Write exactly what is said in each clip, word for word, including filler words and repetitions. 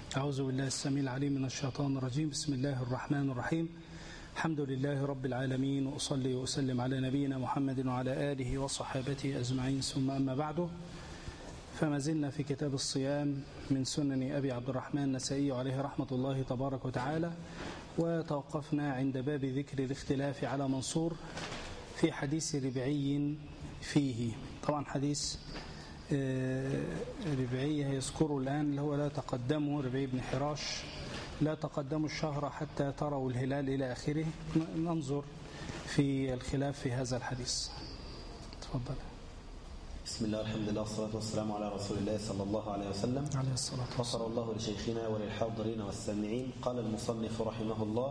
أعوذ بالله السميع العليم من الشيطان الرجيم. بسم الله الرحمن الرحيم. الحمد لله رب العالمين، وأصلي وأسلم على نبينا محمد وعلى آله وصحابته أجمعين، ثم أما بعد، فما زلنا في كتاب الصيام من سنن أبي عبد الرحمن النسائي عليه رحمة الله تبارك وتعالى، وتوقفنا عند باب ذكر الاختلاف على منصور في حديث ربعي فيه. طبعا حديث ربعي يذكره الآن اللي هو لا تقدموا ربعي بن حراش لا تقدموا الشهر حتى تروا الهلال إلى آخره. ننظر في الخلاف في هذا الحديث. تفضل. بسم الله والحمد لله والصلاة والسلام على رسول الله صلى الله عليه وسلم. عليه الصلاة والسلام. غفر الله لشيخنا وللحاضرين والسامعين. قال المصنف رحمه الله: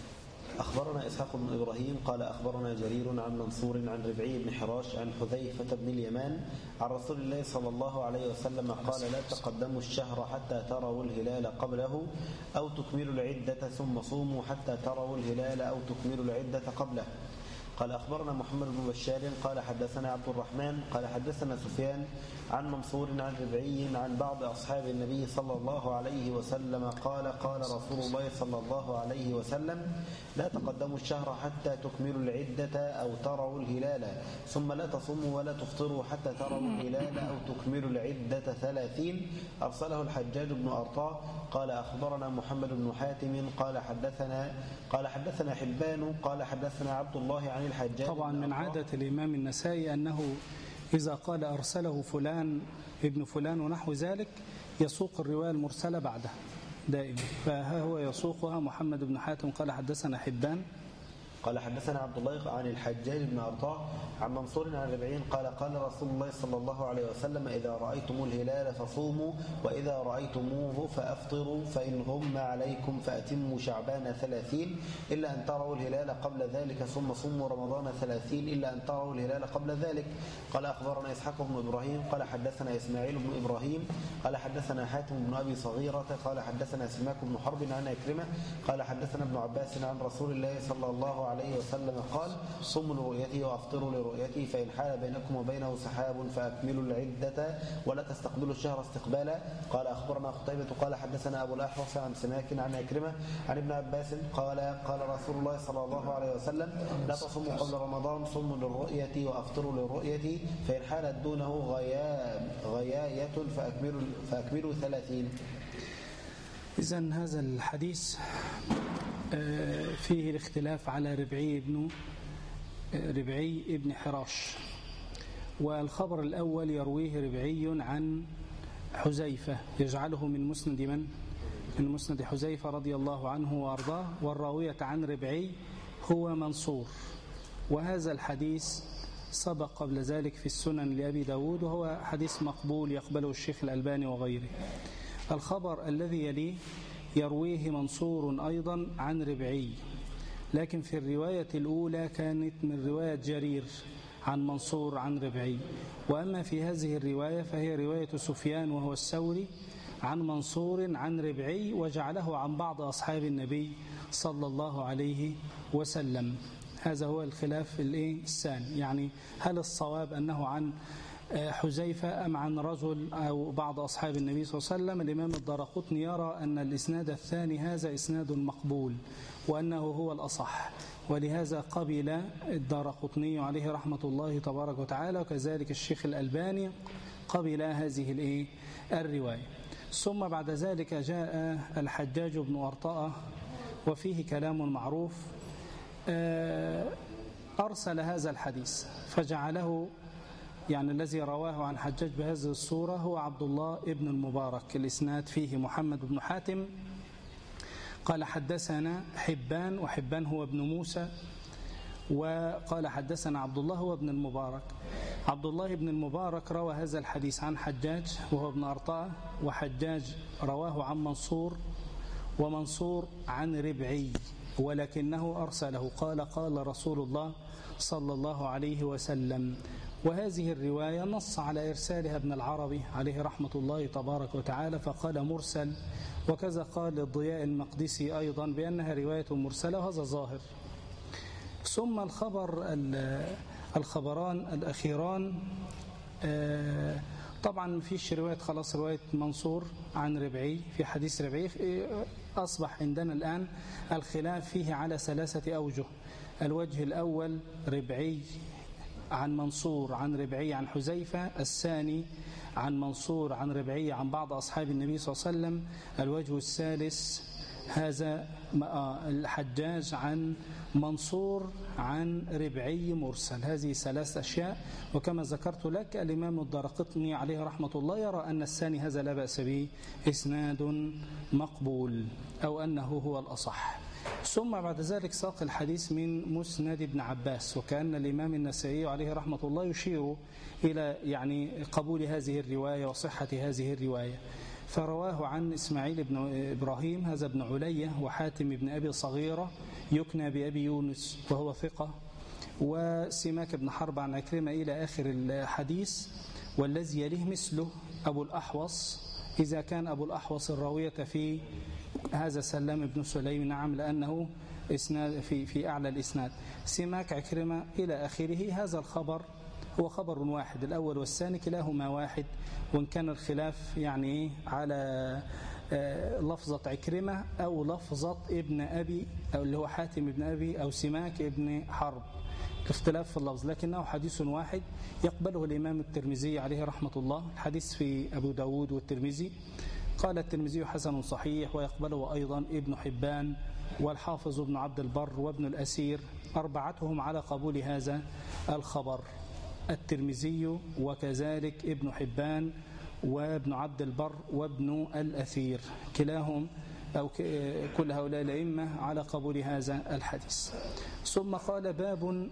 أخبرنا إسحاق بن إبراهيم قال أخبرنا جرير عن منصور عن ربعي بن حراش عن حذيفة بن اليمان عن رسول الله صلى الله عليه وسلم قال: لا تقدموا الشهر حتى تروا الهلال قبله أو تكملوا العدة ثم صوموا حتى تروا الهلال أو تكملوا العدة قبله. قال أخبرنا محمد بن بشار قال حدثنا عبد الرحمن قال حدثنا سفيان عن منصور عن ربعي عن بعض أصحاب النبي صلى الله عليه وسلم قال: قال رسول الله صلى الله عليه وسلم: لا تقدموا الشهر حتى تكملوا العدة أو تروا الهلال ثم لا تصوموا ولا تفطروا حتى تروا الهلال أو تكملوا العدة ثلاثين. أرسله الحجاج بن أرطاة قال أخبرنا محمد بن حاتم قال حدثنا قال حدثنا حبان قال حدثنا عبد الله عن الحجاج. طبعا من عادة الإمام النسائي أنه إذا قال أرسله فلان ابن فلان ونحو ذلك يسوق الرواية المرسلة بعده دائما، فها هو يسوقها. محمد بن حاتم قال حدثنا حبان قال حدثنا عبد الله عن الحجاج بن أرطاة عن منصور عن ربعي قال: قال رسول الله صلى الله عليه وسلم: إذا رأيتم الهلال فصوموا وإذا رأيتموه فأفطروا فإن غم عليكم فأتموا شعبان ثلاثين إلا أن تروا الهلال قبل ذلك ثم صوموا رمضان ثلاثين إلا أن تروا الهلال قبل ذلك. قال أخبرنا إسحاق بن إبراهيم قال حدثنا إسماعيل بن إبراهيم قال حدثنا حاتم بن أبي صغيرة قال حدثنا سماك بن حرب عن عكرمة قال حدثنا ابن عباس عن رسول الله صلى الله عليه وسلم قال: صوموا لرؤيته وافطروا لرؤيته فإن حال بينكم وبينه سحاب فأكملوا العدة ولا تستقبلوا الشهر استقبالا. قال أخبرنا قتيبة قال حدثنا أبو الأحوص عن سماك عن عكرمة عن ابن عباس قال: قال رسول الله صلى الله عليه وسلم: لا تصوموا قبل رمضان، صوموا للرؤية وافطروا للرؤية فإن حالت دونه غيا غياية فأكملوا فأكملوا ثلاثين. إذن هذا الحديث فيه الاختلاف على ربعي ابن ربعي ابن حراش. والخبر الأول يرويه ربعي عن حذيفة يجعله من مسند من؟ من مسند حذيفة رضي الله عنه وأرضاه، والراوية عن ربعي هو منصور. وهذا الحديث سبق قبل ذلك في السنن لأبي داود، وهو حديث مقبول يقبله الشيخ الألباني وغيره. الخبر الذي يليه يرويه منصور أيضا عن ربعي، لكن في الرواية الأولى كانت من رواية جرير عن منصور عن ربعي، وأما في هذه الرواية فهي رواية سفيان وهو الثوري عن منصور عن ربعي، وجعله عن بعض أصحاب النبي صلى الله عليه وسلم. هذا هو الخلاف الثاني، يعني هل الصواب أنه عن حذيفة أم عن رجل أو بعض أصحاب النبي صلى الله عليه وسلم؟ الإمام الدارقطني يرى أن الإسناد الثاني هذا إسناد مقبول وأنه هو الأصح، ولهذا قبل الدارقطني عليه رحمة الله تبارك وتعالى، وكذلك الشيخ الألباني قبل هذه الرواية. ثم بعد ذلك جاء الحجاج بن أرطاة وفيه كلام معروف، أرسل هذا الحديث فجعله، يعني الذي رواه عن حجاج بهذه الصورة هو عبد الله ابن المبارك. الإسناد فيه محمد بن حاتم قال حدثنا حبان، وحبان هو ابن موسى، وقال حدثنا عبد الله هو ابن المبارك. عبد الله ابن المبارك روى هذا الحديث عن حجاج وهو ابن أرطاة، وحجاج رواه عن منصور، ومنصور عن ربعي، ولكنه أرسله قال: قال رسول الله صلى الله عليه وسلم. وهذه الرواية نص على إرسالها ابن العربي عليه رحمة الله تبارك وتعالى فقال مرسل، وكذا قال الضياء المقدسي أيضا بأنها رواية مرسلة، وهذا ظاهر. ثم الخبر الخبران الأخيران طبعا مفيش رواية خلاص رواية منصور عن ربعي في حديث ربعي. أصبح عندنا الآن الخلاف فيه على ثلاثة أوجه. الوجه الأول ربعي عن منصور عن ربعي عن حذيفة، الثاني عن منصور عن ربعي عن بعض أصحاب النبي صلى الله عليه وسلم، الوجه الثالث هذا الحجاج عن منصور عن ربعي مرسل. هذه ثلاث أشياء، وكما ذكرت لك الإمام الدارقطني عليه رحمة الله يرى أن الثاني هذا لا بأس به، إسناد مقبول أو أنه هو الأصح. ثم بعد ذلك ساق الحديث من مسند ابن عباس، وكأن الإمام النسائي عليه رحمة الله يشير إلى يعني قبول هذه الرواية وصحة هذه الرواية. فرواه عن إسماعيل بن إبراهيم هذا ابن علية، وحاتم بن أبي صغيرة يكنى بأبي يونس وهو ثقة، وسماك بن حرب عن عكرمة إلى آخر الحديث. والذي يليه مثله أبو الأحوص، إذا كان أبو الأحوص الراوية في هذا سلام بن سليم، نعم، لأنه إسناد في في أعلى الإسناد، سماك عكرمة إلى آخره. هذا الخبر هو خبر واحد، الأول والثاني كلاهما واحد، وإن كان الخلاف يعني على لفظة عكرمة أو لفظة ابن أبي أو اللي هو حاتم ابن أبي أو سماك ابن حرب، الاختلاف في اللفظ، لكنه حديث واحد يقبله الإمام الترمذي عليه رحمة الله. الحديث في أبو داود والترمذي، قال الترمذي حسن صحيح، ويقبله أيضا ابن حبان والحافظ ابن عبد البر وابن الأسير، أربعتهم على قبول هذا الخبر، الترمذي وكذلك ابن حبان وابن عبد البر وابن الأثير، كلاهم أو كل هؤلاء الأئمة على قبول هذا الحديث. ثم قال باب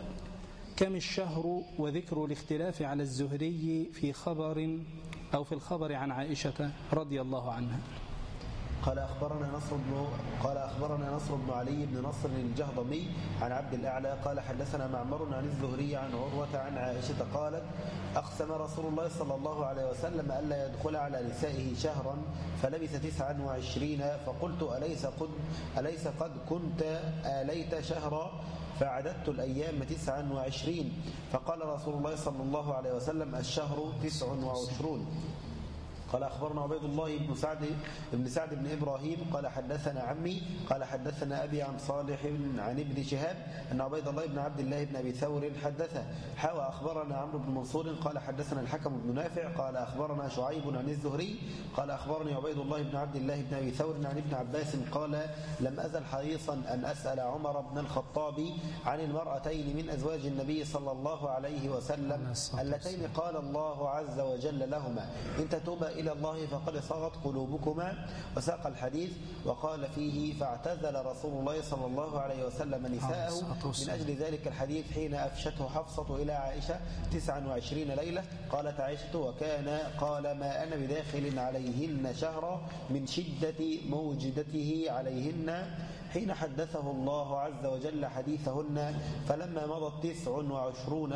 كم الشهر، وذكر الاختلاف على الزهري في خبر أو في الخبر عن عائشة رضي الله عنها. قال أخبرنا نصر بن قال أخبرنا نصر بن علي بن نصر الجهضمي عن عبد الأعلى قال حدثنا معمر عن الزهري عن عروة عن عائشة قالت أقسم رسول الله صلى الله عليه وسلم ألا يدخل على نسائه شهرا فلبث تسعا وعشرين، فقلت أليس قد, أليس قد كنت آليت شهرا؟ فعددت الأيام تسعا وعشرين، فقال رسول الله صلى الله عليه وسلم الشهر تسع وعشرون. قال أخبرنا عبيد الله بن سعد بن سعد بن إبراهيم قال حدثنا عمي قال حدثنا أبي عن صالح عن ابن شهاب أن عبيد الله بن عبد الله بن أبي ثور حدثه حاوى. أخبرنا عمرو بن منصور قال حدثنا الحكم بن نافع قال أخبرنا شعيب عن الزهري قال أخبرني عبيد الله بن عبد الله بن أبي ثور عن ابن عباس قال لم أزل حريصا أن أسأل عمر بن الخطاب عن المرأتين من أزواج النبي صلى الله عليه وسلم اللتين قال الله عز وجل لهما إن تتوبا إلى الله فقد صغت قلوبكما، وساق الحديث وقال فيه فاعتزل رسول الله صلى الله عليه وسلم نساءه من أجل ذلك الحديث حين أفشته حفصة إلى عائشة تسعا وعشرين ليلة. قالت عائشة وكان قال ما أنا بداخل عليهن شهرا من شدة موجدته عليهن حين حدثه الله عز وجل حديثهن، فلما مضت تسع وعشرون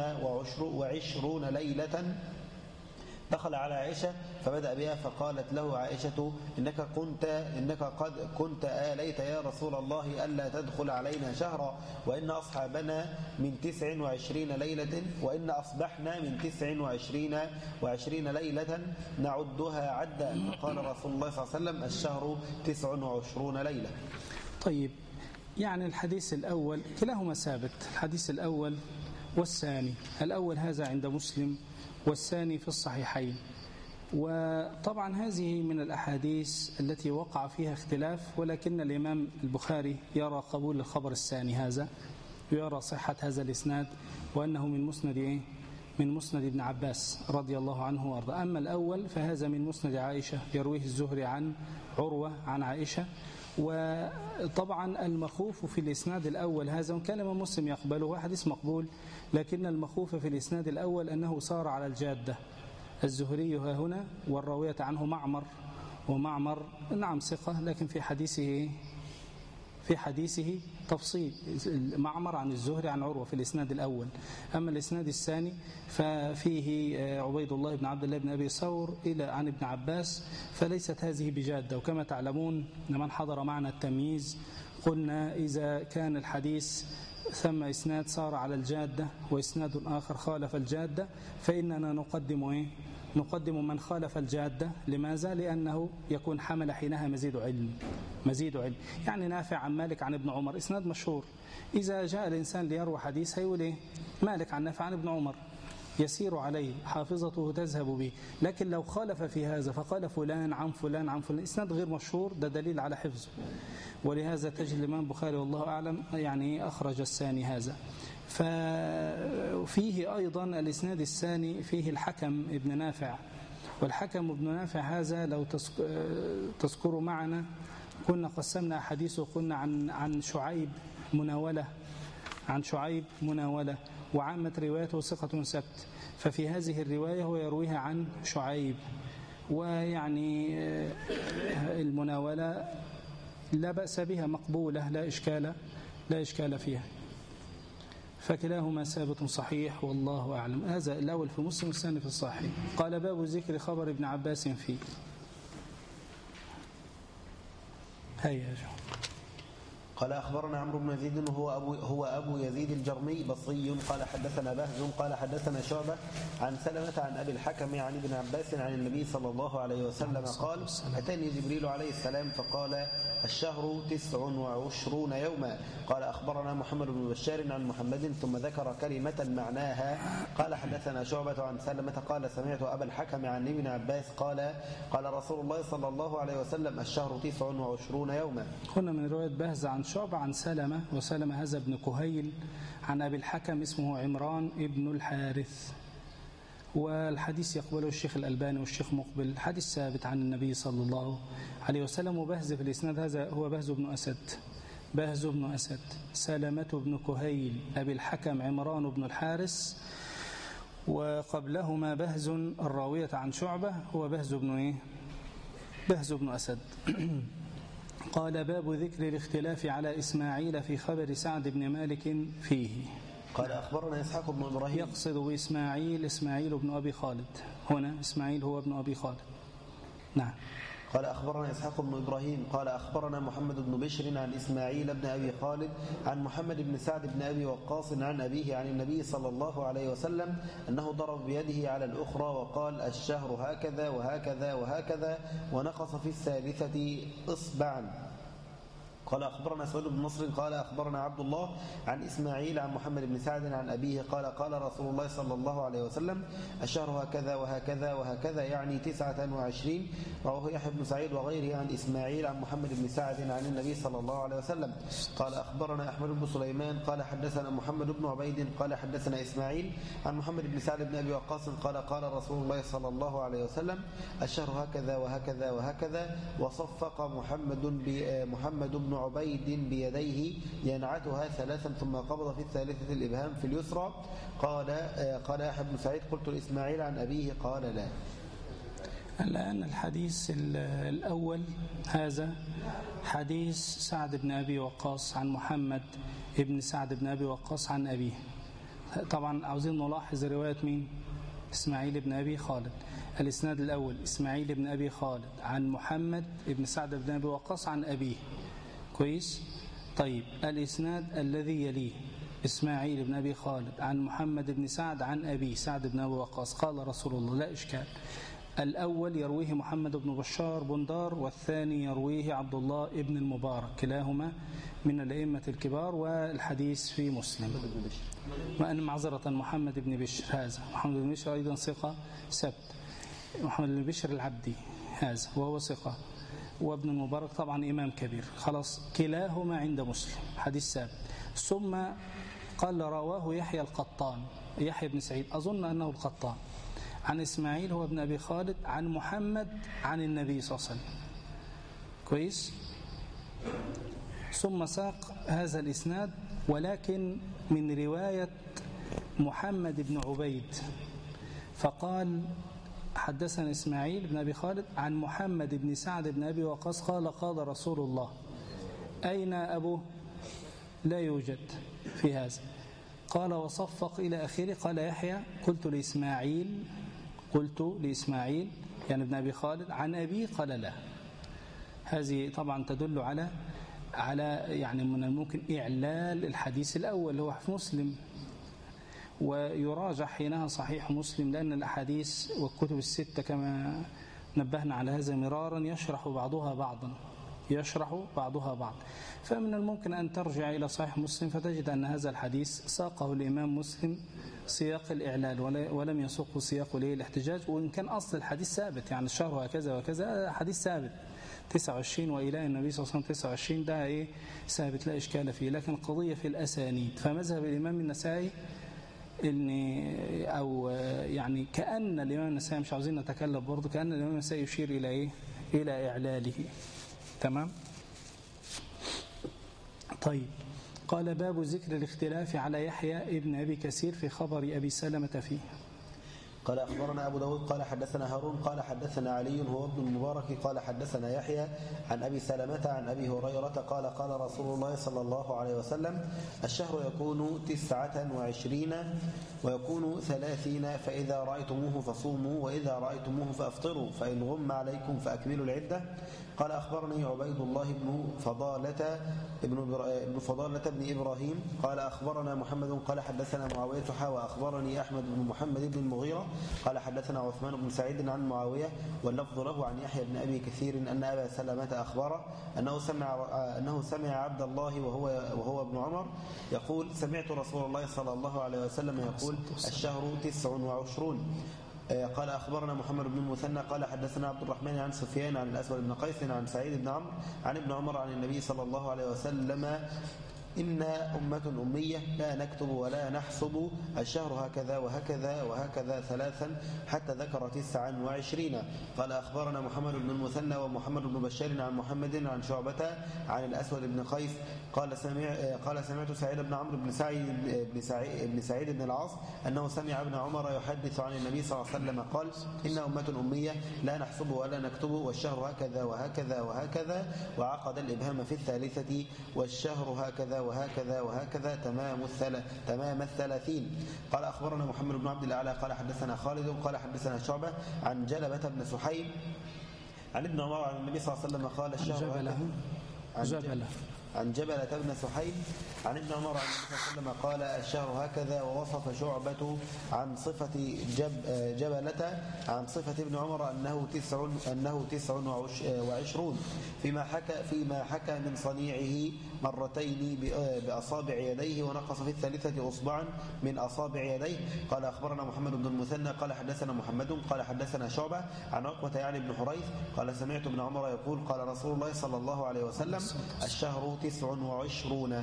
وعشرون ليلة دخل على عائشة فبدأ بها فقالت له عائشة إنك كنت إنك قد كنت آليت يا رسول الله ألا تدخل علينا شهرا وإن أصحابنا من تسع وعشرين ليلة وإن أصبحنا من تسع وعشرين وعشرين ليلة نعدها عدا، فقال رسول الله صلى الله عليه وسلم الشهر تسع وعشرون ليلة. طيب، يعني الحديث الأول كلاهما ثابت، الحديث الأول والثاني، الأول هذا عند مسلم والثاني في الصحيحين. وطبعا هذه من الأحاديث التي وقع فيها اختلاف، ولكن الإمام البخاري يرى قبول الخبر الثاني هذا، ويرى صحة هذا الإسناد وأنه من مسند إيه؟ من مسند ابن عباس رضي الله عنه وارضاه. أما الأول فهذا من مسند عائشة يرويه الزهري عن عروة عن عائشة. وطبعا المخوف في الإسناد الأول هذا، وإن كان مسلم يقبله حديث مقبول، لكن المخوف في الإسناد الأول أنه صار على الجادة. الزهري ها هنا والراوية عنه معمر، ومعمر نعم ثقة، لكن في حديثه في حديثه تفصيل، معمر عن الزهري عن عروة في الإسناد الأول. أما الإسناد الثاني ففيه عبيد الله بن عبد الله بن أبي ثور إلى عن ابن عباس، فليست هذه بجادة. وكما تعلمون من حضر معنا التمييز قلنا إذا كان الحديث ثم إسناد صار على الجادة وإسناد آخر خالف الجادة فإننا نقدم إيه؟ نقدم من خالف الجادة. لماذا؟ لأنه يكون حمل حينها مزيد علم مزيد علم يعني نافع عن مالك عن ابن عمر، إسناد مشهور. إذا جاء الإنسان ليروي حديث هيقول إيه؟ مالك عن نافع عن ابن عمر، يسير عليه، حافظته تذهب به. لكن لو خالف في هذا فقال فلان عن فلان عن فلان، إسناد غير مشهور، ده دليل على حفظه. ولهذا تجد الإمام البخاري والله أعلم يعني أخرج الثاني هذا. ففيه أيضا الإسناد الثاني فيه الحكم ابن نافع، والحكم ابن نافع هذا لو تذكروا معنا كنا قسمنا أحاديثه، قلنا عن عن شعيب مناولة، عن شعيب مناولة، وعامة روايته ثقة ثبت. ففي هذه الرواية هو يرويها عن شعيب، ويعني المناولة لا بأس بها، مقبولة، لا إشكال لا إشكال فيها، فكلاهما ثابت صحيح والله أعلم. هذا الأول في مسلم والثاني في الصحيح. قال باب ذكر خبر ابن عباس فيه. هيا جو. قال أخبرنا عمرو بن يزيد وهو أبو, هو أبو يزيد الجرمي بصري قال حدثنا بهز قال حدثنا شعبة عن سلمة عن أبي الحكم عن ابن عباس عن النبي صلى الله عليه وسلم قال أتاني جبريل عليه السلام فقال الشهر تسع وعشرون يوما. قال أخبرنا محمد بن بشار عن محمد ثم ذكر كلمة معناها. قال حدثنا شعبة عن سلمة قال سمعت أبا الحكم عن ابن عباس قال قال رسول الله صلى الله عليه وسلم الشهر تسع وعشرون يوما. هنا من رواية بهز عن شعبة عن سلمة، وسلمة هذا ابن كهيل، عن أبي الحكم اسمه عمران ابن الحارث. والحديث يقبله الشيخ الألباني والشيخ مقبل، حديث ثابت عن النبي صلى الله عليه وسلم. وبهز في الإسناد هذا هو بهز بن أسد بهز بن أسد سلمة بن كهيل أبي الحكم عمران بن الحارث، وقبلهما بهز الراوية عن شعبة هو بهز بن إيه؟ بهز بن أسد. قال باب ذكر الاختلاف على إسماعيل في خبر سعد بن مالك فيه. قال أخبرنا إسحاق بن إبراهيم، يقصد بإسماعيل إسماعيل بن أبي خالد، هنا إسماعيل هو ابن أبي خالد. نعم. قال أخبرنا إسحاق بن إبراهيم قال أخبرنا محمد بن بشر عن إسماعيل بن أبي خالد عن محمد بن سعد بن أبي وقاص عن أبيه عن النبي صلى الله عليه وسلم أنه ضرب بيده على الأخرى وقال الشهر هكذا وهكذا وهكذا ونقص في الثالثة إصبعا. قال أخبرنا سعيد بن نصر قال أخبرنا عبد الله عن إسماعيل عن محمد بن سعد عن أبيه قال قال رسول الله صلى الله عليه وسلم الشهر هكذا وهكذا وهكذا يعني تسعة وعشرين. رواه يحيى بن سعيد وغيره عن إسماعيل عن محمد بن سعد عن النبي صلى الله عليه وسلم. قال أخبرنا أحمد بن سليمان قال حدثنا محمد بن عبيد قال حدثنا إسماعيل عن محمد بن سعد بن أبي وقاص قال قال رسول الله صلى الله عليه وسلم الشهر هكذا وهكذا وهكذا. وصفق محمد محمد بن عبيد بيديه ينعتها ثلاثا ثم قبض في الثالثة الإبهام في اليسرى. قال قال يحيى بن سعيد قلت لإسماعيل عن أبيه قال لا. الآن الحديث الأول هذا حديث سعد بن أبي وقاص عن محمد بن سعد بن أبي وقاص عن أبيه. طبعا عاوزين نلاحظ رواية مين؟ إسماعيل بن أبي خالد. الإسناد الأول إسماعيل بن أبي خالد عن محمد بن سعد بن أبي وقاص عن أبيه. كويس؟ طيب الإسناد الذي يليه إسماعيل بن أبي خالد عن محمد بن سعد عن أبي سعد بن أبي وقاص قال رسول الله، لا إشكال. الأول يرويه محمد بن بشار بندار، والثاني يرويه عبد الله بن المبارك، كلاهما من الأئمة الكبار، والحديث في مسلم. وأن معذرة محمد بن بشر هذا محمد بن بشر أيضا ثقة ثبت، محمد بن بشر العبدي هذا وهو ثقة، وابن المبارك طبعا إمام كبير. خلاص كلاهما عند مسلم حديث ثابت. ثم قال رواه يحيى القطان، يحيى بن سعيد أظن أنه القطان، عن إسماعيل هو ابن أبي خالد عن محمد عن النبي صلى الله عليه وسلم. كويس؟ ثم ساق هذا الإسناد ولكن من رواية محمد بن عبيد، فقال حدثنا إسماعيل بن أبي خالد عن محمد بن سعد بن أبي وقاص قال قال رسول الله. أين أبوه؟ لا يوجد في هذا. قال وصفق إلى آخره. قال يحيى قلت لإسماعيل قلت لإسماعيل يعني ابن أبي خالد عن أبي قال لا. هذه طبعا تدل على على يعني من الممكن إعلال الحديث الأول اللي هو في مسلم، ويراجع حينها صحيح مسلم، لأن الأحاديث والكتب الستة كما نبهنا على هذا مرارا يشرح بعضها بعضا يشرح بعضها بعض. فمن الممكن أن ترجع إلى صحيح مسلم فتجد أن هذا الحديث ساقه الإمام مسلم سياق الإعلال ولم يسوقه سياق الاحتجاج، وإن كان أصل الحديث ثابت، يعني الشهر هكذا وكذا حديث ثابت تسعة وعشرين وإله النبي صلى الله عليه وسلم تسعة وعشرين، ده إيه ثابت لا إشكال فيه. لكن قضية في الأسانيد، فمذهب الإمام النسائي إن أو يعني كأن الإمام النسائي، مش عاوزين نتكلم برضه، كأن الإمام النسائي يشير إلى إيه؟ إلى إعلاله. تمام. طيب، قال باب ذكر الاختلاف على يحيى ابن أبي كثير في خبر أبي سلمة فيه. قال أخبرنا أبو داود قال حدثنا هارون قال حدثنا علي هو ابن المبارك قال حدثنا يحيى عن أبي سلمة عن أبي هريرة قال قال رسول الله صلى الله عليه وسلم: الشهر يكون تسعة وعشرين ويكون ثلاثين، فإذا رأيتموه فصوموا وإذا رأيتموه فأفطروا، فإن غم عليكم فأكملوا العدة. قال أخبرني عبيد الله بن فضالة ابن فضالة بن إبراهيم قال أخبرنا محمد قال حدثنا معاوية حا وأخبرني أحمد بن محمد بن المغيرة قال حدثنا عثمان بن سعيد عن معاوية واللفظ له عن يحيى بن أبي كثير أن أبا سلمة أخبره أنه سمع أنه سمع عبد الله وهو وهو ابن عمر يقول: سمعت رسول الله صلى الله عليه وسلم يقول: الشهر تسع وعشرون. قال أخبرنا محمد بن المثنى قال حدثنا عبد الرحمن عن سفيان عن الأسود بن قيس عن سعيد بن عمرو عن ابن عمر عن النبي صلى الله عليه وسلم: إنا أمة أمية لا نكتب ولا نحسب، الشهر هكذا وهكذا وهكذا ثلاثا حتى ذكر تسعا وعشرين. قال أخبرنا محمد بن المثنى ومحمد بن بشار عن محمد عن شعبة عن الأسود بن قيس قال سمع قال سمعت سعيد بن عمرو بن سعيد بن سعيد بن سعيد بن العاص أنه سمع ابن عمر يحدث عن النبي صلى الله عليه وسلم قال: إنا أمة أمية لا نحسب ولا نكتب، والشهر هكذا وهكذا وهكذا، وعقد الإبهام في الثالثة: والشهر هكذا وهكذا وهكذا تمام الثلاث تمام الثلاثين. قال أخبرنا محمد بن عبد الأعلى قال حدثنا خالد قال حدثنا شعبة عن جلبة بن سحيم عن ابن عمر عن النبي صلى الله عليه وسلم قال: الشهر جبلة عن جبلة عن جبلة بن سحيم عن ابن عمر عن النبي صلى الله عليه وسلم قال: الشهر هكذا. ووصف شعبة عن صفة جب جبلة عن صفة ابن عمر أنه تسع أنه تسع وعشرون فيما حكى فيما حكى من صنيعه مرتين بأصابع يديه، ونقص في الثالثة أصبعا من أصابع يديه. قال أخبرنا محمد بن المثنى قال حدثنا محمد قال حدثنا شعبة عن عقبة يعني بن حريث قال: سمعت ابن عمر يقول: قال رسول الله صلى الله عليه وسلم: الشهر تسع وعشرون.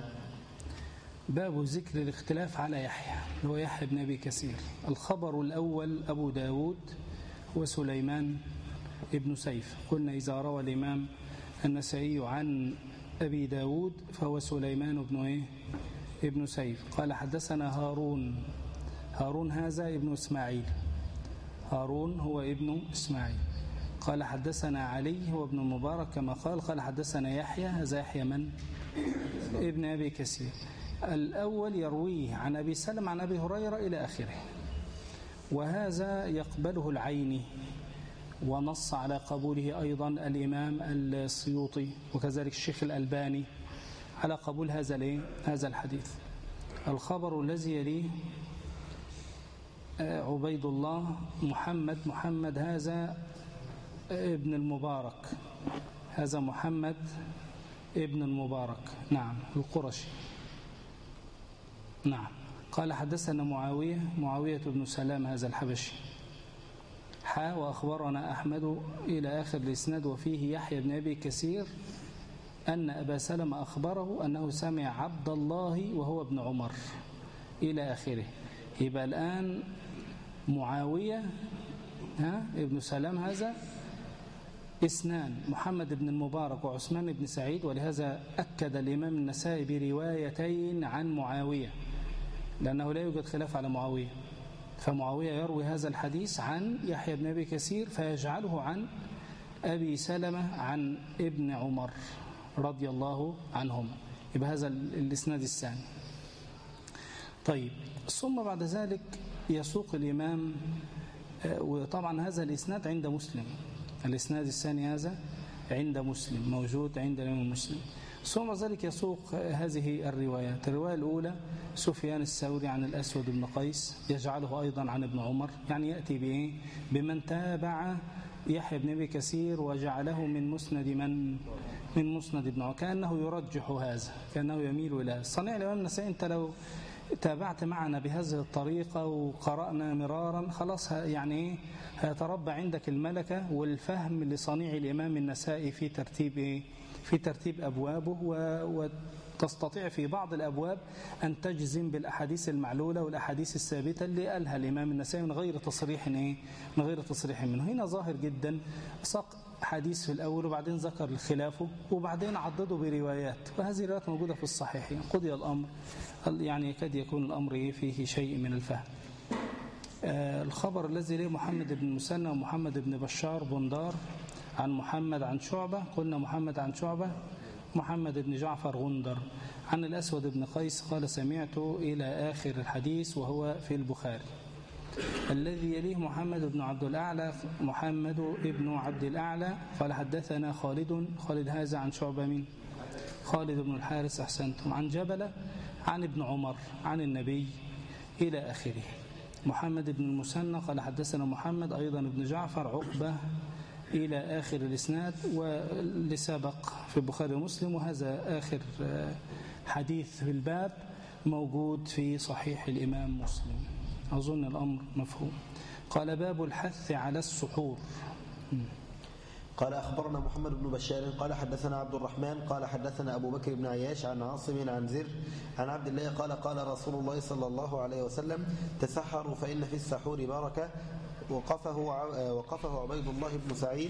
باب ذكر الاختلاف على يحيى هو يحيى بن أبي كثير. الخبر الأول أبو داود وسليمان ابن سيف. قلنا إذا روى الإمام النسائي عن أبي داود فهو سليمان بن إيه؟ ابن سيف. قال حدثنا هارون. هارون هذا ابن إسماعيل. هارون هو ابن إسماعيل. قال حدثنا علي هو ابن المبارك كما قال. قال حدثنا يحيى هذا يحيى من؟ ابن أبي كثير. الأول يرويه عن أبي سلمة عن أبي هريرة إلى آخره، وهذا يقبله العيني، ونص على قبوله أيضا الإمام السيوطي وكذلك الشيخ الألباني على قبول هذا هذا الحديث. الخبر الذي يليه عبيد الله محمد محمد هذا ابن المبارك، هذا محمد ابن المبارك، نعم، القرشي، نعم. قال حدثنا معاوية معاوية بن سلام هذا الحبشي حا وأخبرنا أحمد إلى آخر الإسناد، وفيه يحيى بن أبي كثير أن أبا سلمة أخبره أنه سمع عبد الله وهو ابن عمر إلى آخره. يبقى الآن معاوية ها ابن سلام هذا اثنان، محمد بن المبارك وعثمان بن سعيد، ولهذا أكد الإمام النسائي بروايتين عن معاوية لأنه لا يوجد خلاف على معاوية، فمعاوية يروي هذا الحديث عن يحيى بن أبي كثير فيجعله عن أبي سلمة عن ابن عمر رضي الله عنهم. يبقى هذا الإسناد الثاني. طيب، ثم بعد ذلك يسوق الإمام، وطبعا هذا الإسناد عند مسلم، الإسناد الثاني هذا عند مسلم، موجود عند الإمام مسلم. ثم ذلك يسوق هذه الروايات. الرواية الأولى سفيان الثوري عن الأسود بن قيس، يجعله أيضا عن ابن عمر، يعني يأتي بإيه؟ بمن تابع يحيى بن أبي كثير وجعله من مسند من من مسند ابن عمر، كأنه يرجح هذا، كأنه يميل إلى صنيع الإمام النسائي. أنت لو تابعت معنا بهذه الطريقة وقرأنا مرارا خلاص يعني هيتربى عندك الملكة والفهم لصنيع الإمام النسائي في ترتيب إيه؟ في ترتيب أبوابه، وتستطيع في بعض الأبواب أن تجزم بالأحاديث المعلولة والأحاديث الثابتة اللي قالها الإمام النسائي من غير تصريح إيه؟ من غير تصريح منه. هنا ظاهر جدا ساق حديث في الأول وبعدين ذكر خلافه وبعدين عضده بروايات، وهذه الروايات موجودة في الصحيحين. قضي الأمر، يعني يكاد يكون الأمر فيه شيء من الفهم. آه الخبر الذي له محمد بن المثنى ومحمد بن بشار بندار عن محمد عن شعبة، قلنا محمد عن شعبة، محمد بن جعفر غندر عن الأسود بن قيس قال سمعت إلى آخر الحديث وهو في البخاري. الذي يليه محمد بن عبد الأعلى، محمد بن عبد الأعلى قال حدثنا خالد، خالد هذا عن شعبة من خالد بن الحارث أحسنتم، عن جبلة عن ابن عمر عن النبي إلى آخره. محمد بن المثنى قال حدثنا محمد أيضا بن جعفر عقبة إلى آخر الإسناد، واللي سبق في البخاري ومسلم، وهذا آخر حديث في الباب موجود في صحيح الإمام مسلم. أظن الأمر مفهوم. قال باب الحث على السحور. قال أخبرنا محمد بن بشار قال حدثنا عبد الرحمن قال حدثنا أبو بكر بن عياش عن عاصم عن زر عن عبد الله قال قال رسول الله صلى الله عليه وسلم تسحروا فإن في السحور بركة. وقفه وقفه عبيد الله بن سعيد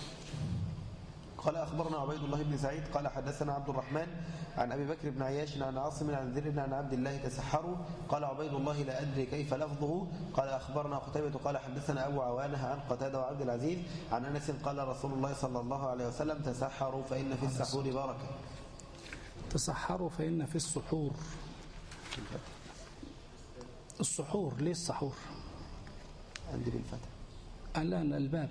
قال أخبرنا عبيد الله بن سعيد قال حدثنا عبد الرحمن عن أبي بكر بن عياش عن عاصم عن ذر عن عبد الله تسحروا. قال عبيد الله لا أدري كيف لفظه. قال أخبرنا قتيبة قال حدثنا أبو عوانة عن قتادة وعبد العزيز عن أنس قال رسول الله صلى الله عليه وسلم تسحروا فإن في السحور بركة. تسحروا فإن في السحور. السحور ليه السحور؟ عندي بالفتح الآن الباب.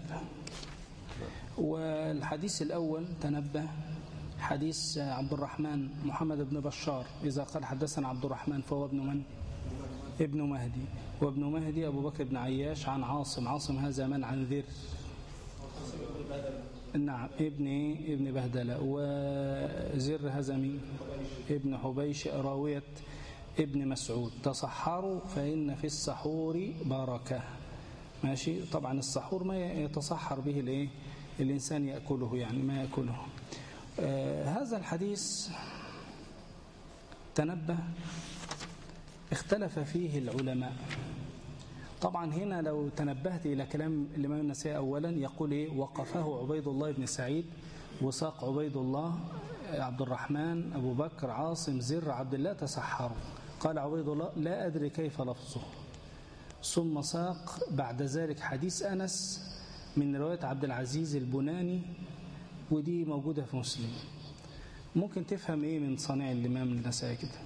والحديث الأول تنبه حديث عبد الرحمن محمد بن بشار، إذا قال حدثنا عبد الرحمن فهو ابن من؟ ابن مهدي، وابن مهدي أبو بكر بن عياش عن عاصم، عاصم هذا من عن ذر نعم ابن ابن بهدلة، وزر هذا من ابن حبيش راوية ابن مسعود. تصحروا فإن في السحور بركة. ماشي. طبعا السحور ما يتصحر به الايه الإنسان يأكله، يعني ما يأكله. آه هذا الحديث تنبه اختلف فيه العلماء. طبعا هنا لو تنبهت إلى كلام الإمام النسائي أولا يقول إيه؟ وقفه عبيد الله بن سعيد، وساق عبيد الله عبد الرحمن أبو بكر عاصم زر عبد الله تسحروا. قال عبيد الله لا أدري كيف لفظه. ثم ساق بعد ذلك حديث أنس من رواية عبد العزيز البناني، ودي موجودة في مسلم. ممكن تفهم إيه من صنيع الإمام النسائي كده؟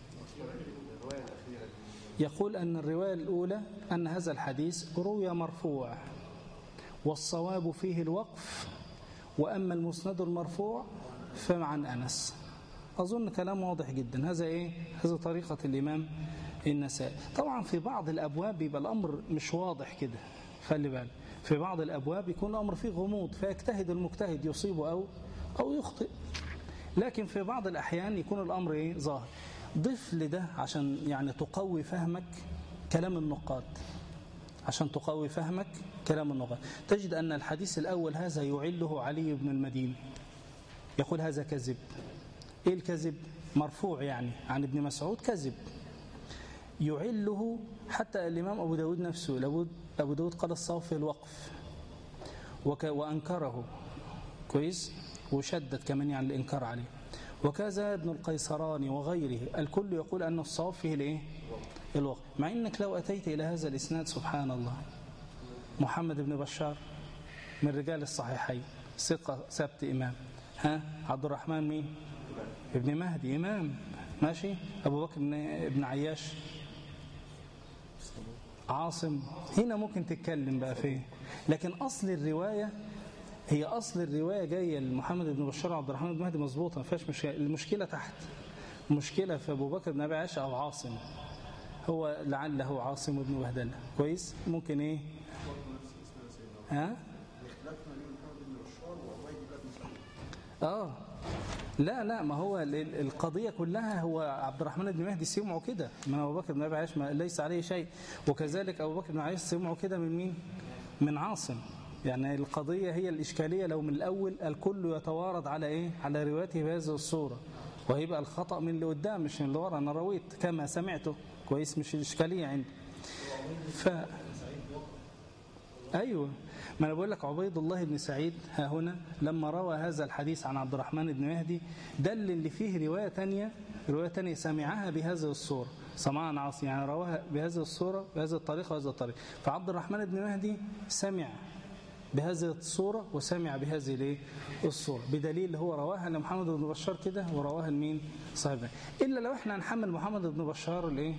يقول أن الرواية الأولى أن هذا الحديث روي مرفوع والصواب فيه الوقف، وأما المسند المرفوع فعن أنس. أظن كلام واضح جدا. هذا إيه؟ هذا طريقة الإمام النسائي. طبعا في بعض الأبواب يبقى الأمر مش واضح كده، خلي بالك، في بعض الأبواب يكون الأمر فيه غموض فيجتهد المجتهد يصيب أو أو يخطئ، لكن في بعض الأحيان يكون الأمر إيه؟ ظاهر. ضف لده عشان يعني تقوي فهمك كلام النقاد، عشان تقوي فهمك كلام النقاد. تجد أن الحديث الأول هذا يعله علي بن المديني، يقول هذا كذب. إيه الكذب؟ مرفوع يعني عن ابن مسعود كذب. يعله حتى الإمام أبو داود نفسه، أبو داود قال الصواب في الوقف وأنكره كويس، وشدد كمان يعني الإنكار عليه. وكذا ابن القيصراني وغيره الكل يقول أن الصواب فيه الإيه؟ الوقف. مع أنك لو أتيت إلى هذا الإسناد سبحان الله، محمد بن بشار من رجال الصحيحين ثقة ثبت إمام، ها عبد الرحمن مين؟ ابن مهدي إمام، ماشي. أبو بكر ابن عياش، عاصم. هنا ممكن تتكلم بقى فيه، لكن أصل الرواية هي أصل الرواية جاية لمحمد بن بشار وعبد الرحمن بن مهدي مظبوطة، ما فيهاش مشكلة. المشكلة تحت، المشكلة في أبو بكر بن أبي عائشة أو عاصم، هو لعله عاصم بن بهدلة. كويس، ممكن إيه ها آه لا لا ما هو القضية كلها هو عبد الرحمن بن مهدي سمعوا كده من أبو بكر بن أبي عائشة ليس عليه شيء، وكذلك أبو بكر بن عائشة سمعوا كده من مين؟ من عاصم. يعني القضية هي الإشكالية لو من الأول الكل يتوارد على إيه؟ على روايته بهذه الصورة، وهيبقى الخطأ من اللي قدام مش من اللي ورا. أنا رويت كما سمعته كويس، مش الإشكالية عندي. ف أيوة، ما أنا بقول لك عبيد الله بن سعيد ها هنا لما روى هذا الحديث عن عبد الرحمن بن مهدي دل اللي فيه رواية تانية، رواية تانية سمعها بهذه الصورة، سمعها عن عاصم، يعني رواها بهذه الصورة بهذه الطريقة وهذه الطريقة. فعبد الرحمن بن مهدي سمع بهذه الصورة وسمع بهذه الايه الصورة، بدليل هو رواها لمحمد بن بشار كده ورواها لمين؟ صاحبنا. إلا لو احنا هنحمل محمد بن بشار الايه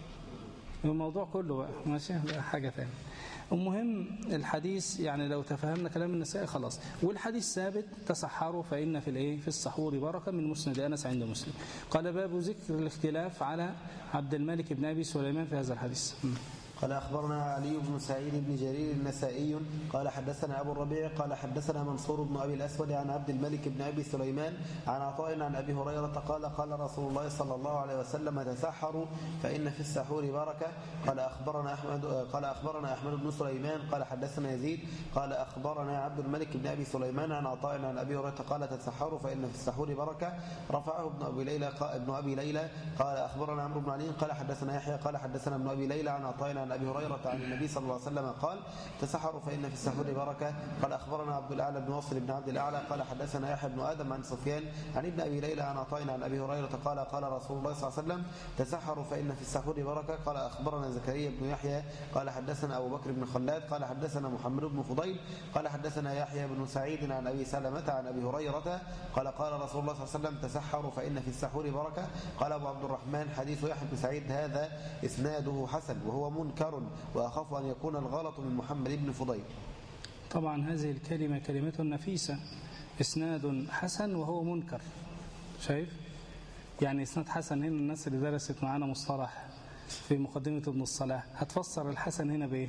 الموضوع كله بقى ماشي، بقى حاجة ثانيه. المهم الحديث يعني لو تفهمنا كلام النسائي خلاص. والحديث ثابت: تسحروا فإن في الايه في السحور بركة، من مسند أنس عند مسلم. قال: باب ذكر الاختلاف على عبد الملك بن أبي سليمان في هذا الحديث. قال أخبرنا علي بن سعيد بن جرير النسائي قال حدثنا أبو الربيع قال حدثنا منصور بن أبي الأسود عن عبد الملك بن أبي سليمان عن عطاء عن أبي هريرة قال: قال رسول الله صلى الله عليه وسلم: تسحروا فإن في السحور بركة. قال أخبرنا أحمد قال أخبرنا أحمد بن سليمان قال حدثنا يزيد قال أخبرنا عبد الملك بن أبي سليمان عن عطاء عن أبي هريرة قال: تسحروا فإن في السحور بركة. رفعه ابن أبي ليلى ابن أبي ليلى قال أخبرنا عمرو بن علي قال حدثنا يحيى قال حدثنا ابن أبي ليلى عن عطاء عن أبي هريرة عن النبي صلى الله عليه وسلم قال: تسحروا فإن في السحور بركة. قال أخبرنا عبد الأعلى بن واصل بن عبد الأعلى قال حدثنا يحيى بن آدم عن سفيان عن ابن أبي ليلى عن عطاء عن أبي هريرة قال: قال رسول الله صلى الله عليه وسلم: تسحروا فإن في السحور بركة. قال أخبرنا زكريا بن يحيى قال حدثنا أبو بكر بن خلاد قال حدثنا محمد بن فضيل قال حدثنا يحيى بن سعيد عن أبي سلمة عن أبي هريرة قال: قال رسول الله صلى الله عليه وسلم: تسحروا فإن في السحور بركة. قال أبو عبد الرحمن: حديث يحيى بن سعيد هذا إسناده حسن وهو منكر، وأخاف أن يكون الغلط من محمد بن فضيل. طبعا هذه الكلمة كلمة نفيسة، إسناد حسن وهو منكر. شايف؟ يعني إسناد حسن هنا الناس اللي درست معانا مصطلح في مقدمة ابن الصلاح هتفسر الحسن هنا بإيه؟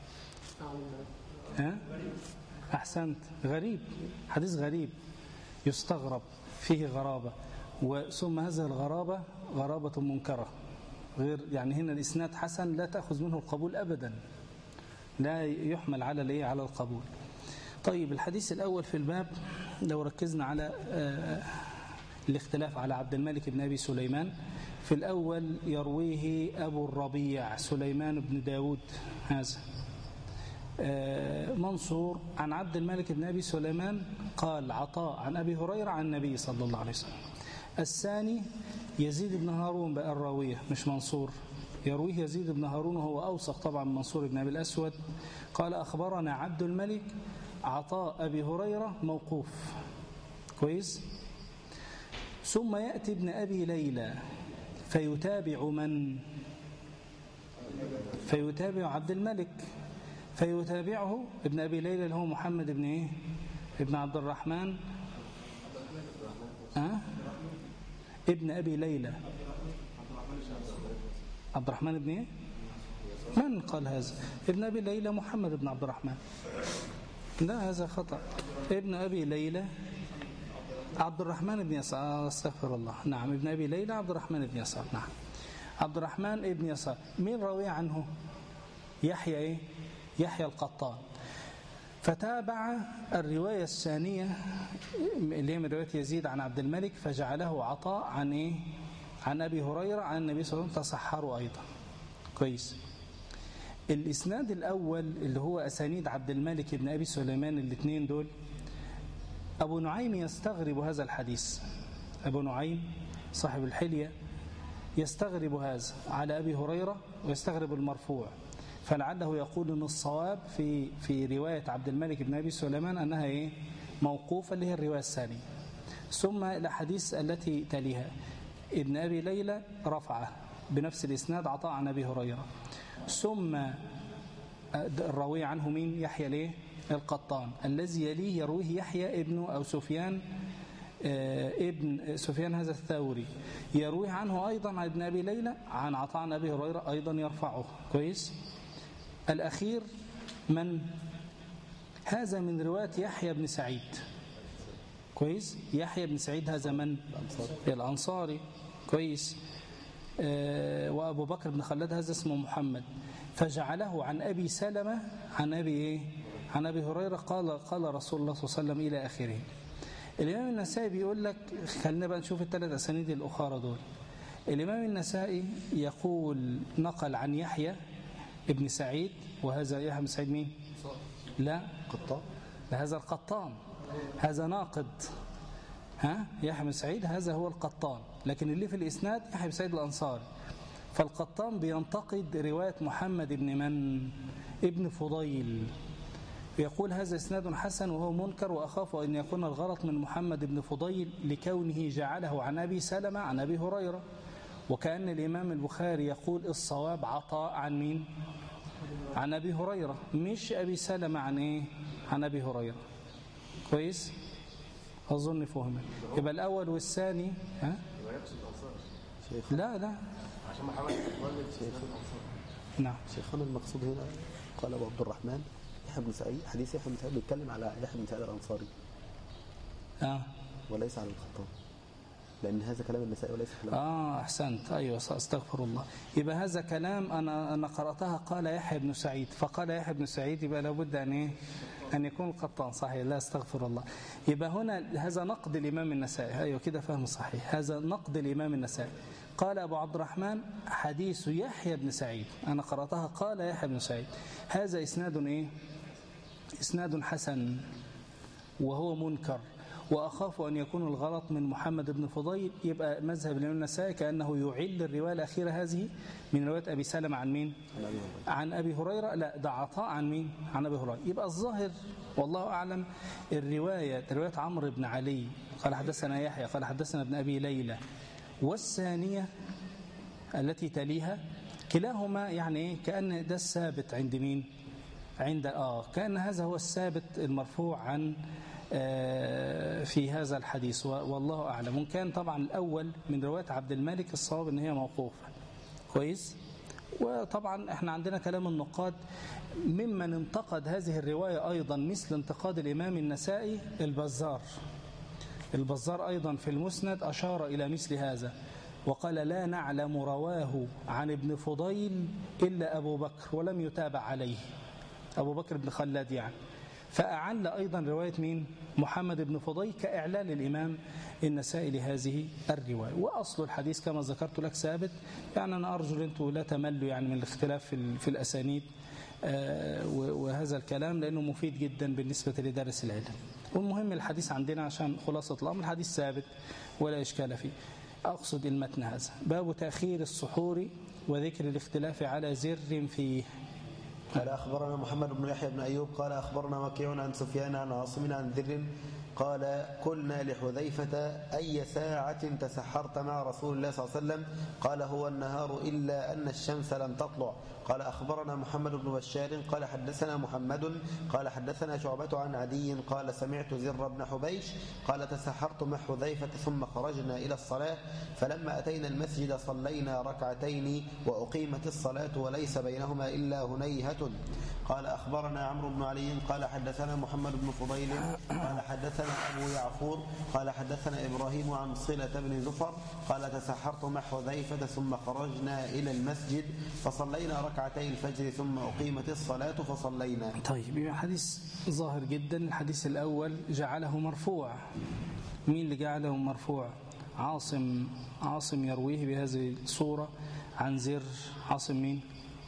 ها؟ أحسنت، غريب، حديث غريب يستغرب فيه غرابة، وثم هذه الغرابة غرابة منكرة، غير يعني هنا الإسناد حسن لا تأخذ منه القبول أبدا، لا يحمل على الايه على القبول. طيب الحديث الأول في الباب لو ركزنا على الاختلاف على عبد الملك بن أبي سليمان، في الأول يرويه أبو الربيع سليمان بن داود هذا منصور عن عبد الملك بن أبي سليمان قال عطاء عن أبي هريرة عن النبي صلى الله عليه وسلم. الثاني يزيد بن هارون بقى الراوية مش منصور، يرويه يزيد بن هارون وهو أوثق طبعا من منصور بن أبي الأسود قال: أخبرنا عبد الملك عطاء أبي هريرة موقوف. كويس. ثم يأتي ابن أبي ليلى فيتابع من؟ فيتابع عبد الملك، فيتابعه ابن أبي ليلى اللي هو محمد بن إيه؟ ابن عبد الرحمن أه؟ ابن أبي ليلى عبد الرحمن بن إيه؟ من قال هذا؟ ابن أبي ليلى محمد بن عبد الرحمن، لا هذا خطأ. ابن أبي ليلى عبد الرحمن بن يسار، استغفر الله، نعم ابن أبي ليلى عبد الرحمن بن يسار، نعم عبد الرحمن ابن يسار. مين راوي عنه؟ يحيى إيه؟ يحيى القطان. فتابع الرواية الثانية اللي هي من رواية يزيد عن عبد الملك فجعله عطاء عن إيه؟ عن أبي هريرة عن النبي صلى الله عليه وسلم تسحروا أيضا. كويس. الإسناد الأول اللي هو أسانيد عبد الملك بن أبي سليمان الاثنين دول، أبو نعيم يستغرب هذا الحديث، أبو نعيم صاحب الحلية يستغرب هذا على أبي هريرة ويستغرب المرفوع، فلعله يقول أن الصواب في في رواية عبد الملك بن أبي سليمان أنها إيه؟ موقوفة، اللي هي الرواية الثانية. ثم الأحاديث التي تليها ابن أبي ليلى رفعه بنفس الإسناد عطاء عن أبي هريرة، ثم الراوي عنه مين؟ يحيى ليه؟ القطان. الذي يليه يرويه يحيى ابن أو سفيان ابن سفيان هذا الثوري، يرويه عنه أيضا عن ابن أبي ليلى عن عطاء عن أبي هريرة أيضا يرفعه. كويس. الأخير من؟ هذا من رواية يحيى بن سعيد. كويس. يحيى بن سعيد هذا من؟ الأنصاري. كويس. آه وأبو بكر بن خلاد هذا اسمه محمد، فجعله عن أبي سلمة عن أبي إيه؟ عن أبي هريرة قال قال رسول الله صلى الله عليه وسلم إلى آخره. الإمام النسائي بيقول لك، خلينا بقى نشوف الثلاث أسانيد الأخرى دول. الإمام النسائي يقول نقل عن يحيى ابن سعيد، وهذا يحيى بن سعيد مين؟ لا قطان. لا، هذا القطان، هذا ناقد. ها يحيى بن سعيد هذا هو القطان، لكن اللي في الإسناد يحيى بن سعيد الأنصاري. فالقطان بينتقد رواية محمد بن من؟ ابن فضيل، يقول هذا إسناد حسن وهو منكر، وأخاف أن يكون الغلط من محمد بن فضيل لكونه جعله عن أبي سلمة عن أبي هريرة، وكأن الإمام البخاري يقول الصواب عطاء عن مين؟ عن أبي هريرة، مش أبي سلمة عن إيه؟ عن أبي هريرة. كويس؟ أظن فهمت. يبقى الأول والثاني ها؟ لا لا عشان محمد شيخ. نعم شيخنا المقصود هنا قال أبو عبد الرحمن يحيى بن سعيد، حديث يحيى بن سعيد بيتكلم على يحيى بن سعيد الأنصاري آه وليس على القطان، لأن هذا كلام النسائي وليس كلام. آه أحسنت، أيوة أستغفر الله. يبقى هذا كلام أنا أنا قرأتها قال يحيى بن سعيد، فقال يحيى بن سعيد يبقى لابد أن إيه؟ أن يكون القطان. صحيح، لا أستغفر الله. يبقى هنا هذا نقد الإمام النسائي. أيوة كده فهم صحيح، هذا نقد الإمام النسائي. قال أبو عبد الرحمن حديث يحيى بن سعيد، أنا قرأتها قال يحيى بن سعيد، هذا إسناد إيه؟ إسناد حسن وهو منكر، وأخاف أن يكون الغلط من محمد بن فضيل. يبقى مذهب الإمام النسائي كأنه يعل الرواية الأخيرة هذه من رواية أبي سلمة عن مين؟ عن أبي هريرة. لا، ده عطاء عن مين؟ عن أبي هريرة. يبقى الظاهر والله أعلم الرواية رواية عمرو بن علي قال حدثنا يحيى قال حدثنا ابن أبي ليلى، والثانية التي تليها كلاهما يعني كأن ده الثابت عند مين؟ عند آه كأن هذا هو الثابت المرفوع عن آه في هذا الحديث، والله أعلم. وكان طبعا الأول من رواية عبد الملك الصواب إن هي موقوفة. كويس. وطبعا احنا عندنا كلام النقاد ممن انتقد هذه الرواية أيضا مثل انتقاد الإمام النسائي البزار. البزار أيضا في المسند أشار إلى مثل هذا وقال لا نعلم رواه عن ابن فضيل إلا أبو بكر ولم يتابع عليه، أبو بكر بن خلاد يعني. فأعل أيضا رواية مين؟ محمد بن فضيل كإعلال الإمام النسائي لهذه الرواية. وأصل الحديث كما ذكرت لك ثابت، يعني أنا أرجو أن أنتم لا تملوا يعني من الاختلاف في, في الأسانيد آه وهذا الكلام لأنه مفيد جدا بالنسبة لدرس العلم. والمهم الحديث عندنا عشان خلاصة الأمر الحديث ثابت ولا إشكال فيه. أقصد المتن هذا باب تأخير السحور وذكر الاختلاف على زر فيه. قال أخبرنا محمد بن يحيى بن أيوب قال أخبرنا وكيع عن سفيان عن عاصم عن ذر قال قلنا لحذيفة أي ساعة تسحرت مع رسول الله صلى الله عليه وسلم؟ قال هو النهار إلا أن الشمس لم تطلع. قال أخبرنا محمد بن بشار قال حدثنا محمد قال حدثنا شعبة عن عدي قال سمعت زر بن حبيش قال تسحرت مع حذيفة ثم خرجنا إلى الصلاة فلما أتينا المسجد صلينا ركعتين وأقيمت الصلاة وليس بينهما إلا هنيهة. قال أخبرنا عمرو بن علي قال حدثنا محمد بن فضيل قال حدثنا أبو يعفور قال حدثنا إبراهيم عن صلة بن زفر قال تسحرت مع حذيفة ثم خرجنا إلى المسجد فصلينا ركعتي الفجر ثم أقيمت الصلاة فصلينا. طيب حديث ظاهر جدا. الحديث الأول جعله مرفوع. مين اللي جعله مرفوع؟ عاصم عاصم يرويه بهذه الصورة عن زر. عاصم مين؟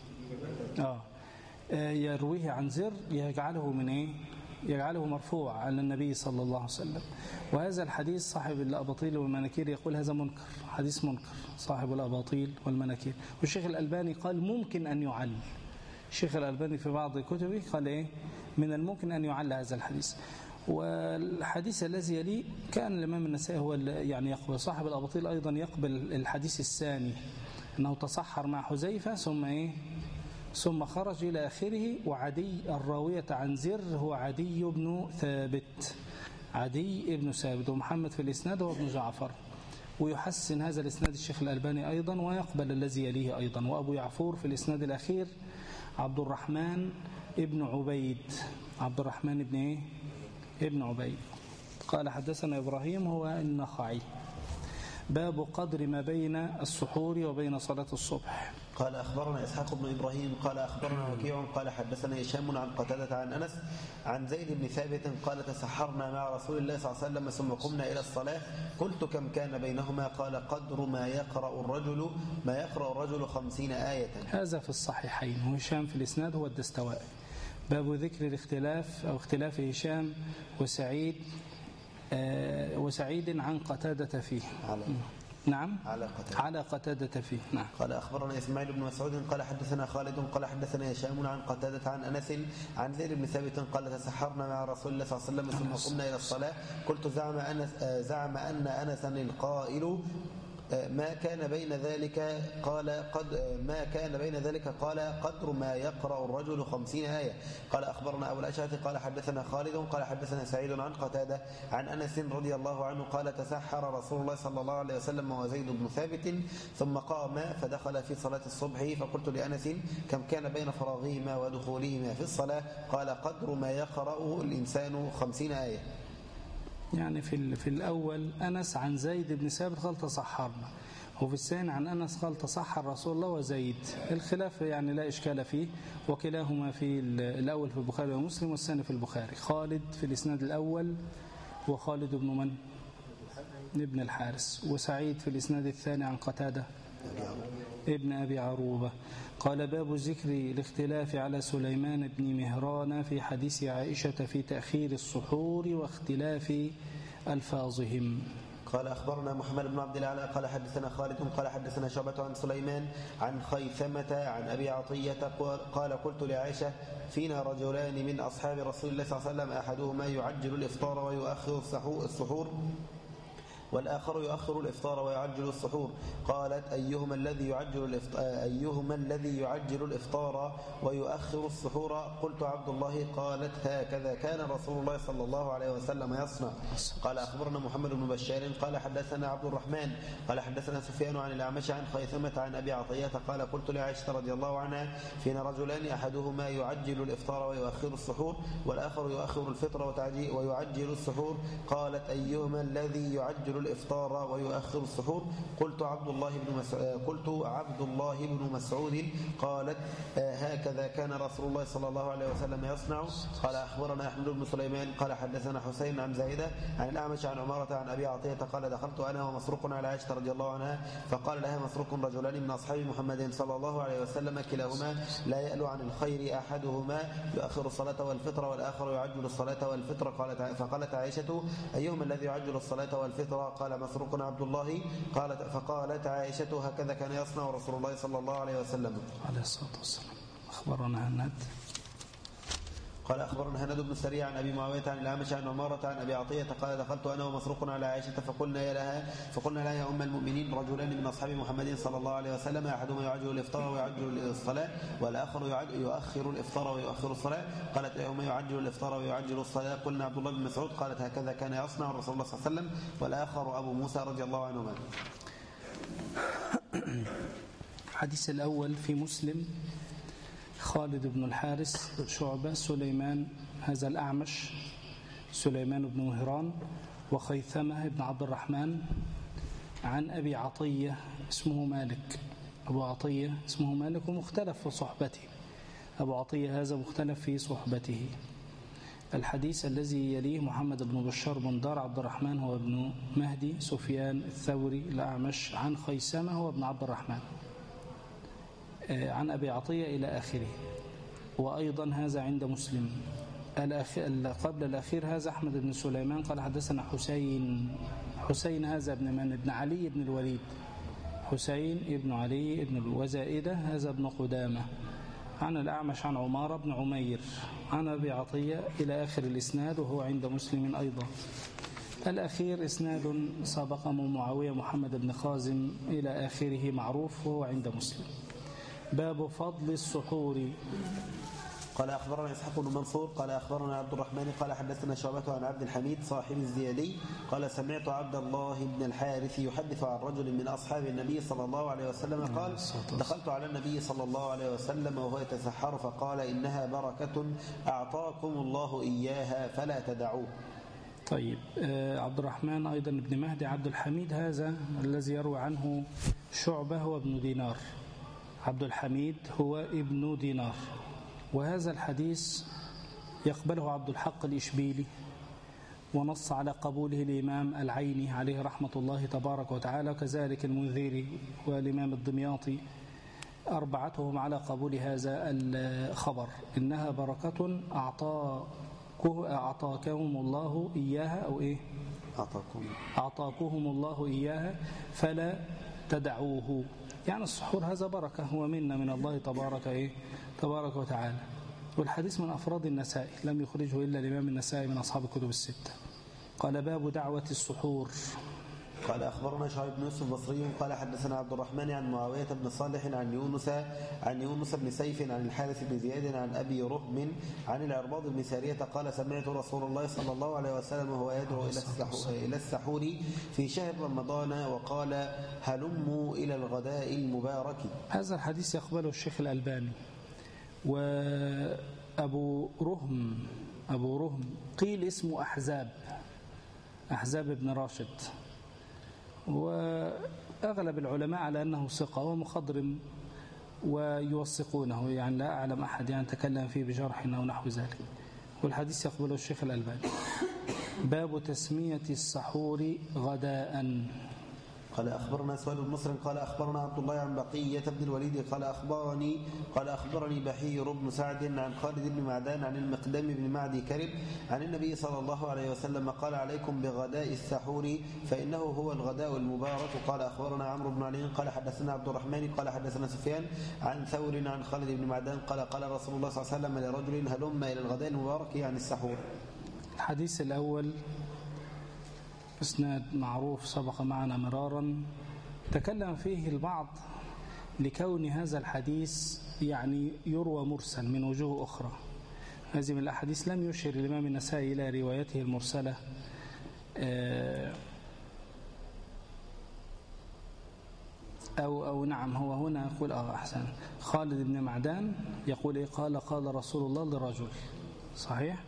آه يرويه عن زر يجعله من إيه؟ يجعله مرفوع على النبي صلى الله عليه وسلم. وهذا الحديث صاحب الأباطيل والمناكير يقول هذا منكر، حديث منكر صاحب الأباطيل والمناكير. والشيخ الألباني قال ممكن أن يعل. الشيخ الألباني في بعض كتبه قال إيه؟ من الممكن أن يعل هذا الحديث. والحديث الذي يليه كان الإمام النسائي هو يعني يقبل. صاحب الأباطيل أيضا يقبل الحديث الثاني أنه تصحر مع حذيفة ثم إيه؟ ثم خرج إلى آخره. وعدي الراوية عن زر هو عدي بن ثابت، عدي بن ثابت. ومحمد في الإسناد هو ابن جعفر. ويحسن هذا الإسناد الشيخ الألباني أيضا، ويقبل الذي يليه أيضا. وأبو يعفور في الإسناد الأخير عبد الرحمن ابن عبيد، عبد الرحمن ابن إيه؟ ابن عبيد. قال حدثنا إبراهيم هو النخعي. باب قدر ما بين السحور وبين صلاة الصبح. قال أخبرنا إسحاق بن إبراهيم قال أخبرنا وكيع قال حدثنا هشام عن قتادة عن أنس عن زيد بن ثابت قال تسحرنا مع رسول الله صلى الله عليه وسلم ثم قمنا إلى الصلاة قلت كم كان بينهما قال قدر ما يقرأ الرجل ما يقرأ الرجل خمسين آية. هذا في الصحيحين. وهشام في الإسناد هو الدستوائي. باب ذكر الاختلاف أو اختلاف هشام وسعيد آه وسعيد عن قتادة فيه. على نعم على قتادة على قتادة فيه. نعم. قال أخبرنا إسماعيل بن مسعود قال حدثنا خالد قال حدثنا هشام عن قتادة عن أنس عن زيد بن ثابت قال تسحرنا مع رسول الله صلى الله عليه وسلم ثم قمنا إلى الصلاة قلت زعم أنس زعم أن أنسا القائل ما كان بين ذلك قال قد ما كان بين ذلك قال قدر ما يقرأ الرجل خمسين آية. قال أخبرنا أبو الأشعث قال حدثنا خالد قال حدثنا سعيد عن قتادة عن أنس رضي الله عنه قال تسحر رسول الله صلى الله عليه وسلم وزيد بن ثابت ثم قام فدخل في صلاة الصبح فقلت لأنس كم كان بين فراغهما ودخولهما في الصلاة قال قدر ما يقرأ الإنسان خمسين آية. يعني في في الأول أنس عن زيد بن ثابت قال تصحرنا، وفي الثاني عن أنس قال تصحر رسول الله وزيد. الخلاف يعني لا إشكال فيه، وكلاهما في الأول في البخاري ومسلم والثاني في البخاري. خالد في الإسناد الأول وخالد بن من؟ ابن الحارث. وسعيد في الإسناد الثاني عن قتادة ابن أبي عروبة. قال باب ذكر الاختلاف على سليمان بن مهران في حديث عائشة في تأخير السحور واختلاف ألفاظهم. قال أخبرنا محمد بن عبد الأعلى قال حدثنا خالد قال حدثنا شعبة عن سليمان عن خيثمة عن أبي عطية قال قلت لعائشة فينا رجلان من أصحاب رسول الله صلى الله عليه وسلم أحدهما يعجل الإفطار ويؤخر السحور والآخر يؤخر الإفطار ويعجل السحور. قالت أيهما الذي يعجل الإفطار أيهما الذي يعجل الإفطار ويؤخر السحور؟ قلت عبد الله. قالت هكذا كان رسول الله صلى الله عليه وسلم يصنع. قال أخبرنا محمد بن بشار قال حدثنا عبد الرحمن قال حدثنا سفيان عن الأعمش عن خيثمة عن أبي عطية قال قلت لعائشة رضي الله عنها فينا رجلان أحدهما يعجل الإفطار ويؤخر السحور والآخر يؤخر الفطر ويعجل السحور. قالت أيهما الذي يعجل الإفطار ويؤخر السحور؟ قلت عبد الله بن مسعود قلت عبد الله بن مسعود. قالت هكذا كان رسول الله صلى الله عليه وسلم يصنع. قال أخبرنا أحمد بن سليمان قال حدثنا حسين عن زاهدة عن الأعمش عن عمارة عن أبي عطية قال دخلت أنا ومسروق على عائشة رضي الله عنها فقال لها مسروق رجلان من أصحاب محمد صلى الله عليه وسلم كلاهما لا يألو عن الخير أحدهما يؤخر الصلاة والفطر والآخر يعجل الصلاة والفطر. قالت فقالت عائشة أيهما الذي يعجل الصلاة والفطر؟ قال مسروق عبد الله. قالت فقالت عائشة هكذا كان يصنع رسول الله صلى الله عليه وسلم عليه الصلاة والسلام. أخبرنا هند قال أخبرنا هند بن السريع عن أبي معاوية عن الأعمش عن عمارة عن أبي عطية قال دخلت أنا ومسروق على عائشة فقلنا يا لها فقلنا لها يا أم المؤمنين رجلان من أصحاب محمد صلى الله عليه وسلم أحدهما يعجل الإفطار ويعجل الصلاة والآخر يؤخر الإفطار ويؤخر الصلاة. قالت أيهما يعجل الإفطار ويعجل الصلاة؟ قلنا عبد الله بن مسعود. قالت هكذا كان يصنع رسول الله صلى الله عليه وسلم والآخر أبو موسى رضي الله عنهما. الحديث الأول في مسلم خالد بن الحارث شعبة سليمان هذا الأعمش سليمان بن مهران وخيثمة بن عبد الرحمن عن أبي عطية اسمه مالك. أبو عطية اسمه مالك ومختلف في صحبته. أبو عطية هذا مختلف في صحبته. الحديث الذي يليه محمد بن بشار بن دار عبد الرحمن هو ابن مهدي سفيان الثوري الأعمش عن خيثمة هو ابن عبد الرحمن عن أبي عطية إلى آخره. وأيضا هذا عند مسلم. قبل الأخير هذا أحمد بن سليمان قال حدثنا حسين. حسين هذا ابن من؟ ابن علي بن الوليد. حسين ابن علي ابن وزائدة هذا ابن قدامة عن الأعمش عن عمارة بن عمير عن أبي عطية إلى آخر الإسناد وهو عند مسلم أيضا. الأخير إسناد سبق من معاوية محمد بن خازم إلى آخره معروف وهو عند مسلم. باب فضل السحور. قال أخبرنا إسحاق بن منصور قال أخبرنا عبد الرحمن قال حدثنا شعبة عن عبد الحميد صاحب الزيادي قال سمعت عبد الله بن الحارث يحدث عن رجل من أصحاب النبي صلى الله عليه وسلم قال دخلت على النبي صلى الله عليه وسلم وهو يتسحر فقال إنها بركة أعطاكم الله إياها فلا تدعوه. طيب، عبد الرحمن أيضا بن مهدي عبد الحميد هذا الذي يروي عنه شعبة هو ابن دينار. عبد الحميد هو ابن دينار، وهذا الحديث يقبله عبد الحق الإشبيلي، ونص على قبوله الإمام العيني عليه رحمة الله تبارك وتعالى، وكذلك المنذري والإمام الدمياطي، أربعتهم على قبول هذا الخبر. إنها بركة أعطاكم الله إياها أو إيه أعطاكم أعطاكهم الله إياها فلا تدعوه. يعني السحور هذا بركة، هو منا من الله تبارك إيه تبارك وتعالى. والحديث من أفراد النسائي، لم يخرجه إلا الإمام النسائي من أصحاب الكتب الستة. قال باب دعوة السحور. قال أخبرنا شعيب بن يوسف البصري قال حدثنا عبد الرحمن عن معاوية بن صالح عن يونس عن يونس بن سيف عن الحارث بن زياد عن أبي رهم عن العرباض بن سارية قال سمعت رسول الله صلى الله عليه وسلم وهو يدعو إلى السحور في شهر رمضان وقال هلموا إلى الغداء المبارك. هذا الحديث يقبله الشيخ الألباني. وأبو رهم أبو رهم قيل اسمه أحزاب أحزاب بن راشد، وأغلب العلماء على أنه ثقة ومخضرم ويوثقونه، يعني لا أعلم أحد يعني تكلم فيه بجرح أو نحو ذلك. والحديث يقبله الشيخ الألباني. باب تسمية السحور غداء. قال أخبرنا سؤال بن مصر قال أخبرنا عبد الله عن بقية بن الوليد قال أخبرني قال أخبرني بحير بن سعد عن خالد بن معدان عن المقدام بن معدي كرب عن النبي صلى الله عليه وسلم قال عليكم بغداء السحور فإنه هو الغداء المبارك. قال أخبرنا عمرو بن علي قال حدثنا عبد الرحمن قال حدثنا سفيان عن ثور عن خالد بن معدان قال قال رسول الله صلى الله عليه وسلم لرجل هلم إلى الغداء المبارك يعني السحور. الحديث الأول إسناد معروف سبق معنا مرارا، تكلم فيه البعض لكون هذا الحديث يعني يروى مرسل من وجوه أخرى. هذه من الأحاديث لم يشير الإمام النسائي إلى روايته المرسلة، أو أو نعم هو هنا يقول آه أحسن خالد بن معدان يقول إيه قال قال رسول الله لرجل، صحيح.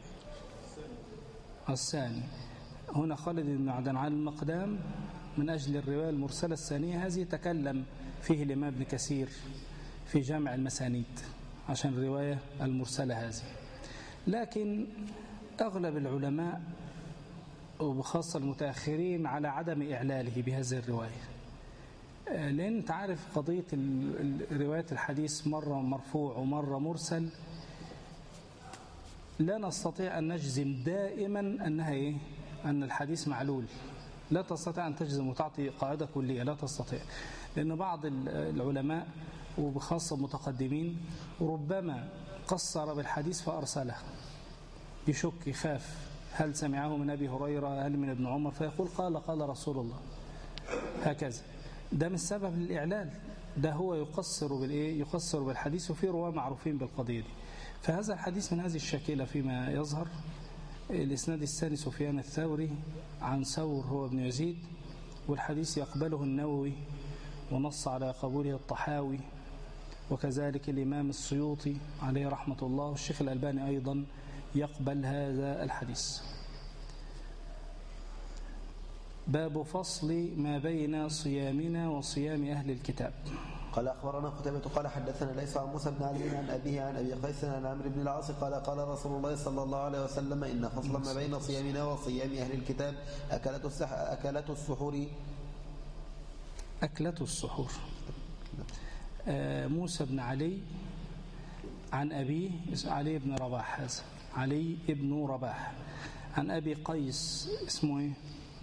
الثاني هنا خالد بن معدان عن المقدام من أجل الرواية المرسلة الثانية، هذه تكلم فيه الإمام ابن كثير في جامع المسانيد عشان الرواية المرسلة هذه. لكن أغلب العلماء وبخاصة المتأخرين على عدم إعلاله بهذه الرواية، لأن تعرف قضية رواية الحديث مرة مرفوع ومرة مرسل، لا نستطيع أن نجزم دائما أنها إيه؟ أن الحديث معلول. لا تستطيع أن تجزم وتعطي قاعدة كلية، لا تستطيع، لأن بعض العلماء وبخاصة المتقدمين ربما قصر بالحديث فأرسله، يشك يخاف هل سمعه من أبي هريرة هل من ابن عمر، فيقول قال قال رسول الله هكذا. ده مش سبب للإعلال، ده هو يقصر بالإيه؟ يقصر بالحديث، وفي رواه معروفين بالقضية دي. فهذا الحديث من هذه الشكلة فيما يظهر. الإسناد الثاني سفيان الثوري عن ثور هو ابن يزيد، والحديث يقبله النووي ونص على قبوله الطحاوي، وكذلك الإمام السيوطي عليه رحمة الله، والشيخ الألباني أيضا يقبل هذا الحديث. باب فصل ما بين صيامنا وصيام أهل الكتاب. قال أخبرنا قتيبة قال حدثنا ليس عن موسى بن علي عن أبيه عن أبي قيس عن عمرو بن العاص قال قال رسول الله صلى الله عليه وسلم إن فصلا ما بين صيامنا وصيام أهل الكتاب أكلة السح أكلة السحور أكلة السحور. آه موسى بن علي عن أبيه علي بن رباح، هذا علي بن رباح عن أبي قيس اسمه إيه؟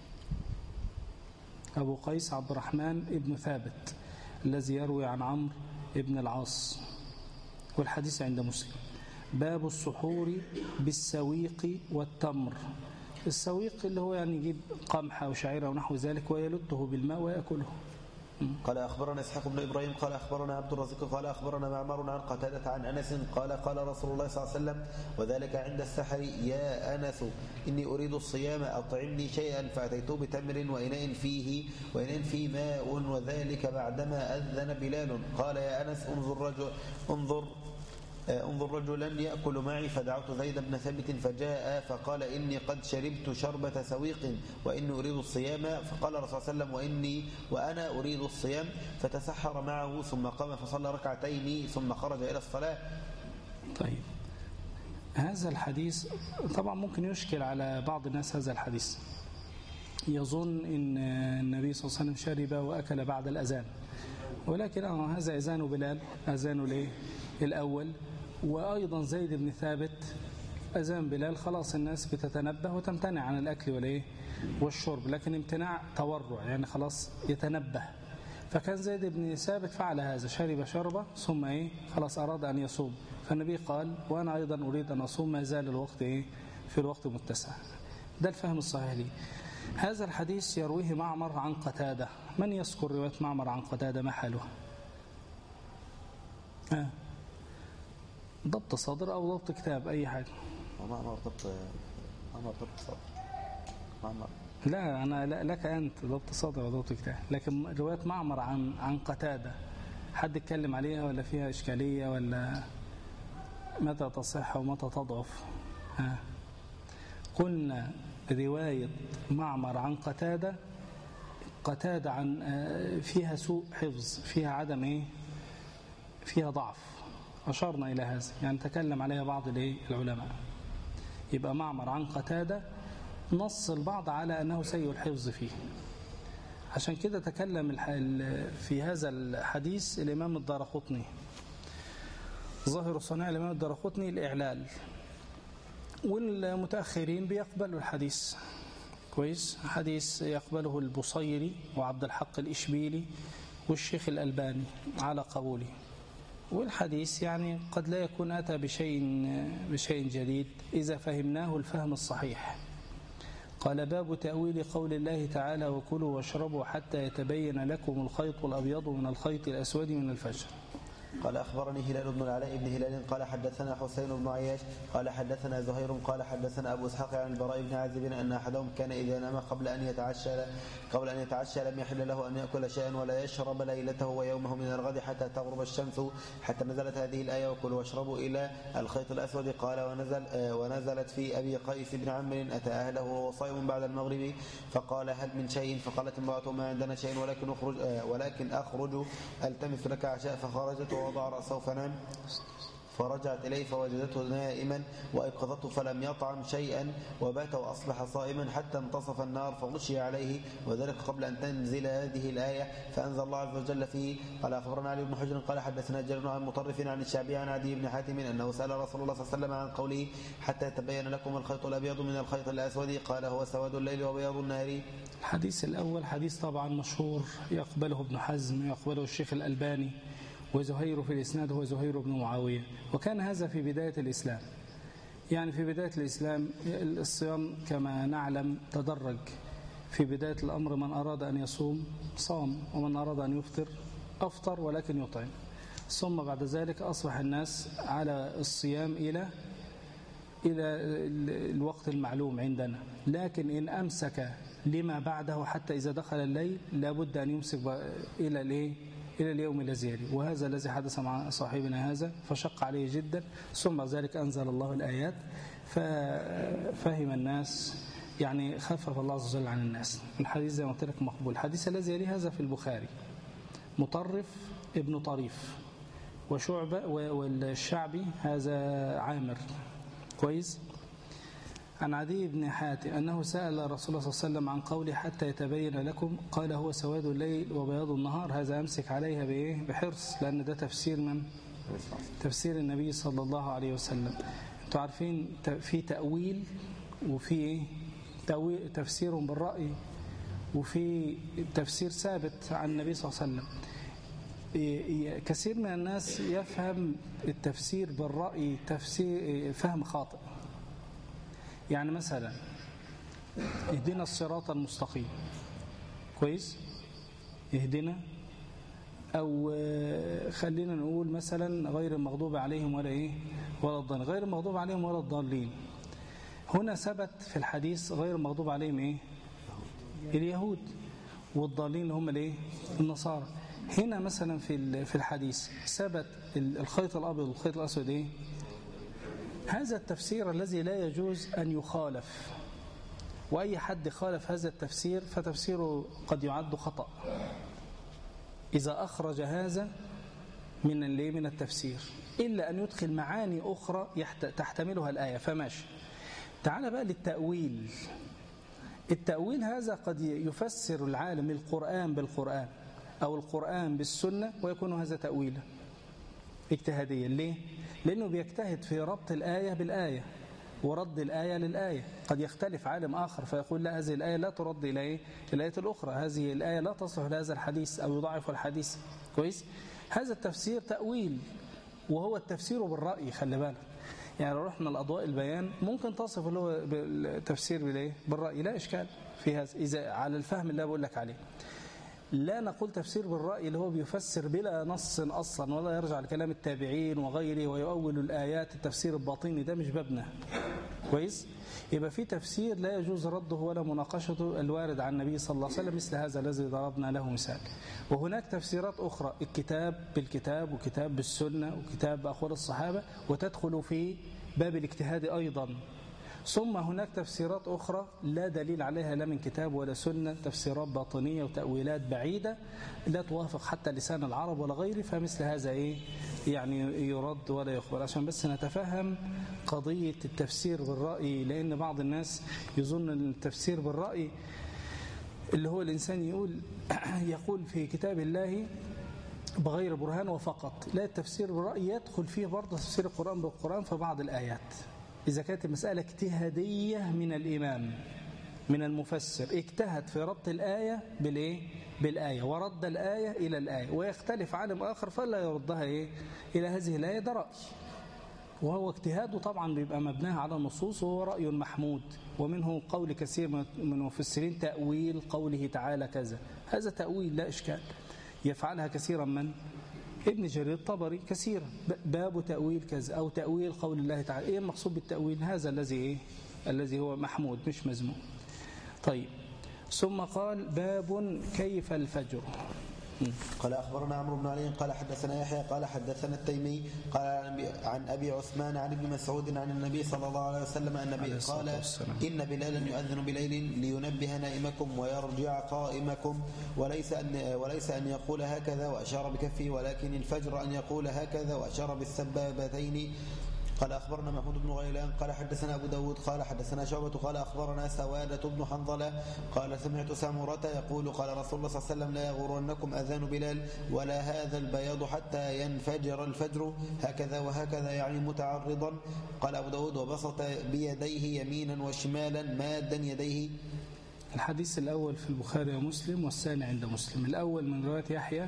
أبو قيس عبد الرحمن ابن ثابت الذي يروي عن عمرو ابن العاص، والحديث عند مسلم. باب السحور بالسويق والتمر. السويق اللي هو يعني يجيب قمح أو شعير أو نحو ذلك ويلته بالماء ويأكله، قال أخبرنا إسحاق بن إبراهيم قال أخبرنا عبد الرزاق قال أخبرنا معمر عن قتادة عن أنس قال قال رسول الله صلى الله عليه وسلم وذلك عند السحر يا أنس إني أريد الصيام أطعمني شيئا فأتيته بتمر وإناء فيه وإناء فيه ماء وذلك بعدما أذن بلال قال يا أنس انظر رجل انظر انظر رجلا يأكل معي فدعوت زيد بن ثابت فجاء فقال إني قد شربت شربة سويق وإني أريد الصيام فقال الرسول صلى الله عليه وسلم وإني وأنا أريد الصيام فتسحر معه ثم قام فصلى ركعتين ثم خرج إلى الصلاة. طيب هذا الحديث طبعا ممكن يشكل على بعض الناس. هذا الحديث يظن إن النبي صلى الله عليه وسلم شرب وأكل بعد الأذان، ولكن هذا أذان بلال، أذان ليه الأول، وأيضا زيد بن ثابت أذان بلال، خلاص الناس بتتنبه وتمتنع عن الأكل والإيه والشرب، لكن امتناع تورع يعني خلاص يتنبه. فكان زيد بن ثابت فعل هذا، شرب شربة ثم إيه خلاص أراد أن يصوم، فالنبي قال وأنا أيضا أريد أن أصوم ما زال الوقت إيه في الوقت متسع. ده الفهم الصحيح لي. هذا الحديث يرويه معمر عن قتادة. من يذكر رواية معمر عن قتادة ما حالها؟ آه. ضبط صدر أو ضبط كتاب أي حاجة. معمر ضبط معمر ضبط صدر معمر. لا أنا لا لك أنت ضبط صدر وضبط كتاب، لكن رواية معمر عن عن قتادة حد يتكلم عليها ولا فيها إشكالية ولا متى تصح ومتى تضعف؟ ها. قلنا رواية معمر عن قتادة قتادة عن فيها سوء حفظ، فيها عدم إيه فيها ضعف، أشرنا إلى هذا يعني تكلم عليها بعض العلماء. يبقى معمر عن قتادة نص البعض على أنه سيء الحفظ فيه، عشان كده تكلم في هذا الحديث الإمام الدارقطني. ظاهر صناع الإمام الدارقطني الإعلال، والمتأخرين بيقبلوا الحديث كويس. حديث يقبله البصيري وعبد الحق الإشبيلي والشيخ الألباني على قبوله، والحديث يعني قد لا يكون أتى بشيء بشيء جديد إذا فهمناه الفهم الصحيح. قال باب تأويل قول الله تعالى وكلوا واشربوا حتى يتبين لكم الخيط الأبيض من الخيط الأسود من الفجر. قال أخبرني هلال بن العلاء بن هلال قال حدثنا حسين بن عياش قال حدثنا زهير قال حدثنا أبو إسحاق عن البراء بن عازب أن أحدهم كان إذا نام قبل أن يتعشى قبل أن يتعشى لم يحل له أن يأكل شيئا ولا يشرب ليلته ويومه من الغد حتى تغرب الشمس، حتى نزلت هذه الآية وكلوا واشربوا إلى الخيط الأسود. قال ونزل ونزلت في أبي قيس بن عمرو أتى أهله وهو صائم بعد المغرب فقال هل من شيء؟ فقالت امرأته ما عندنا شيء ولكن أخرج ولكن أخرج ألتمس لك عشاء، فخرجت ووضع رأسه فنام، فرجعت إليه فوجدته نائما وأيقظته فلم يطعم شيئا وبات وأصبح صائما حتى انتصف النار فغشي عليه، وذلك قبل أن تنزل هذه الآية فأنزل الله عز وجل فيه. قال أخبرنا علي بن حجر قال حدثنا جرير عن مطرف عن الشعبي عن عدي بن حاتم أنه سأل رسول الله صلى الله عليه وسلم عن قوله حتى يتبين لكم الخيط الأبيض من الخيط الأسود قال هو سواد الليل وبياض النهار. الحديث الأول حديث طبعا مشهور يقبله ابن حزم يقبله الشيخ الألباني، وزهير في الإسناد هو زهير بن معاوية، وكان هذا في بداية الإسلام. يعني في بداية الإسلام الصيام كما نعلم تدرج. في بداية الأمر من أراد أن يصوم صام، ومن أراد أن يفطر أفطر ولكن يطعم، ثم بعد ذلك أصبح الناس على الصيام إلى إلى الوقت المعلوم عندنا، لكن إن أمسك لما بعده حتى إذا دخل الليل لابد أن يمسك إلى الإيه إلى اليوم الذي يلي، وهذا الذي حدث مع صاحبنا هذا فشق عليه جدا. ثم ذلك أنزل الله الآيات ففهم الناس، يعني خفف الله عز وجل عن الناس. الحديث زي ما قلت لك مقبول. الحديث الذي يلي هذا في البخاري، مطرف ابن طريف وشعبة والشعبي هذا عامر كويس. عن عدي بن حاتم أنه سأل رسول الله صلى الله عليه وسلم عن قوله حتى يتبين لكم قال هو سواد الليل وبياض النهار. هذا أمسك عليها بإيه؟ بحرص، لأن ده تفسير من؟ تفسير النبي صلى الله عليه وسلم. أنتوا عارفين في تأويل وفي إيه؟ تأويل تفسير بالرأي، وفي تفسير ثابت عن النبي صلى الله عليه وسلم. كثير من الناس يفهم التفسير بالرأي تفسير فهم خاطئ. يعني مثلا اهدنا الصراط المستقيم كويس، اهدنا أو خلينا نقول مثلا غير المغضوب عليهم ولا إيه ولا الضالين، غير المغضوب عليهم ولا الضالين. هنا ثبت في الحديث غير المغضوب عليهم إيه اليهود، والضالين اللي هم الإيه النصارى. هنا مثلا في في الحديث ثبت الخيط الأبيض والخيط الأسود إيه. هذا التفسير الذي لا يجوز أن يخالف، وأي حد خالف هذا التفسير فتفسيره قد يعد خطأ إذا أخرج هذا من اللي من التفسير، إلا أن يدخل معاني أخرى تحتملها الآية فماشي. تعال بقى للتأويل. التأويل هذا قد يفسر العالم القرآن بالقرآن أو القرآن بالسنة ويكون هذا تأويلا اجتهاديا. ليه؟ لأنه بيجتهد في ربط الآية بالآية ورد الآية للآية. قد يختلف عالم آخر فيقول لا، هذه الآية لا ترد إلى الآية الأخرى، هذه الآية لا تصلح لهذا الحديث أو يضعف الحديث. كويس؟ هذا التفسير تأويل، وهو التفسير بالرأي. خلي بالك، يعني لو رحنا الأضواء البيان ممكن تصف اللي هو التفسير بالإيه بالرأي، لا إشكال في هذا إذا على الفهم اللي بقول لك عليه. لا نقول تفسير بالرأي اللي هو بيفسر بلا نص أصلا ولا يرجع لكلام التابعين وغيره ويؤول الآيات، التفسير الباطني ده مش بابنا. كويس؟ يبقى في تفسير لا يجوز رده ولا مناقشته الوارد عن النبي صلى الله عليه وسلم، مثل هذا الذي ضربنا له مثال. وهناك تفسيرات أخرى، الكتاب بالكتاب وكتاب بالسنة وكتاب بأقوال الصحابة، وتدخل في باب الاجتهاد أيضا. ثم هناك تفسيرات أخرى لا دليل عليها لا من كتاب ولا سنة، تفسيرات باطنية وتأويلات بعيدة لا توافق حتى لسان العرب ولا غيره، فمثل هذا إيه يعني يرد ولا يقبل. عشان بس نتفهم قضية التفسير بالرأي، لأن بعض الناس يظن أن التفسير بالرأي اللي هو الإنسان يقول يقول في كتاب الله بغير برهان وفقط. لا، التفسير بالرأي يدخل فيه برضه تفسير القرآن بالقرآن في بعض الآيات، إذا كانت المسألة اجتهادية من الإمام من المفسر، اجتهد في ربط الآية بالإيه؟ بالآية ورد الآية إلى الآية، ويختلف عالم آخر فلا يردها إيه؟ إلى هذه الآية، ده رأي، وهو اجتهاده طبعا بيبقى مبناه على النصوص، وهو رأي محمود. ومنه قول كثير من المفسرين تأويل قوله تعالى كذا، هذا تأويل لا إشكال، يفعلها كثيرا من ابن جرير الطبري كثيرا، باب تأويل كذا أو تأويل قول الله تعالى. إيه المقصود بالتأويل؟ هذا الذي إيه؟ الذي هو محمود مش مذموم. طيب، ثم قال باب كيف الفجر. قال أخبرنا عمرو بن علي قال حدثنا يحيى قال حدثنا التيمي قال عن أبي عثمان عن ابن مسعود عن النبي صلى الله عليه وسلم النبي قال إن بلالا يؤذن بليل لينبه نائمكم ويرجع قائمكم، وليس أن وليس أن يقول هكذا وأشار بكفه، ولكن الفجر أن يقول هكذا وأشار بالسبابتين. قال أخبرنا محمود بن غيلان قال حدثنا أبو داود قال حدثنا شعبة قال أخبرنا سوادة بن حنظلة قال سمعت سامورة يقول قال رسول الله صلى الله عليه وسلم لا يغرنكم أذان بلال ولا هذا البياض حتى ينفجر الفجر هكذا وهكذا، يعني متعرضا. قال أبو داود وبسط بيديه يمينا وشمالا مادا يديه. الحديث الأول في البخاري ومسلم، والثاني عند مسلم. الأول من رواية يحيى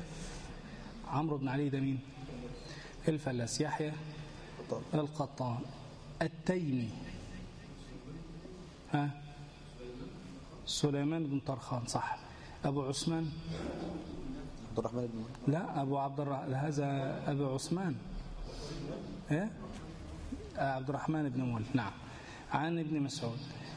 عمرو بن علي ده مين؟ الفلاس يحيى القطان التيمي، ها سليمان بن طرخان صح. أبو عثمان عبد الرحمن بن لا أبو عبد الرحمن، هذا أبو عثمان إيه عبد الرحمن بن مول. نعم، عن ابن مسعود.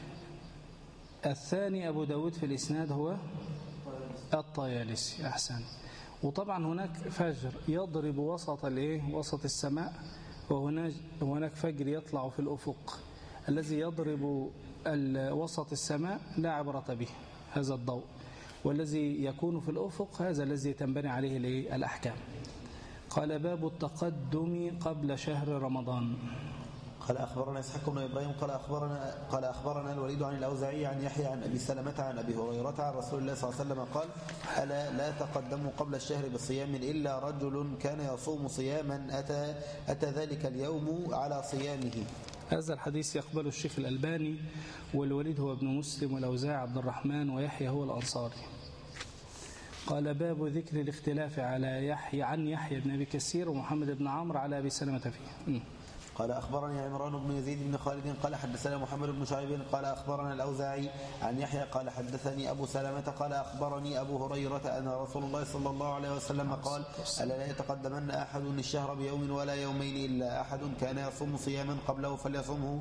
الثاني أبو داود في الإسناد هو الطيالسي. أحسن. وطبعا هناك فجر يضرب وسط الايه وسط السماء، وهناك هناك فجر يطلع في الأفق الذي يضرب وسط السماء لا عبرة به هذا الضوء، والذي يكون في الأفق هذا الذي تنبني عليه الأحكام. قال باب التقدم قبل شهر رمضان. قال أخبرنا إسحاق بن إبراهيم قال أخبرنا قال أخبرنا الوليد عن الأوزاعي عن يحيى عن أبي سلمة عن أبي هريرة عن رسول الله صلى الله عليه وسلم قال ألا لا تقدموا قبل الشهر بصيام إلا رجل كان يصوم صياما أتى, أتى ذلك اليوم على صيامه. هذا الحديث يقبله الشيخ الألباني، والوليد هو ابن مسلم، والأوزاعي عبد الرحمن، ويحيى هو الأنصاري. قال باب ذكر الاختلاف على يحيى عن يحيى بن أبي كثير ومحمد بن عمرو على أبي سلمة فيه. قال أخبرني عمران بن يزيد بن خالد قال حدثنا محمد بن شعيب قال أخبرنا الأوزاعي عن يحيى قال حدثني أبو سلمة قال أخبرني أبو هريرة أن رسول الله صلى الله عليه وسلم قال ألا لا يتقدمن أحد الشهر بيوم ولا يومين إلا أحد كان يصوم صياما قبله فليصومه.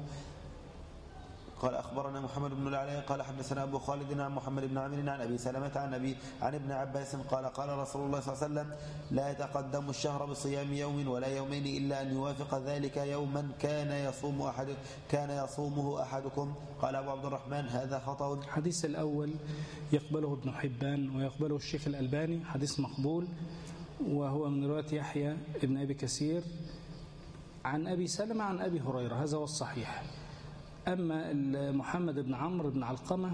قال أخبرنا محمد بن العلاء قال حدثنا أبو خالد عن محمد بن عامر عن أبي سلمة عن أبي عن ابن عباس قال قال رسول الله صلى الله عليه وسلم لا يتقدم الشهر بصيام يوم ولا يومين إلا أن يوافق ذلك يوما كان يصوم أحد كان يصومه أحدكم. قال أبو عبد الرحمن هذا خطأ. الحديث الأول يقبله ابن حبان ويقبله الشيخ الألباني، حديث مقبول، وهو من رواية يحيى ابن أبي كثير عن أبي سلمة عن أبي هريرة، هذا هو الصحيح. أما محمد بن عمرو بن علقمة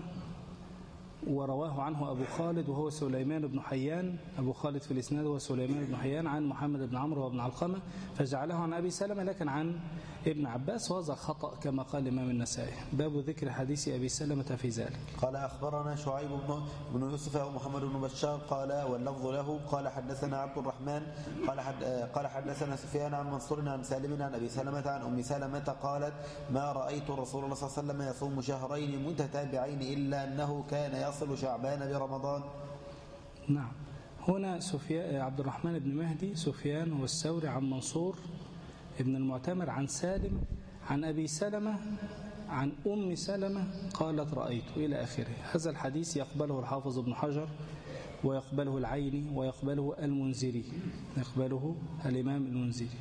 ورواه عنه أبو خالد وهو سليمان بن حيان، أبو خالد في الإسناد هو سليمان بن حيان عن محمد بن عمرو وابن علقمة فجعله عن أبي سلمة لكن عن ابن عباس، وهذا خطأ كما قال الإمام النسائي. باب ذكر حديث أبي سلمة في ذلك. قال أخبرنا شعيب بن يوسف ومحمد بن بشار قال واللفظ له قال حدثنا عبد الرحمن قال حد قال حدثنا سفيان عن منصور عن سالم عن أبي سلمة عن أم سلمة قالت ما رأيت رسول الله صلى الله عليه وسلم يصوم شهرين متتابعين إلا أنه كان يصل شعبان برمضان. نعم، هنا سفيان عبد الرحمن بن مهدي سفيان والثوري عن منصور ابن المعتمر عن سالم عن أبي سلمة عن أم سلمة قالت رأيت إلى آخره. هذا الحديث يقبله الحافظ ابن حجر ويقبله العيني ويقبله المنذري، يقبله الإمام المنذري.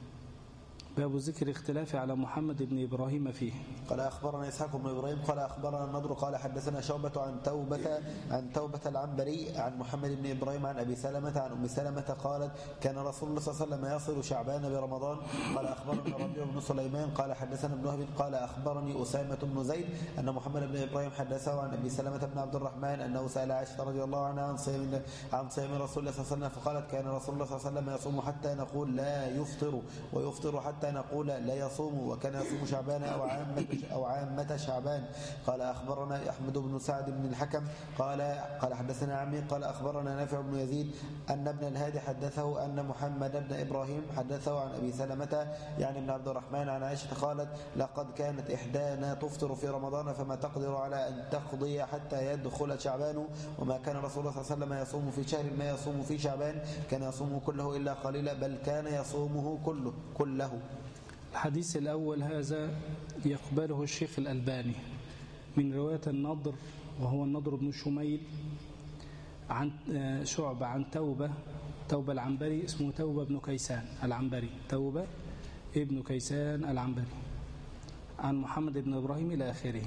باب ذكر اختلاف على محمد بن إبراهيم فيه. قال أخبرنا إسحاق بن إبراهيم قال أخبرنا النضر قال حدثنا شعبة عن توبة عن توبة العنبري عن محمد بن إبراهيم عن أبي سلمة عن أم سلمة قالت كان رسول الله صلى الله عليه وسلم يصل شعبان برمضان. قال أخبرنا ربيع بن سليمان قال حدثنا ابن وهب قال أخبرني أسامة بن زيد أن محمد بن إبراهيم حدثه عن أبي سلمة بن عبد الرحمن أنه سأل عائشة رضي الله عنها عن صيام عن صيام رسول الله صلى الله عليه وسلم فقالت كان رسول الله صلى الله عليه وسلم يصوم حتى نقول لا يفطر ويفطر حتى نقول لا يصوم وكان يصوم شعبان أو عامة أو عامة شعبان. قال أخبرنا أحمد بن سعد بن الحكم قال قال حدثنا عمي قال أخبرنا نافع بن يزيد أن ابن الهادي حدثه أن محمد بن إبراهيم حدثه عن أبي سلمة يعني ابن عبد الرحمن عن عائشة قالت لقد كانت إحدانا تفطر في رمضان فما تقدر على أن تقضي حتى يدخل شعبان وما كان رسول الله صلى الله عليه وسلم يصوم في شهر ما يصوم في شعبان كان يصومه كله إلا قليلا بل كان يصومه كله كله. الحديث الأول هذا يقبله الشيخ الألباني من رواية النضر وهو النضر بن شميل عن شعبة عن توبة توبة العنبري اسمه توبة بن كيسان العنبري توبة ابن كيسان العنبري عن محمد بن إبراهيم إلى آخره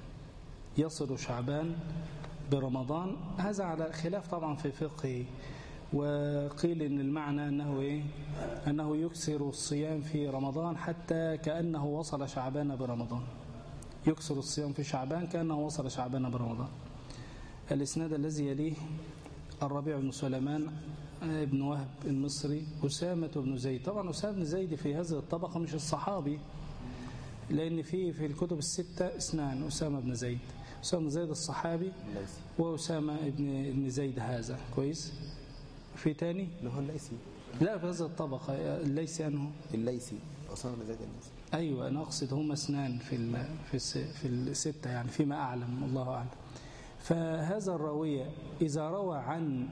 يصل شعبان برمضان. هذا على خلاف طبعا في فقه، وقيل إن المعنى أنه إيه؟ أنه يكثر الصيام في رمضان حتى كأنه وصل شعبان برمضان، يكثر الصيام في شعبان كأنه وصل شعبان برمضان. الإسناد الذي يليه الربيع بن سليمان ابن وهب المصري أسامة بن زيد. طبعا أسامة بن زيد في هذه الطبقة مش الصحابي، لأن في في الكتب الستة اثنان أسامة بن زيد، أسامة بن زيد الصحابي وأسامة ابن زيد هذا كويس. في تاني اللي هو الليثي، لا في هذه الطبقة الليثي أنه الليثي أسامة بن زيد الليثي. أيوة أنا أقصد هم اثنان في ال في في الستة يعني فيما أعلم الله أعلم. فهذا الراوية إذا روى عن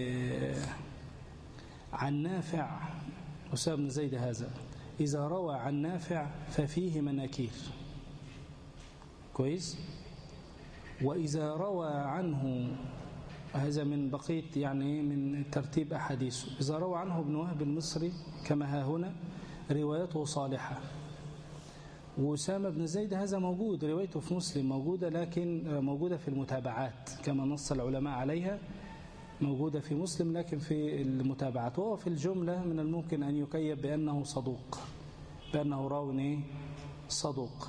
عن نافع أسامة بن زيد هذا إذا روى عن نافع ففيه مناكير كويس. وإذا روى عنه هذا من بقية يعني من ترتيب أحاديثه، إذا روى عنه ابن وهب المصري كما ها هنا روايته صالحة. وأسامة بن زيد هذا موجود روايته في مسلم موجودة، لكن موجودة في المتابعات كما نص العلماء عليها، موجودة في مسلم لكن في المتابعات. وهو في الجملة من الممكن أن يكيب بأنه صدوق، بأنه راوي صدوق.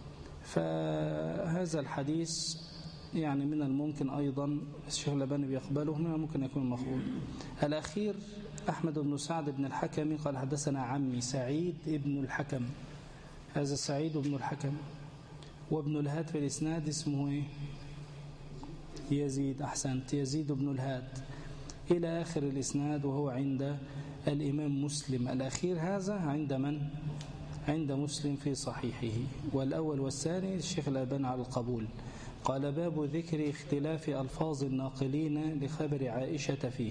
فهذا الحديث يعني من الممكن أيضا الشيخ الألباني بيقبله، من الممكن يكون مقبول. الأخير أحمد بن سعد بن الحكم قال حدثنا عمي سعيد بن الحكم، هذا سعيد بن الحكم. وابن الهاد في الإسناد اسمه إيه؟ يزيد، أحسنت، يزيد بن الهاد إلى آخر الإسناد، وهو عند الإمام مسلم. الأخير هذا عند من؟ عند مسلم في صحيحه. والأول والثاني الشيخ الألباني على القبول. قال باب ذكر اختلاف ألفاظ الناقلين لخبر عائشة فيه.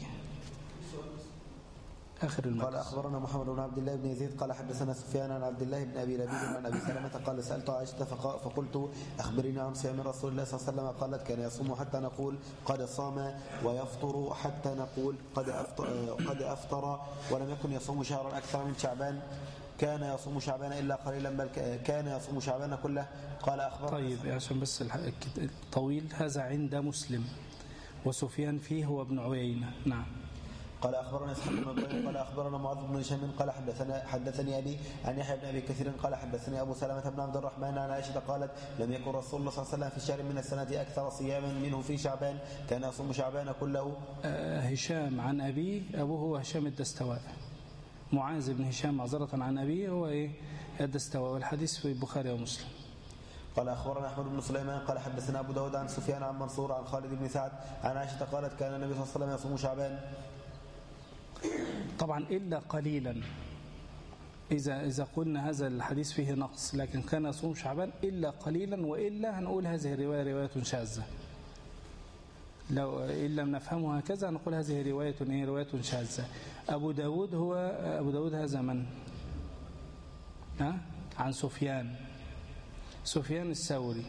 آخر المجلس. قال أخبرنا محمد بن عبد الله بن يزيد قال حدثنا سفيان عن عبد الله بن أبي لبيد عن أبي سلمة قال سألت عائشة فقلت أخبرني عن صيام رسول الله صلى الله عليه وسلم قالت كان يصوم حتى نقول قد صام ويفطر حتى نقول قد أفطر, قد أفطر ولم يكن يصوم شهرا أكثر من شعبان كان يصوم شعبان إلا قليلا بل كان يصوم شعبان كله. قال أخبرنا. طيب عشان بس الطويل هذا عند مسلم وسفيان فيه هو ابن عيينة. نعم. قال أخبرنا إسحاق بن إبراهيم قال أخبرنا معاذ بن هشام قال حدثنا حدثني أبي عن يحيى بن أبي كثير قال حدثني أبو سلمة بن عبد الرحمن عن عائشة قالت لم يكن رسول الله صلى الله عليه وسلم في شهر من السنة أكثر صياما منه في شعبان كان يصوم شعبان كله. آه هشام عن أبيه أبوه هو هشام الدستوائي. معاذ بن هشام معذرة عن أبيه هو إيه الدستوائي والحديث في البخاري ومسلم. قال أخبرنا أحمد بن سليمان قال حدثنا أبو داود عن سفيان عن منصور عن خالد بن سعد عن عائشة قالت كان النبي صلى الله عليه وسلم يصوم شعبان طبعا إلا قليلا. إذا إذا قلنا هذا الحديث فيه نقص لكن كان يصوم شعبان إلا قليلا وإلا هنقول هذه الرواية رواية شاذة. لو إن لم نفهمها هكذا نقول هذه رواية إيه رواية شاذة. أبو داود هو أبو داود هذا من؟ ها؟ عن سفيان سفيان الثوري.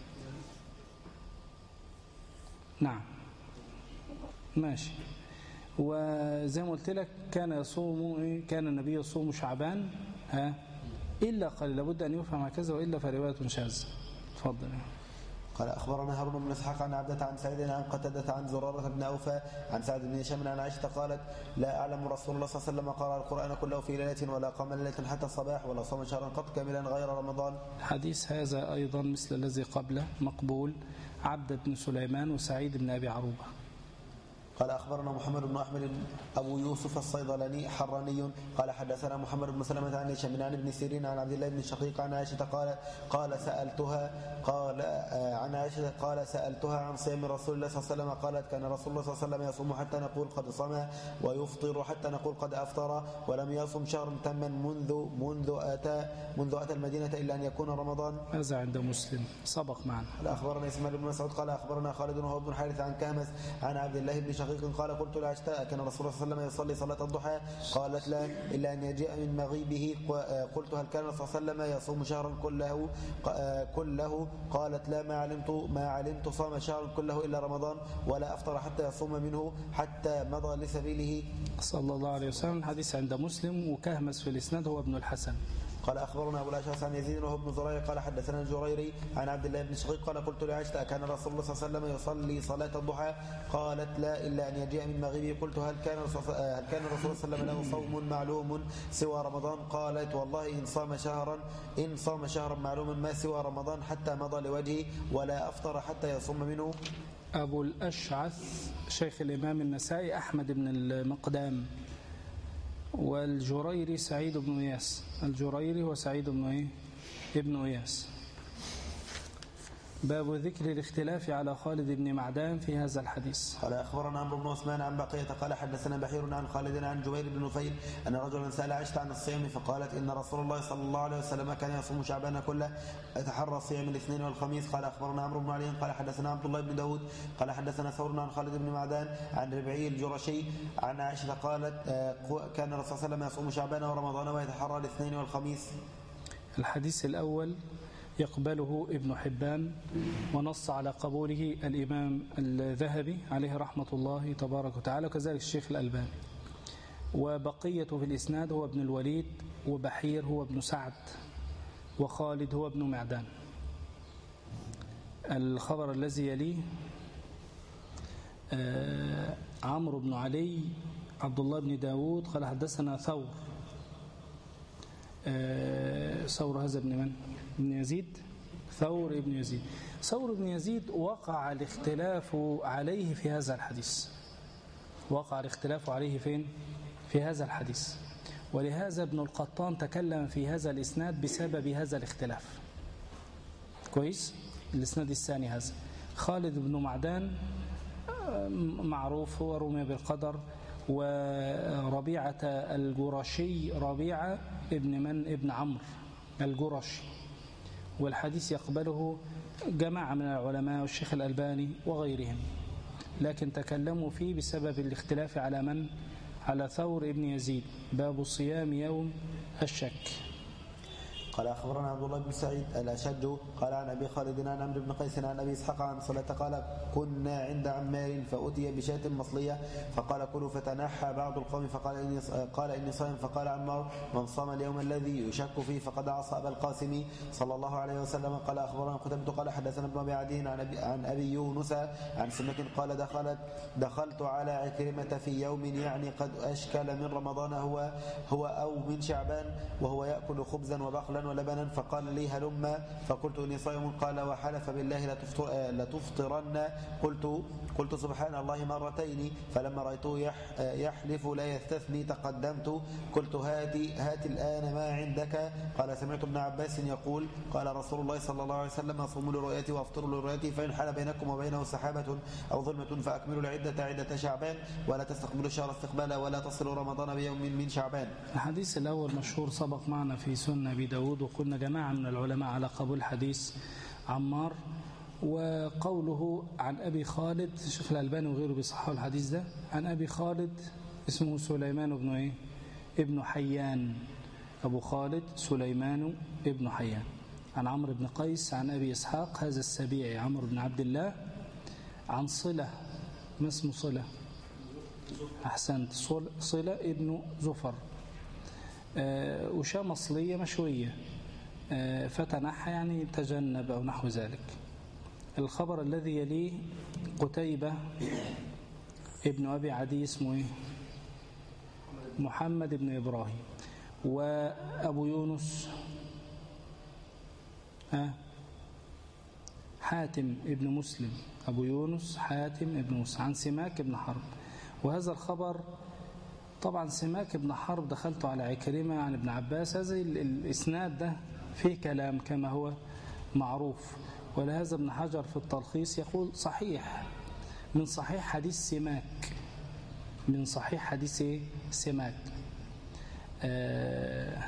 نعم ماشي. وزي ما قلت لك كان يصوم كان النبي يصوم شعبان ها إلا قليل لابد أن يفهم هكذا وإلا فرواية شاذة. تفضل. قال أخبرنا هارون بن إسحاق عن عبدة عن سعيد عن قتادة عن زرارة بن أوفى عن سعد بن هشام عن عائشة قالت لا أعلم رسول الله صلى الله عليه وسلم قرأ القرآن كله في ليلة ولا قام ليلة حتى الصباح ولا صام شهرا قط كاملا غير رمضان. حديث هذا أيضا مثل الذي قبله مقبول. عبد بن سليمان وسعيد بن أبي عروبة. قال أخبرنا محمد بن أحمد أبو يوسف الصيدلاني حراني قال حدثنا محمد بن سلمة عن هشام عن ابن سيرين عن عبد الله بن شقيق عن عائشة قال قال سألتها قال عن عائشة قال سألتها عن صيام رسول الله صلى الله عليه وسلم قالت كان رسول الله صلى الله عليه وسلم يصوم حتى نقول قد صام ويفطر حتى نقول قد أفطر ولم يصم شهرا تما منذ منذ أتى منذ أتى المدينة إلا أن يكون رمضان. هذا عند مسلم سبق معنا. قال أخبرنا إسماعيل بن مسعود قال أخبرنا خالد وهو بن حارث عن كهمس عن عبد الله بن شقيق قال قلت لعائشة كان رسول الله صلى الله عليه وسلم يصلي صلاة الضحى قالت لا إلا أن يجيء من مغيبه قلت هل كان الرسول صلى الله عليه وسلم يصوم شهرا كله كله قالت لا ما علمت ما علمت صام شهرا كله إلا رمضان ولا أفطر حتى يصوم منه حتى مضى لسبيله صلى الله عليه وسلم. الحديث عند مسلم وكهمس في الإسناد هو ابن الحسن. قال أخبرنا أبو الأشعث عن يزيد وهو ابن زريع قال حدثنا الجريري عن عبد الله بن شقيق قال قلت لعائشة كان رسول الله صلى الله عليه وسلم يصلي صلاة الضحى قالت لا إلا أن يجيء من مغيبه قلت هل كان هل كان الرسول صلى الله عليه وسلم له صوم معلوم سوى رمضان قالت والله إن صام شهرا إن صام شهرا معلوما ما سوى رمضان حتى مضى لوجهه ولا أفطر حتى يصوم منه. أبو الأشعث شيخ الإمام النسائي أحمد بن المقدام والجريري سعيد بن إياس. الجريري هو سعيد بن إيه؟ ابن إياس. باب ذكر الاختلاف على خالد بن معدان في هذا الحديث. قال أخبرنا عمرو بن عثمان عن بقية قال حدثنا بحير عن خالد عن جبير بن نفيل أن رجلا سأل عائشة عن الصيام فقالت إن رسول الله صلى الله عليه وسلم كان يصوم شعبان كله أتحرى صيام الاثنين والخميس. قال أخبرنا عمرو بن علي قال حدثنا عبد الله بن داود قال حدثنا ثور عن خالد بن معدان عن ربعي الجرشي عن عائشة قالت كان الرسول صلى الله عليه وسلم يصوم شعبان ورمضان ويتحرى الاثنين والخميس. الحديث الأول يقبله ابن حبان ونص على قبوله الإمام الذهبي عليه رحمة الله تبارك وتعالى وكذلك الشيخ الألباني. وبقية في الإسناد هو ابن الوليد وبحير هو ابن سعد وخالد هو ابن معدان. الخبر الذي يليه آه عمرو بن علي عبد الله بن داود قال حدثنا ثور. آه ثور هذا ابن من؟ ابن يزيد. ثور ابن يزيد. ثور ابن يزيد وقع الاختلاف عليه في هذا الحديث. وقع الاختلاف عليه فين؟ في هذا الحديث. ولهذا ابن القطان تكلم في هذا الإسناد بسبب هذا الاختلاف. كويس؟ الإسناد الثاني هذا خالد بن معدان معروف هو رمي بالقدر. وربيعة الجرشي ربيعة ابن من؟ ابن عمرو الجرشي، والحديث يقبله جماعة من العلماء والشيخ الألباني وغيرهم، لكن تكلموا فيه بسبب الاختلاف على من؟ على ثور ابن يزيد. باب صيام يوم الشك. قال أخبرنا عبد الله بن سعيد الأشج قال عن أبي خالد عن عمرو بن قيس عن أبي إسحاق عن صلاة قال كنا عند عمار فأتي بشاة مصلية فقال كلوا، فتنحى بعض القوم فقال إني قال إني صائم، فقال عمار من صام اليوم الذي يشك فيه فقد عصى أبا القاسم صلى الله عليه وسلم. قال أخبرنا قتيبة قال حدثنا ابن أبي عدي عن أبي, عن أبي يونس عن سمك قال دخلت دخلت على عكرمة في يوم يعني قد أشكل من رمضان هو هو أو من شعبان وهو يأكل خبزا وبقلا ولبنا، فقال لي هلما، فقلت إني صائم، قال وحلف بالله لتفطرن، قلت قلت سبحان الله مرتين، فلما رأيته يحلف لا يستثني تقدمت قلت هاتي هات الآن ما عندك. قال سمعت ابن عباس يقول قال رسول الله صلى الله عليه وسلم صوموا لرؤيتي وافطروا لرؤيتي، فإن حال بينكم وبينه سحابة أو ظلمة فأكملوا العدة عدة شعبان ولا تستقبلوا الشهر استقبالا ولا تصلوا رمضان بيوم من شعبان. الحديث الأول مشهور سبق معنا في سنة أبي داود، وقلنا جماعة من العلماء على قبول حديث عمار. وقوله عن أبي خالد، الشيخ الألباني وغيره بيصححوا الحديث ده، عن أبي خالد اسمه سليمان بن إيه؟ ابن حيان. أبو خالد سليمان ابن حيان. عن عمرو بن قيس عن أبي إسحاق هذا السبيعي عمرو بن عبد الله. عن صلة، ما اسمه صلة؟ أحسنت، صلة ابن زفر. آه وشاة مصلية مشوية، آه فتنحى يعني تجنب أو نحو ذلك. الخبر الذي يليه قتيبة ابن أبي عدي اسمه إيه؟ محمد بن إبراهيم. وأبو يونس ها حاتم ابن مسلم. أبو يونس حاتم ابن مسلم. عن سماك ابن حرب. وهذا الخبر طبعا سماك ابن حرب دخلت على عكرمة عن ابن عباس، هذا الإسناد ده فيه كلام كما هو معروف. ولهذا ابن حجر في التلخيص يقول صحيح، من صحيح حديث سماك، من صحيح حديث سماك. آه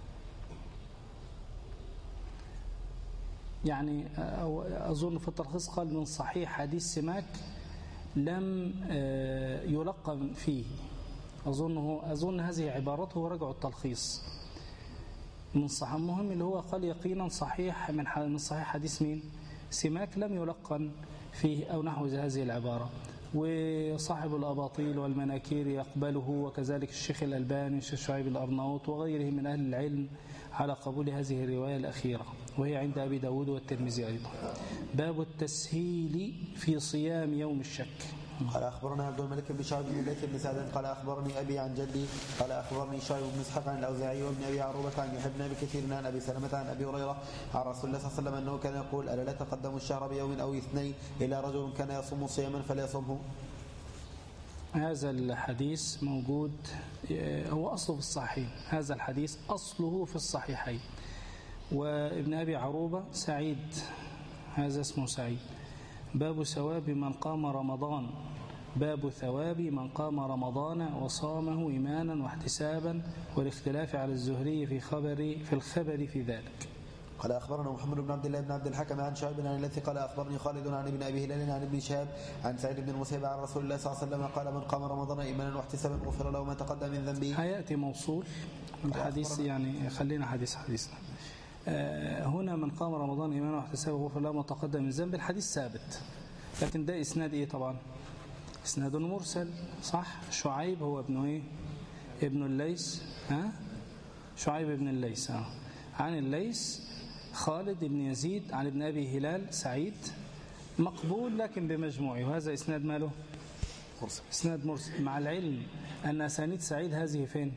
يعني أظن في التلخيص قال من صحيح حديث سماك لم آه يلقى فيه. أظنه أظن هذه عبارته رجعوا التلخيص من صحيح. المهم اللي هو قال يقينا صحيح من من صحيح حديث مين؟ سماك لم يلقن فيه أو نحو هذه العبارة. وصاحب الأباطيل والمناكير يقبله، وكذلك الشيخ الألباني والشيخ شعيب الأرناؤوط وغيره من أهل العلم على قبول هذه الرواية الأخيرة، وهي عند أبي داود والترمذي أيضا. باب التسهيل في صيام يوم الشك. قال أخبرنا عبد الملك بن شعيب بن ليث بن سعد قال أخبرني أبي عن جدي قال أخبرني شعيب بن إسحاق عن الأوزاعي وابن أبي عروبة عن يحيى بن أبي كثير عن أبي سلمة عن أبي هريرة عن رسول الله صلى الله عليه وسلم أنه كان يقول ألا لا تقدموا الشهر بيوم أو اثنين إلا رجل كان يصوم صياما فليصمه. هذا الحديث موجود، هو أصله في الصحيحين. هذا الحديث أصله في الصحيحين. وابن أبي عروبة سعيد، هذا اسمه سعيد. باب ثواب من قام رمضان. باب ثواب من قام رمضان وصامه إيمانا واحتسابا، والاختلاف على الزهري في خبر في الخبر في ذلك. قال أخبرنا محمد بن عبد الله بن عبد الحكم عن شعيب عن الذي قال أخبرني خالد عن ابن أبي هلال عن ابن شهاب عن سعيد بن المسيب عن رسول الله صلى الله عليه وسلم قال من قام رمضان إيمانا واحتسابا غفر له ما تقدم من ذنبه. هيأتي موصول الحديث، يعني خلينا حديث حديثنا. هنا من قام رمضان إيمانا واحتسابا غفر له ما تقدم من ذنبه، الحديث ثابت، لكن ده إسناد إيه؟ طبعا إسناد مرسل، صح؟ شعيب هو ابن إيه؟ ابن الليث. ها؟ شعيب ابن الليث. ها؟ عن الليث خالد بن يزيد عن ابن أبي هلال سعيد، مقبول لكن بمجموعه، وهذا إسناد ماله؟ مرسل. إسناد مرسل، مع العلم أن أسانيد سعيد هذه فين؟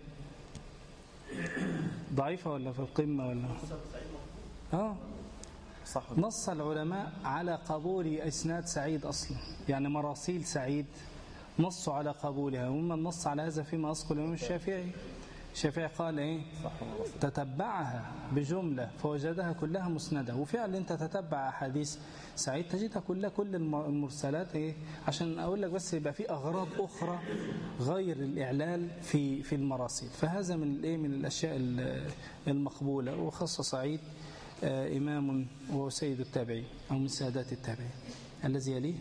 ضعيفة ولا في القمة ولا؟ آه صح. نص العلماء على قبول إسناد سعيد أصلا، يعني مراسيل سعيد نصوا على قبولها، ومن نص على هذا فيما أذكر الإمام الشافعي الشافعي قال إيه؟ تتبعها بجملة فوجدها كلها مسندة. وفعلا أنت تتبع أحاديث سعيد تجدها كلها كل المرسلات إيه؟ عشان أقول لك بس يبقى في أغراض أخرى غير الإعلال في في المراسيل. فهذا من الإيه من الأشياء المقبولة. وخاصة سعيد إمام وسيد التابعين أو من سادات التابعين. الذي يليه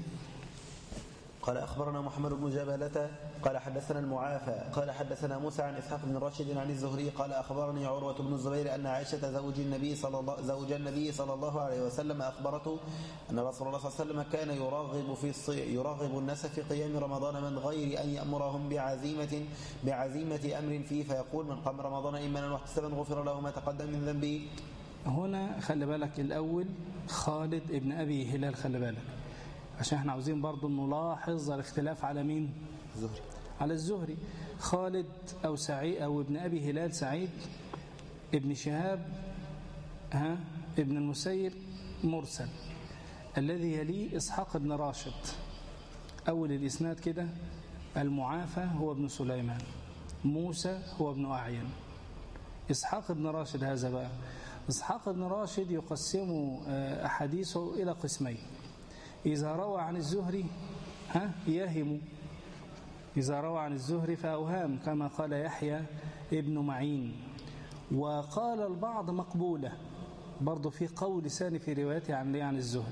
قال أخبرنا محمد بن جبلة قال حدثنا المعافى قال حدثنا موسى عن إسحاق بن راشد عن الزهري قال أخبرني عروة بن الزبير أن عائشة زوج النبي صلى الله زوج النبي صلى الله عليه وسلم أخبرته أن رسول الله صلى الله عليه وسلم كان يرغب في يرغب الناس في قيام رمضان من غير أن يأمرهم بعزيمة بعزيمة أمر فيه، فيقول من قام رمضان إيمانا واحتسابا غفر له ما تقدم من ذنبه. هنا خلي بالك الأول خالد ابن أبي هلال، خلي بالك عشان احنا عاوزين برضو نلاحظ الاختلاف على مين؟ الزهري. على الزهري. خالد أو سعيد أو ابن أبي هلال سعيد ابن شهاب ها ابن المسيب مرسل. الذي يليه إسحاق بن راشد. أول الإسناد كده المعافى هو ابن سليمان، موسى هو ابن أعين، إسحاق بن راشد. هذا بقى إسحاق بن راشد يقسم أحاديثه إلى قسمين. إذا روى عن الزهري ها يهم، إذا روى عن الزهري فأوهام كما قال يحيى ابن معين. وقال البعض مقبولة، برضو في قول ثاني في روايته عن عن الزهري،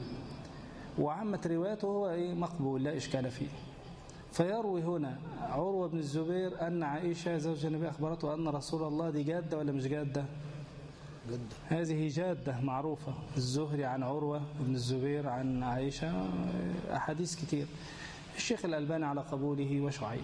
وعامة روايته هو إيه مقبول لا إشكال فيه. فيروي هنا عروة بن الزبير أن عائشة زوج النبي أخبرته أن رسول الله، دي جادة ولا مش جادة؟ جدة. هذه جادة معروفة. الزهري عن عروة بن الزبير عن عائشة أحاديث كتير. الشيخ الألباني على قبوله وشعيب،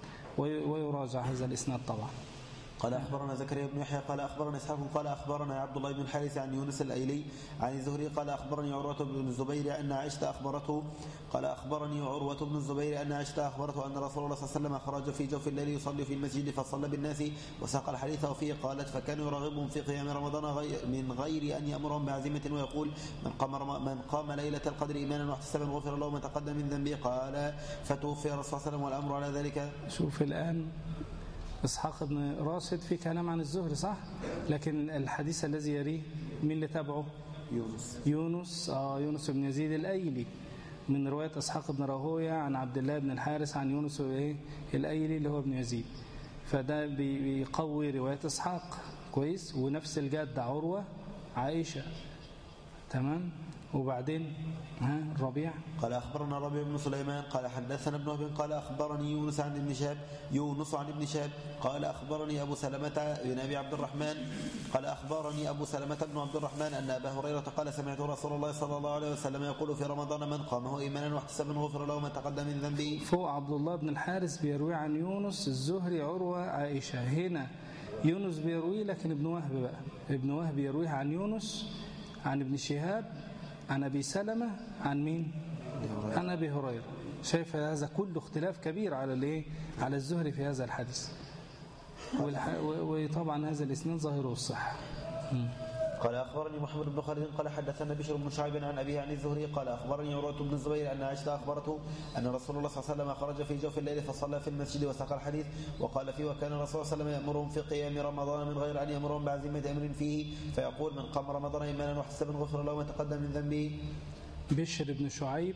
ويراجع هذا الإسناد طبعا. قال أخبرنا زكريا بن يحيى قال أخبرنا إسحاق قال أخبرنا عبد الله بن الحارث عن يونس الأيلي عن الزهري قال أخبرني عروة بن الزبير أن عائشة أخبرته قال أخبرني عروة بن الزبير أن عائشة أخبرته أن رسول الله صلى الله عليه وسلم خرج في جوف الليل يصلي في المسجد فصلى بالناس وساق الحديث وفيه قالت فكانوا يرغبهم في قيام رمضان غير من غير أن يأمرهم بعزيمة ويقول من قام من قام ليلة القدر إيمانا واحتسابا غفر له ما تقدم من ذنبه. قال فتوفي الرسول صلى الله عليه وسلم والأمر على ذلك. شوف الآن إسحاق بن راشد في كلام عن الزهري صح، لكن الحديث الذي يريه مين اللي تابعه؟ يونس يونس آه يونس بن يزيد الأيلي من رواية إسحاق بن راهوية عن عبد الله بن الحارث عن يونس الأيلي اللي هو ابن يزيد. فده بيقوي رواية إسحاق كويس. ونفس الجادة عروة عائشة تمام. وبعدين ها الربيع قال أخبرنا ربيع بن سليمان قال حدثنا ابن وهب قال أخبرني يونس عن ابن شهاب يونس عن ابن شهاب قال أخبرني أبو سلمة بن أبي عبد الرحمن قال أخبرني أبو سلمة بن عبد الرحمن أن أبا هريرة قال سمعت رسول الله صلى الله عليه وسلم يقول في رمضان من قامه إيمانا واحتسابا غفر له ما تقدم من ذنبه. فوق عبد الله بن الحارث بيروي عن يونس الزهري عروة عائشة. هنا يونس بيروي لكن ابن وهب بقى ابن وهب يرويه عن يونس عن ابن شهاب عن أبي سلمة عن مين؟ عن أبي هريرة. شايف هذا كله اختلاف كبير على الايه؟ على الزهري في هذا الحديث. وطبعا هذا الاسناد ظاهره الصحة. قال أخبرني محمد بن خالد قال حدثنا بشر بن شعيب عن أبيه عن الزهري قال أخبرني عروة بن الزبير أن عائشة أخبرته أن رسول الله صلى الله عليه وسلم خرج في جوف الليل فصلى في المسجد وساق الحديث وقال فيه وكان الرسول صلى الله عليه وسلم يأمرهم في قيام رمضان من غير أن يأمرهم بعزيمة أمر فيه فيقول من قام رمضان إيمانا واحتسابا غفر له ما تقدم من ذنبه. بشر بن شعيب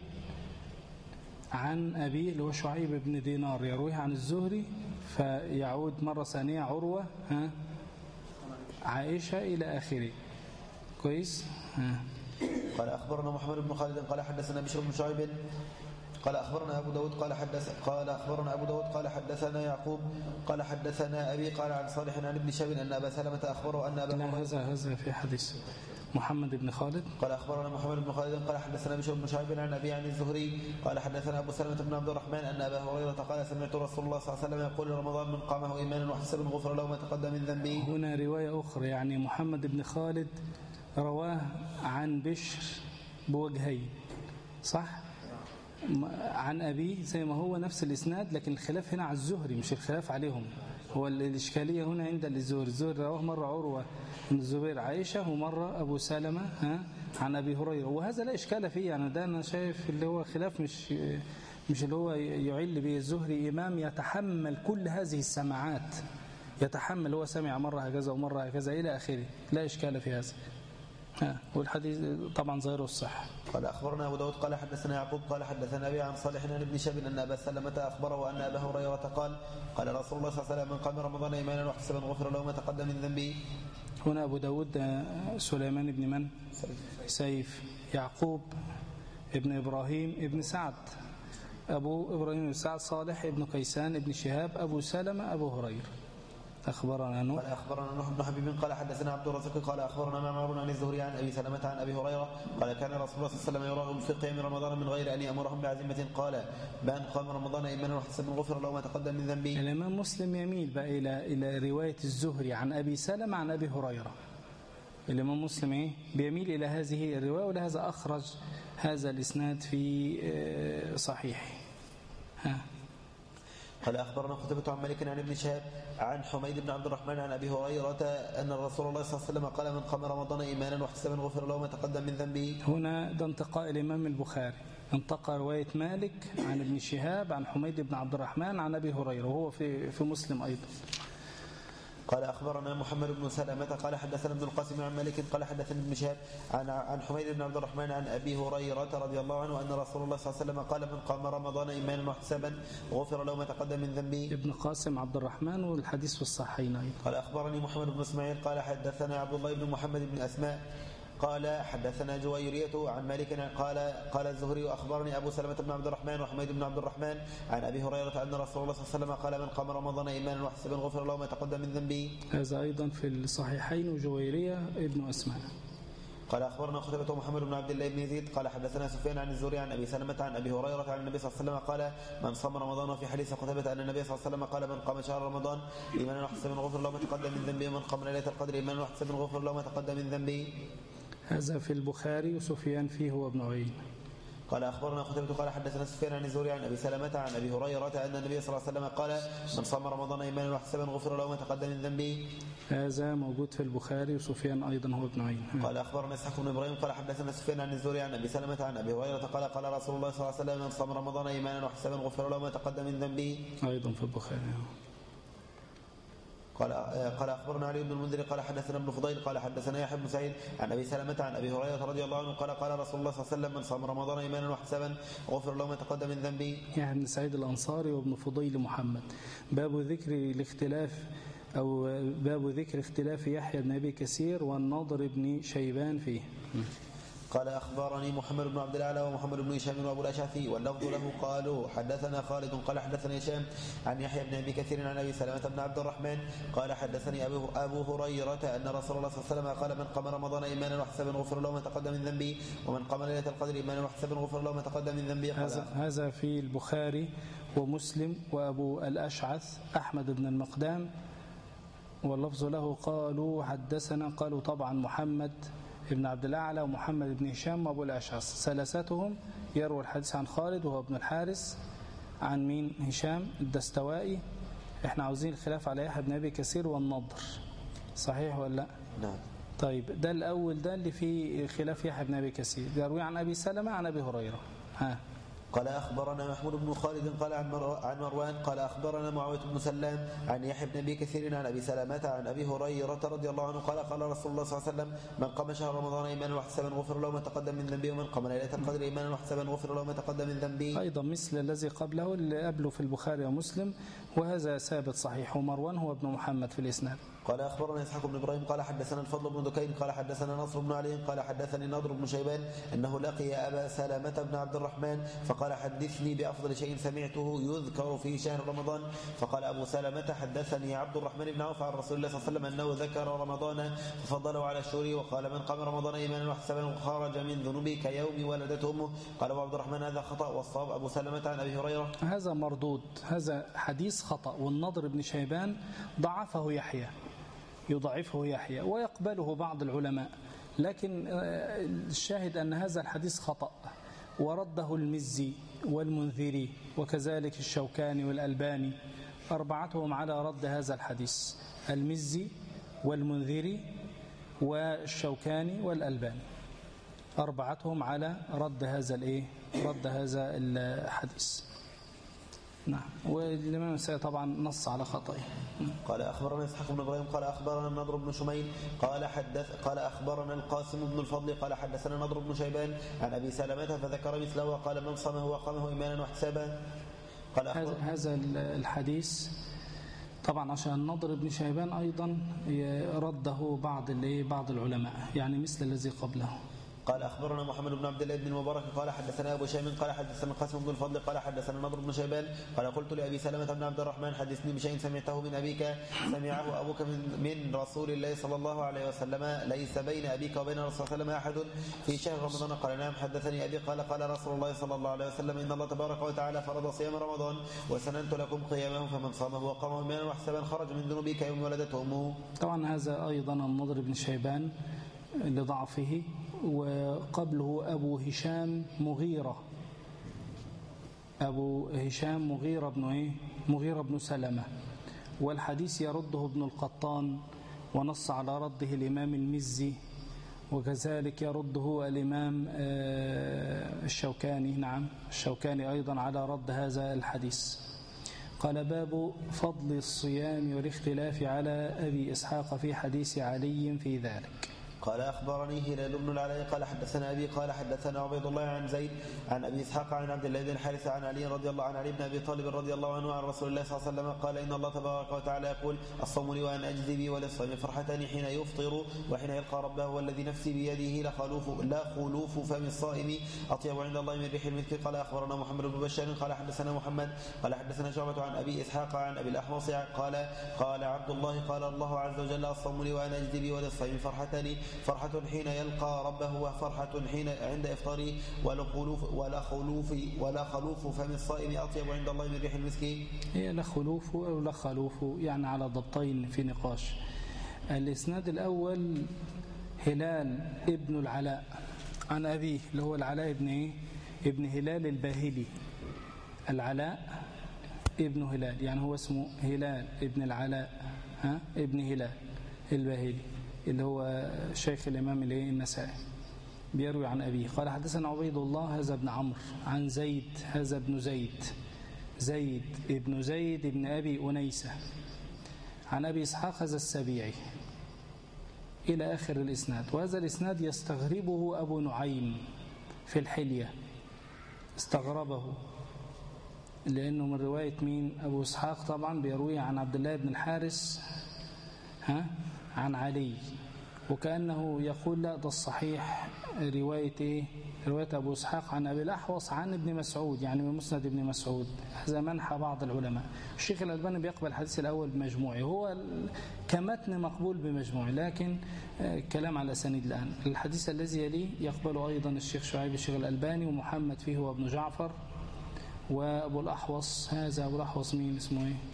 عن أبيه اللي هو شعيب بن دينار يرويه عن الزهري فيعود مرة ثانية عروة ها عائشة إلى آخره كويس. ها. قال أخبرنا محمد بن خالد قال حدثنا بشر بن شعيب قال أخبرنا أبو داود قال حدث قال أخبرنا أبو داود قال حدثنا يعقوب قال حدثنا أبي قال عن صالح عن ابن شهاب أن أبا سلمة أخبره أن أبا لا هذا هذا في حديث محمد بن خالد. قال أخبرنا محمد بن خالد قال حدثنا بشر بن شعيب عن أبي عن الزهري قال حدثنا أبو سلمة بن عبد الرحمن أن أبا هريرة قال سمعت رسول الله صلى الله عليه وسلم يقول رمضان من قامه إيمانا واحتسابا غفر له ما تقدم من ذنبه. هنا رواية أخرى يعني محمد بن خالد رواه عن بشر بوجهين صح عن أبيه زي ما هو نفس الإسناد لكن الخلاف هنا على الزهري مش الخلاف عليهم. هو الإشكالية هنا عند الزهري. الزهري رواه مرة عروة بن الزبير عائشة ومرة أبو سلمة ها عن أبي هريرة وهذا لا إشكال فيه. يعني ده أنا شايف اللي هو خلاف مش مش اللي هو يعل به. الزهري إمام يتحمل كل هذه السماعات يتحمل هو سمع مرة هكذا ومرة هكذا إلى آخره، لا إشكال في هذا. ها والحديث طبعا ظاهره الصحة. قال أخبرنا أبو داود قال حدثنا يعقوب قال حدثنا أبي عن صالح عن ابن شهاب أن أبا سلمة أخبره وأن أبا هريرة قال قال رسول الله صلى الله عليه وسلم من قام رمضان إيمانا واحتسابا غفر له ما تقدم من ذنبه. هنا أبو داود سليمان بن من؟ سيف. يعقوب ابن إبراهيم ابن سعد، أبو إبراهيم بن سعد صالح ابن كيسان ابن شهاب أبو سلمة أبو هريرة. أخبرنا نوح قال أخبرنا نوح بن حبيب قال حدثنا عبد الرزاق قال أخبرنا معمر عن الزهري عن أبي سلمة عن أبي هريرة قال كان رسول الله صلى الله عليه وسلم يراهم في قيام رمضان من غير أن يأمرهم بعزيمة قال بأن قام رمضان إيمانا واحتسابا غفر له ما تقدم من ذنبه. الإمام مسلم يميل بقى إلى إلى رواية الزهري عن أبي سلمة عن أبي هريرة. الإمام مسلم إيه بيميل إلى هذه الرواية، ولهذا أخرج هذا الإسناد في صحيحه. ها قال أخبرنا قتيبة عن مالك عن ابن شهاب عن حميد بن عبد الرحمن عن أبي هريرة أن رسول الله صلى الله عليه وسلم قال من قام رمضان إيمانا واحتسابا غفر له ما تقدم من ذنبه. هنا ده انتقاء الإمام البخاري، انتقى رواية مالك عن ابن شهاب عن حميد بن عبد الرحمن عن أبي هريرة، وهو في في مسلم أيضا. قال أخبرنا محمد بن سلمة قال حدثنا ابن القاسم عن مالك قال حدثنا ابن شهاب عن عن حميد بن عبد الرحمن عن أبي هريرة رضي الله عنه أن رسول الله صلى الله عليه وسلم قال من قام رمضان إيمانا واحتسابا غفر له ما تقدم من ذنبه. ابن قاسم عبد الرحمن والحديث في الصحيحين أيضا. قال أخبرني محمد بن إسماعيل قال حدثنا عبد الله بن محمد بن أسماء قال حدثنا جويرية عن مالك قال قال الزهري أخبرني أبو سلمة بن عبد الرحمن وحميد بن عبد الرحمن عن أبي هريرة أن رسول الله صلى الله عليه وسلم قال من قام رمضان إيمانا واحتسابا غفر له ما تقدم من ذنبه. هذا أيضا في الصحيحين وجويرية ابن أسماء. قال أخبرنا قتيبة محمد بن عبد الله بن يزيد قال حدثنا سفيان عن الزهري عن أبي سلمة عن أبي هريرة عن النبي صلى الله عليه وسلم قال من صام رمضان. وفي حديث قتيبة أن النبي صلى الله عليه وسلم قال من قام شهر رمضان إيمانا واحتسابا غفر له ما تقدم من ذنبه ومن قام ليلة القدر إيمانا واحتسابا غفر له ما تقدم من ذنبه. هذا في البخاري وسفيان فيه هو ابن عيينة. قال أخبرنا قتيبة قال حدثنا سفيان عن الزهري عن أبي سلمة عن أبي هريرة أن النبي صلى الله عليه وسلم قال من صام رمضان إيمانا واحتسابا غفر له ما تقدم من ذنبه. هذا موجود في البخاري وسفيان أيضا هو ابن عيينة. قال أخبرنا إسحاق بن إبراهيم قال حدثنا سفيان عن الزهري عن أبي سلمة عن أبي هريرة قال قال رسول الله صلى الله عليه وسلم من صام رمضان إيمانا واحتسابا غفر له ما تقدم من ذنبه. أيضا في البخاري. قال قال أخبرنا علي بن المنذر قال حدثنا ابن فضيل قال حدثنا يحيى بن سعيد عن أبي سلمة عن أبي هريرة رضي الله عنه قال قال رسول الله صلى الله عليه وسلم من صام رمضان إيمانا واحتسابا غفر له ما تقدم من ذنبه. يحيى بن سعيد الأنصاري وابن فضيل محمد. باب ذكر الاختلاف أو باب ذكر اختلاف يحيى بن أبي كثير والنضر بن شيبان فيه. قال أخبرني محمد بن عبد الأعلى ومحمد بن هشام وأبو الأشعثي واللفظ له قالوا حدثنا خالد قال حدثنا هشام عن يحيى بن أبي كثير عن أبي سلمة بن عبد الرحمن قال حدثني أبو, أبو هريرة أن رسول الله صلى الله عليه وسلم قال من قام رمضان إيمانا واحتسابا غفر له ما تقدم من ذنبه ومن قام ليلة القدر إيمانا واحتسابا غفر له ما تقدم من ذنبه. هذا, هذا في البخاري ومسلم وأبو الأشعث أحمد بن المقدام واللفظ له قالوا حدثنا قالوا طبعا محمد ابن عبد الأعلى ومحمد بن هشام وأبو الأشعث ثلاثتهم يروي الحديث عن خالد وهو ابن الحارث عن مين؟ هشام الدستوائي. احنا عاوزين الخلاف على يحيى بن أبي كثير والنضر، صحيح ولا لا؟ نعم. طيب ده الأول ده اللي فيه خلاف يحيى بن أبي كثير يروي عن أبي سلمة عن أبي هريرة. ها قال أخبرنا محمود بن خالد قال عن عن مروان قال أخبرنا معاوية بن سلام عن يحيى بن أبي كثير عن أبي سلمة عن أبي هريرة رضي الله عنه قال قال رسول الله صلى الله عليه وسلم من قام شهر رمضان إيمانا واحتسابا غفر له ما تقدم من ذنبه ومن قام ليلة القدر إيمانا واحتسابا غفر له ما تقدم من ذنبه. أيضا مثل الذي قبله اللي قبله في البخاري ومسلم، وهذا ثابت صحيح. ومروان هو ابن محمد في الإسناد. قال أخبرنا إسحاق بن إبراهيم قال حدثنا الفضل بن دكين قال حدثنا نصر بن علي قال حدثني نضر بن شيبان أنه لقي أبا سلمة بن عبد الرحمن فقال حدثني بأفضل شيء سمعته يذكر في شهر رمضان. فقال أبو سلمة حدثني عبد الرحمن بن عوف عن رسول الله صلى الله عليه وسلم أنه ذكر رمضان ففضله على الشهور وقال من قام رمضان إيمانا واحتسابا خرج من ذنوبه كيوم ولدته أمه. قال أبو عبد الرحمن هذا خطأ والصواب أبو سلمة عن أبي هريرة. هذا مردود، هذا حديث خطأ. والنضر بن شيبان ضعفه يحيى يضعفه يحيى ويقبله بعض العلماء، لكن الشاهد أن هذا الحديث خطأ ورده المزي والمنذري وكذلك الشوكاني والألباني، أربعتهم على رد هذا الحديث، المزي والمنذري والشوكاني والألباني، أربعتهم على رد هذا الإيه؟ رد هذا الحديث. نعم. والإمام النسائي طبعا نص على خطئه. قال أخبرنا إسحاق بن إبراهيم قال أخبرنا النضر بن شميل قال حدث قال أخبرنا القاسم بن الفضل قال حدثنا النضر بن شيبان عن أبي سلمة فذكر مثله وقال من صامه وقامه إيمانا واحتسابا. قال هذا هذا الحديث طبعا عشان النضر بن شيبان أيضا رده بعض بعض العلماء، يعني مثل الذي قبله. قال أخبرنا محمد بن عبد الله بن المبارك قال حدثنا أبو شيم قال حدثنا القاسم بن الفضل قال حدثنا النضر بن شيبان قال قلت لأبي سلمة بن عبد الرحمن حدثني بشيء سمعته من أبيك سمعه أبوك من, من رسول الله صلى الله عليه وسلم ليس بين أبيك وبين رسول الله صلى الله عليه وسلم أحد في شهر رمضان. قال نعم حدثني أبي قال قال رسول الله صلى الله عليه وسلم إن الله تبارك وتعالى فرض صيام رمضان وسننت لكم قيامه فمن صامه وقامه إيمانا واحتسابا خرج من ذنوبك يوم ولدته أمه. طبعا هذا أيضا النضر بن شيبان لضعفه، وقبله أبو هشام مغيرة أبو هشام مغيرة بن إيه؟ مغيرة بن سلمة، والحديث يرده ابن القطان ونص على رده الإمام المزي، وكذلك يرده الإمام الشوكاني. نعم الشوكاني أيضا على رد هذا الحديث. قال باب فضل الصيام والاختلاف على أبي إسحاق في حديث علي في ذلك. قال أخبرني هلال بن العلاء قال حدثنا أبي قال حدثنا عبيد الله عن زيد عن أبي إسحاق عن عبد الله بن الحارث عن علي رضي الله عن علي بن أبي طالب رضي الله عنه عن رسول الله صلى الله عليه وسلم قال إن الله تبارك وتعالى يقول الصوم لي وأنا أجزي بي وللصائم فرحتان حين يفطر وحين يلقى ربه والذي نفسي بيده لخلوف لا خلوف فم الصائم أطيب عند الله من ريح المسك. قال أخبرنا محمد بن بشار قال حدثنا محمد قال حدثنا شعبة عن أبي إسحاق عن أبي الأحوص قال قال عبد الله قال الله عز وجل الصوم لي وأنا أجزي بي وللصائم فرحتان فرحة حين يلقى ربه وفرحة حين عند إفطاره ولا خلوف ولا خلوف ولا خلوف فم الصائم أطيب عند الله من ريح المسك. هي لا خلوف أو لا خلوف، يعني على ضبطين في نقاش. الإسناد الأول هلال ابن العلاء عن أبيه اللي هو العلاء ابن إيه؟ ابن هلال الباهلي. العلاء ابن هلال، يعني هو اسمه هلال ابن العلاء ها ابن هلال الباهلي اللي هو شيخ الإمام النسائي، بيروي عن أبيه. قال حدثنا عبيد الله هذا ابن عمرو عن زيد هذا ابن زيد زيد ابن زيد ابن أبي أنيسة عن أبي إسحاق هذا السبيعي إلى آخر الإسناد. وهذا الإسناد يستغربه أبو نعيم في الحلية، استغربه لأنه من رواية مين؟ أبو إسحاق طبعا بيروي عن عبد الله بن الحارث ها عن علي، وكأنه يقول لا ده الصحيح رواية إيه؟ رواية أبو إسحاق عن أبي الأحوص عن ابن مسعود، يعني من مسند ابن مسعود. هذا منحى بعض العلماء. الشيخ الألباني بيقبل الحديث الأول بمجموعه، هو كمتن مقبول بمجموعه، لكن كلام على أسانيد الآن. الحديث الذي يليه يقبله أيضا الشيخ شعيب الشيخ الألباني ومحمد فيه هو ابن جعفر وأبو الأحوص. هذا أبو الأحوص مين اسمه إيه؟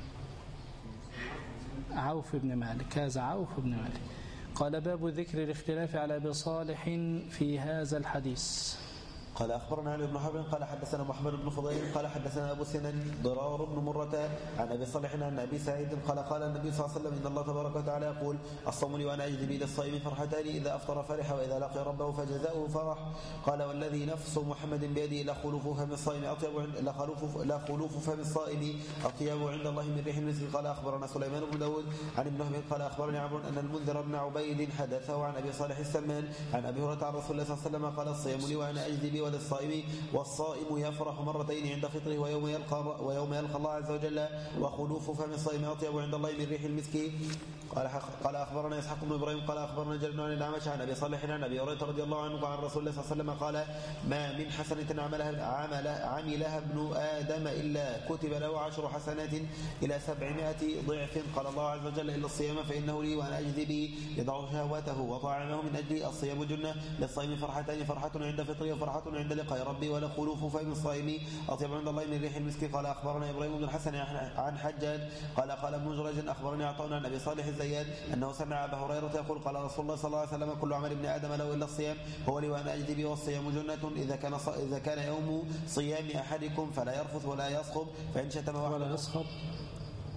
عوف بن مالك. هذا عوف بن مالك. قال باب ذكر الاختلاف على أبي صالح في هذا الحديث. قال أخبرنا علي بن حرب قال حدثنا محمد بن فضيل قال حدثنا أبو سنان ضرار بن مرة عن أبي صالح عن أبي سعيد قال قال النبي صلى الله عليه وسلم إن الله تبارك وتعالى يقول الصوم لي وأنا أجزي به للصائم فرحتان إذا أفطر فرح وإذا لقي ربه فجزاؤه فرح. قال والذي نفس محمد بيده لخلوف فم الصائم أطيب لا خلوف لا خلوف فم الصائم أطيب عند الله من ريح المسك. قال أخبرنا سليمان بن داود عن ابن وهب قال أخبرني عمرو أن المنذر بن عبيد حدثه عن أبي صالح السمان عن أبي هريرة عن رسول الله صلى الله عليه وسلم قال الصيام لي وأنا أجزي به وللصائم والصائم يفرح مرتين عند فطره ويوم يلقى ويوم يلقى الله عز وجل وخلوف فم الصائم أطيب عند الله من ريح المسك. قال قال أخبرنا إسحاق بن إبراهيم قال أخبرنا جابر عن الأعمش عن أبي صالح عن أبي هريرة رضي الله عنه عن رسول الله صلى الله عليه وسلم قال ما من حسنة عملها عملها عملها ابن آدم إلا كتب له عشر حسنات إلى سبعمائة ضعف. قال الله عز وجل إلا الصيام فإنه لي وأنا أجزي به يضع شهواته وطعامه من أجل الصيام جنة للصائم فرحتان فرحة عند فطره وفرحة عند لقاء ربي ولا خلوف فم الصائم أطيب عند الله من ريح المسك. قال أخبرنا إبراهيم بن الحسن عن حجاج قال قال ابن جريج أخبرني عطاء عن أبي صالح الزيات أنه سمع أبا هريرة يقول قال رسول الله صلى الله عليه وسلم كل عمل ابن آدم له إلا الصيام هو لي وأنا أجزي به والصيام جنة إذا كان إذا كان يوم صيام أحدكم فلا يرفث ولا يصخب فإن شتم ولا يصخب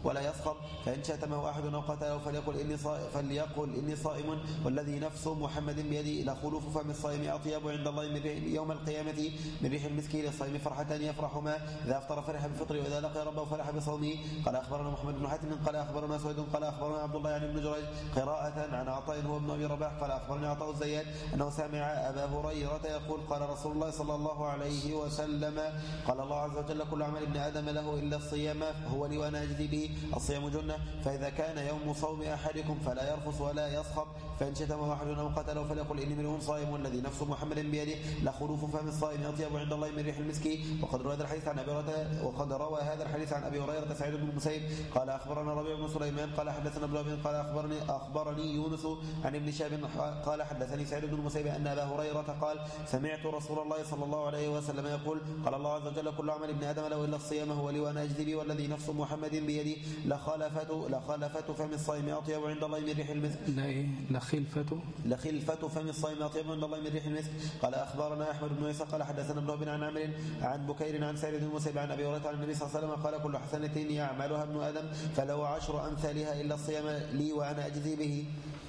ولا يصخب، فإن شتمه أحد أو قتله فليقل إني صائم, فليقل إني صائم والذي نفس محمد بيدي لخلوف فم الصائم أطيب عند الله من ريح يوم القيامة من ريح المسك. للصائم فرحتان يفرحهما، إذا أفطر فرح بفطره وإذا لقي ربه فرح بصومه. قال أخبرنا محمد بن حاتم قال أخبرنا سويد قال أخبرنا عبد الله يعني بن جريج قراءة عن عطاء هو ابن أبي رباح قال أخبرني عطاء الزيات أنه سمع أبا هريرة يقول قال رسول الله صلى الله عليه وسلم قال الله عز وجل كل عمل ابن آدم له إلا الصيام هو لي وأنا أجزي به، الصيام جنة، فإذا كان يوم صوم أحدكم فلا يرفث ولا يصخب، فإن شتمه أحد أو قتله فليقل إني امرؤ صائم والذي نفس محمد بيده لخلوف فم الصائم أطيب عند الله من ريح المسك. وقد روى هذا الحديث عن أبي هريرة وقد روى هذا الحديث عن أبي هريرة سعيد بن المسيب قال أخبرنا ربيع بن سليمان قال حدثنا ابن أبي قال أخبرني أخبرني يونس عن ابن شهاب قال حدثني سعيد بن المسيب أن أبا هريرة قال سمعت رسول الله صلى الله عليه وسلم يقول قال الله عز وجل كل عمل ابن آدم له إلا الصيام هو لي وأنا أجزي به والذي نفس محمد بيدي لخلفة لخلفة فم الصائم أطيب عند الله من ريح المسك. لا إيه لخلفة لخلفة فم الصائم أطيب عند الله من ريح المسك. قال أخبرنا أحمد بن عيسى قال حدثنا ابن أبي عن عمرو عن بكير عن سعيد بن المسيب عن أبي هريرة عن النبي صلى الله عليه وسلم قال كل حسنة يعملها ابن آدم فلو عشر أمثالها إلا الصيام لي وأنا أجزي به.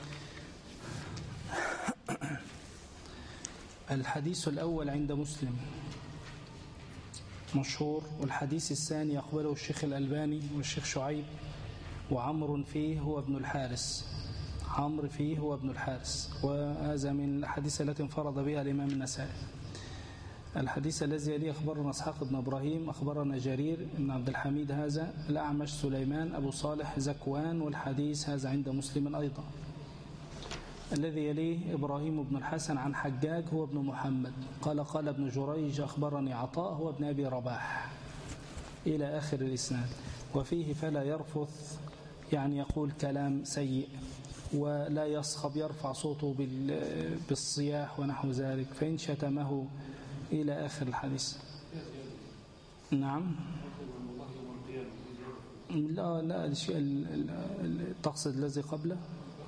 الحديث الأول عند مسلم مشهور، والحديث الثاني يقبله الشيخ الألباني والشيخ شعيب، وعمر فيه هو ابن الحارس عمرو فيه هو ابن الحارس، وهذا من الحديث التي انفرد بها الإمام النسائي. الحديث الذي يليه أخبرنا إسحاق بن إبراهيم أخبرنا جرير بن عبد الحميد هذا، الأعمش سليمان أبو صالح زكوان، والحديث هذا عند مسلم أيضا. الذي يليه إبراهيم بن الحسن عن حجاج هو ابن محمد قال قال ابن جريج أخبرني عطاء هو ابن أبي رباح إلى آخر الإسناد. وفيه فلا يرفث يعني يقول كلام سيء، ولا يصخب يرفع صوته بالصياح ونحو ذلك، فإن شتمه إلى آخر الحديث. نعم لا لا الشيء تقصد الذي قبله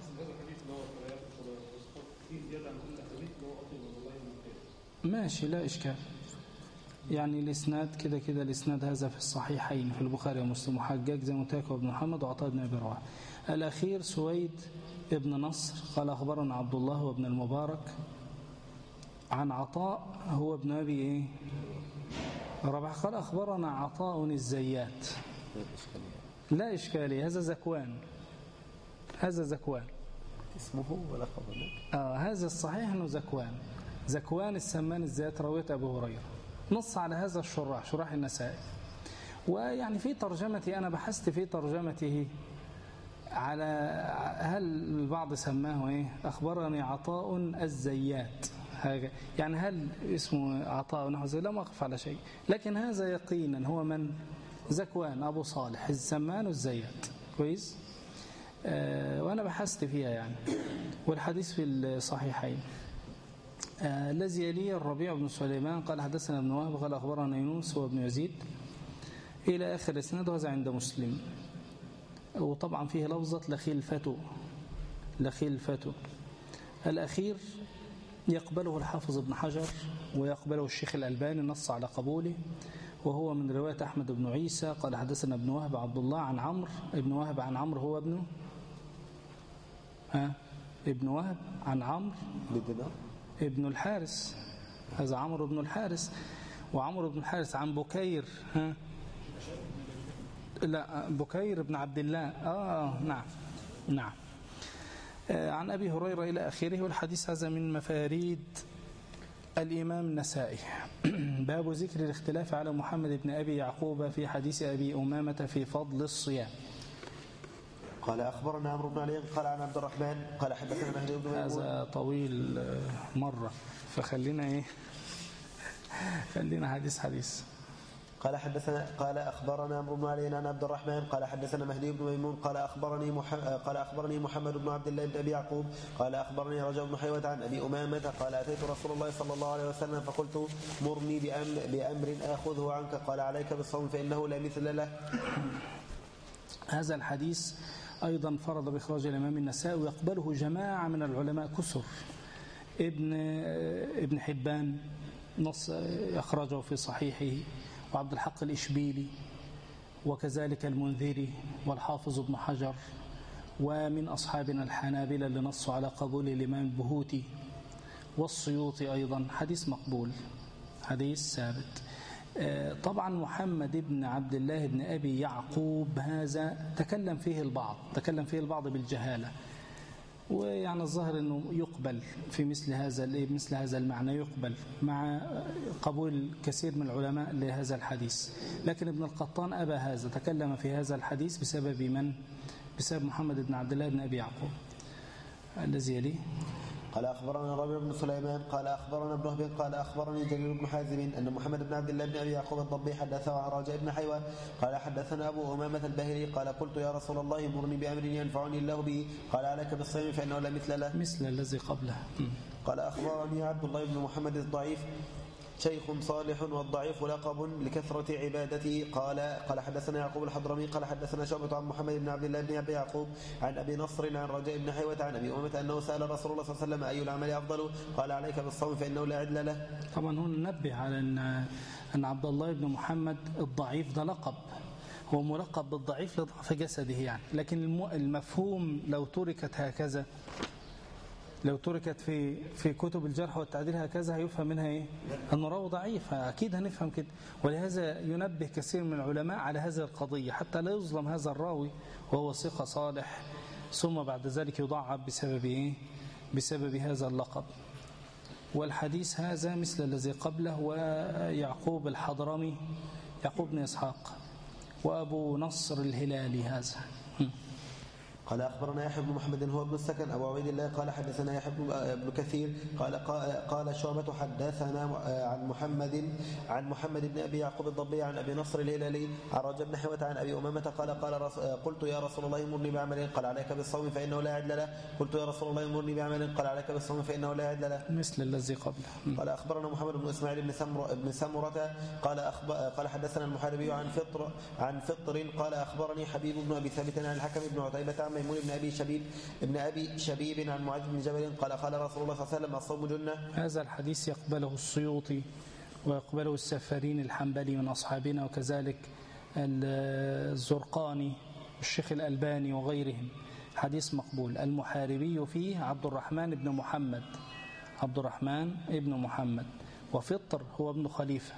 ماشي لا إشكال، يعني الإسناد كده كده الإسناد هذا في الصحيحين في البخاري ومسلم، وحجاج زي ما قلت وابن محمد وعطاء بن أبي رواحة. الأخير سويد ابن نصر قال أخبرنا عبد الله وابن المبارك عن عطاء هو ابن أبي إيه رباح قال أخبرنا عطاء الزيات. لا إشكالي هذا زكوان هذا زكوان اسمه ولا خبرنا آه هذا الصحيح أنه زكوان زكوان السمان الزيات روية أبو هريرة. نص على هذا الشراح شراح النسائي. ويعني في ترجمتي أنا بحثت في ترجمته على هل البعض سماه إيه أخبرني عطاء الزيات، يعني هل اسمه عطاء نحو زي، لا ما أقف على شيء، لكن هذا يقينا هو من زكوان أبو صالح السمان الزيات كويس. آه وأنا بحثت فيها يعني، والحديث في الصحيحين. آه الذي يليه الربيع بن سليمان قال حدثنا ابن وهب قال أخبرنا يونس وابن يزيد إلى آخر إسناد، وهذا عند مسلم. وطبعا فيه لفظة لخلفته لخلفته. الأخير يقبله الحافظ ابن حجر ويقبله الشيخ الألباني نص على قبوله، وهو من رواية أحمد بن عيسى قال حدثنا ابن وهب عبد الله عن عمرو ابن وهب عن عمرو هو ابنه ها ابن وهب عن عمرو ابن الحارس، هذا عمرو بن الحارس. وعمرو بن الحارس عن بكير ها لا بكير بن عبد الله آه نعم نعم آه عن أبي هريرة إلى آخره. والحديث هذا من مفاريد الإمام النسائي. باب ذكر الاختلاف على محمد بن أبي يعقوب في حديث أبي أمامة في فضل الصيام. قال أخبرنا عمرو بن علي قال عن عبد الرحمن قال حدثنا مهدي بن ميمون. هذا طويل مرة فخلينا إيه خلينا حديث حديث. قال حدثنا قال أخبرنا عمرو بن علي عن عبد الرحمن قال حدثنا مهدي بن ميمون قال أخبرني محمد قال أخبرني محمد بن عبد الله بن أبي يعقوب قال أخبرني رجاء بن حيوة عن أبي أمامة قال أتيت رسول الله صلى الله عليه وسلم فقلت مرني بأمر, بأمر آخذه عنك قال عليك بالصوم فإنه لا مثل له. هذا الحديث أيضا فرض بإخراج الإمام النسائي ويقبله جماعة من العلماء كثر. ابن ابن حبان نص أخرجه في صحيحه، وعبد الحق الإشبيلي وكذلك المنذري والحافظ ابن حجر، ومن أصحابنا الحنابلة اللي نصوا على قبول الإمام البهوتي والسيوطي أيضا. حديث مقبول، حديث ثابت. طبعا محمد بن عبد الله بن أبي يعقوب هذا تكلم فيه البعض تكلم فيه البعض بالجهالة، ويعني الظاهر أنه يقبل في مثل هذا مثل هذا المعنى، يقبل مع قبول كثير من العلماء لهذا الحديث. لكن ابن القطان أبى هذا، تكلم في هذا الحديث بسبب من؟ بسبب محمد بن عبد الله بن أبي يعقوب. الذي يليه قال أخبرنا ربيع بن سليمان قال أخبرنا ابن وهب قال أخبرني جرير بن حازم أن محمد بن عبد الله بن أبي يعقوب الضبي حدثه عن رجاء بن حيوان قال حدثنا أبو أمامة الباهلي قال قلت يا رسول الله مرني بأمر ينفعني الله به قال عليك بالصيام فإنه لا مثل له مثل الذي قبله. قال أخبرني عبد الله بن محمد الضعيف شيخ صالح والضعيف لقب لكثرة عبادته قال قال حدثنا يعقوب الحضرمي قال حدثنا شعبة عن محمد بن عبد الله بن أبي يعقوب عن أبي نصر عن رجاء بن حيوة عن أبي أمامة أنه سأل رسول الله صلى الله عليه وسلم أي العمل أفضل قال عليك بالصوم فإنه لا عدل له. طبعا هنا ننبه على أن أن عبد الله بن محمد الضعيف ده لقب، هو ملقب بالضعيف لضعف جسده يعني، لكن المفهوم لو تركت هكذا لو تركت في في كتب الجرح والتعديل هكذا هيفهم منها ايه؟ انه راوي ضعيف، اكيد هنفهم كده. ولهذا ينبه كثير من العلماء على هذه القضيه حتى لا يظلم هذا الراوي وهو ثقه صالح ثم بعد ذلك يضعف بسبب ايه؟ بسبب هذا اللقب. والحديث هذا مثل الذي قبله. ويعقوب الحضرمي يعقوب بن اسحاق وابو نصر الهلالي هذا. قال أخبرنا يحيى بن محمد هو ابن السكن أبو عبيد الله قال حدثنا يحيى بن كثير قال قال شعبة حدثنا عن محمد عن محمد بن أبي يعقوب الضبي عن أبي نصر الهلالي عن رجاء بن حيوة عن أبي أمامة قال قال قلت يا رسول الله مرني بعمل قال عليك بالصوم فإنه لا عدل له قلت يا رسول الله مرني بعمل قال عليك بالصوم فإنه لا عدل له مثل الذي قبله. قال أخبرنا محمد بن إسماعيل بن سمرة بن سمرة قال قال حدثنا المحاربي عن فطر عن فطر قال أخبرني حبيب بن أبي ثابت عن الحكم بن عتيبة عن ميمون بن أبي شبيب ابن أبي شبيب عن معاذ بن جبل قال قال رسول الله صلى الله عليه وسلم الصوم جنة. هذا الحديث يقبله السيوطي ويقبله السفارين الحنبلي من أصحابنا وكذلك الزرقاني والشيخ الألباني وغيرهم. حديث مقبول. المحاربي فيه عبد الرحمن بن محمد عبد الرحمن ابن محمد وفطر هو ابن خليفة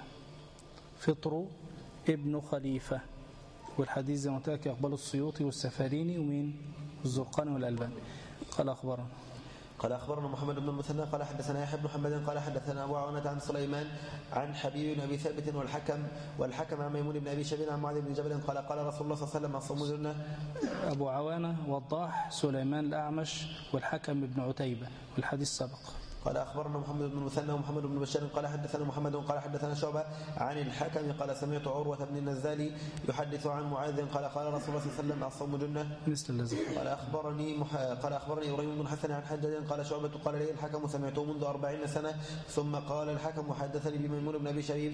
فطر ابن خليفة. والحديث زي ما قلت لك يقبله السيوطي والسفاريني ومين الزرقاني والألباني. قال أخبرنا قال أخبرنا محمد بن المثنى قال حدثنا يحيى بن محمد قال حدثنا أبو عوانة عن سليمان عن حبيب بن أبي ثابت والحكم والحكم عن ميمون بن أبي شبيب عن معاذ بن جبل قال قال رسول الله صلى الله عليه وسلم الصوم جنة. أبو عوانة وضاح سليمان الأعمش والحكم بن عتيبة والحديث سبق. قال أخبرنا محمد بن المثنى ومحمد بن بشار قال حدثنا محمد قال حدثنا شعبة عن الحكم قال سمعت عروة بن النزالي يحدث عن معاذ قال قال رسول الله صلى الله عليه وسلم الصوم جنة مثل الذي. قال أخبرني مح... قال أخبرني إبراهيم بن حسن عن حجاج قال شعبة قال لي الحكم سمعته منذ أربعين سنة ثم قال الحكم وحدثني بميمون بن أبي شبيب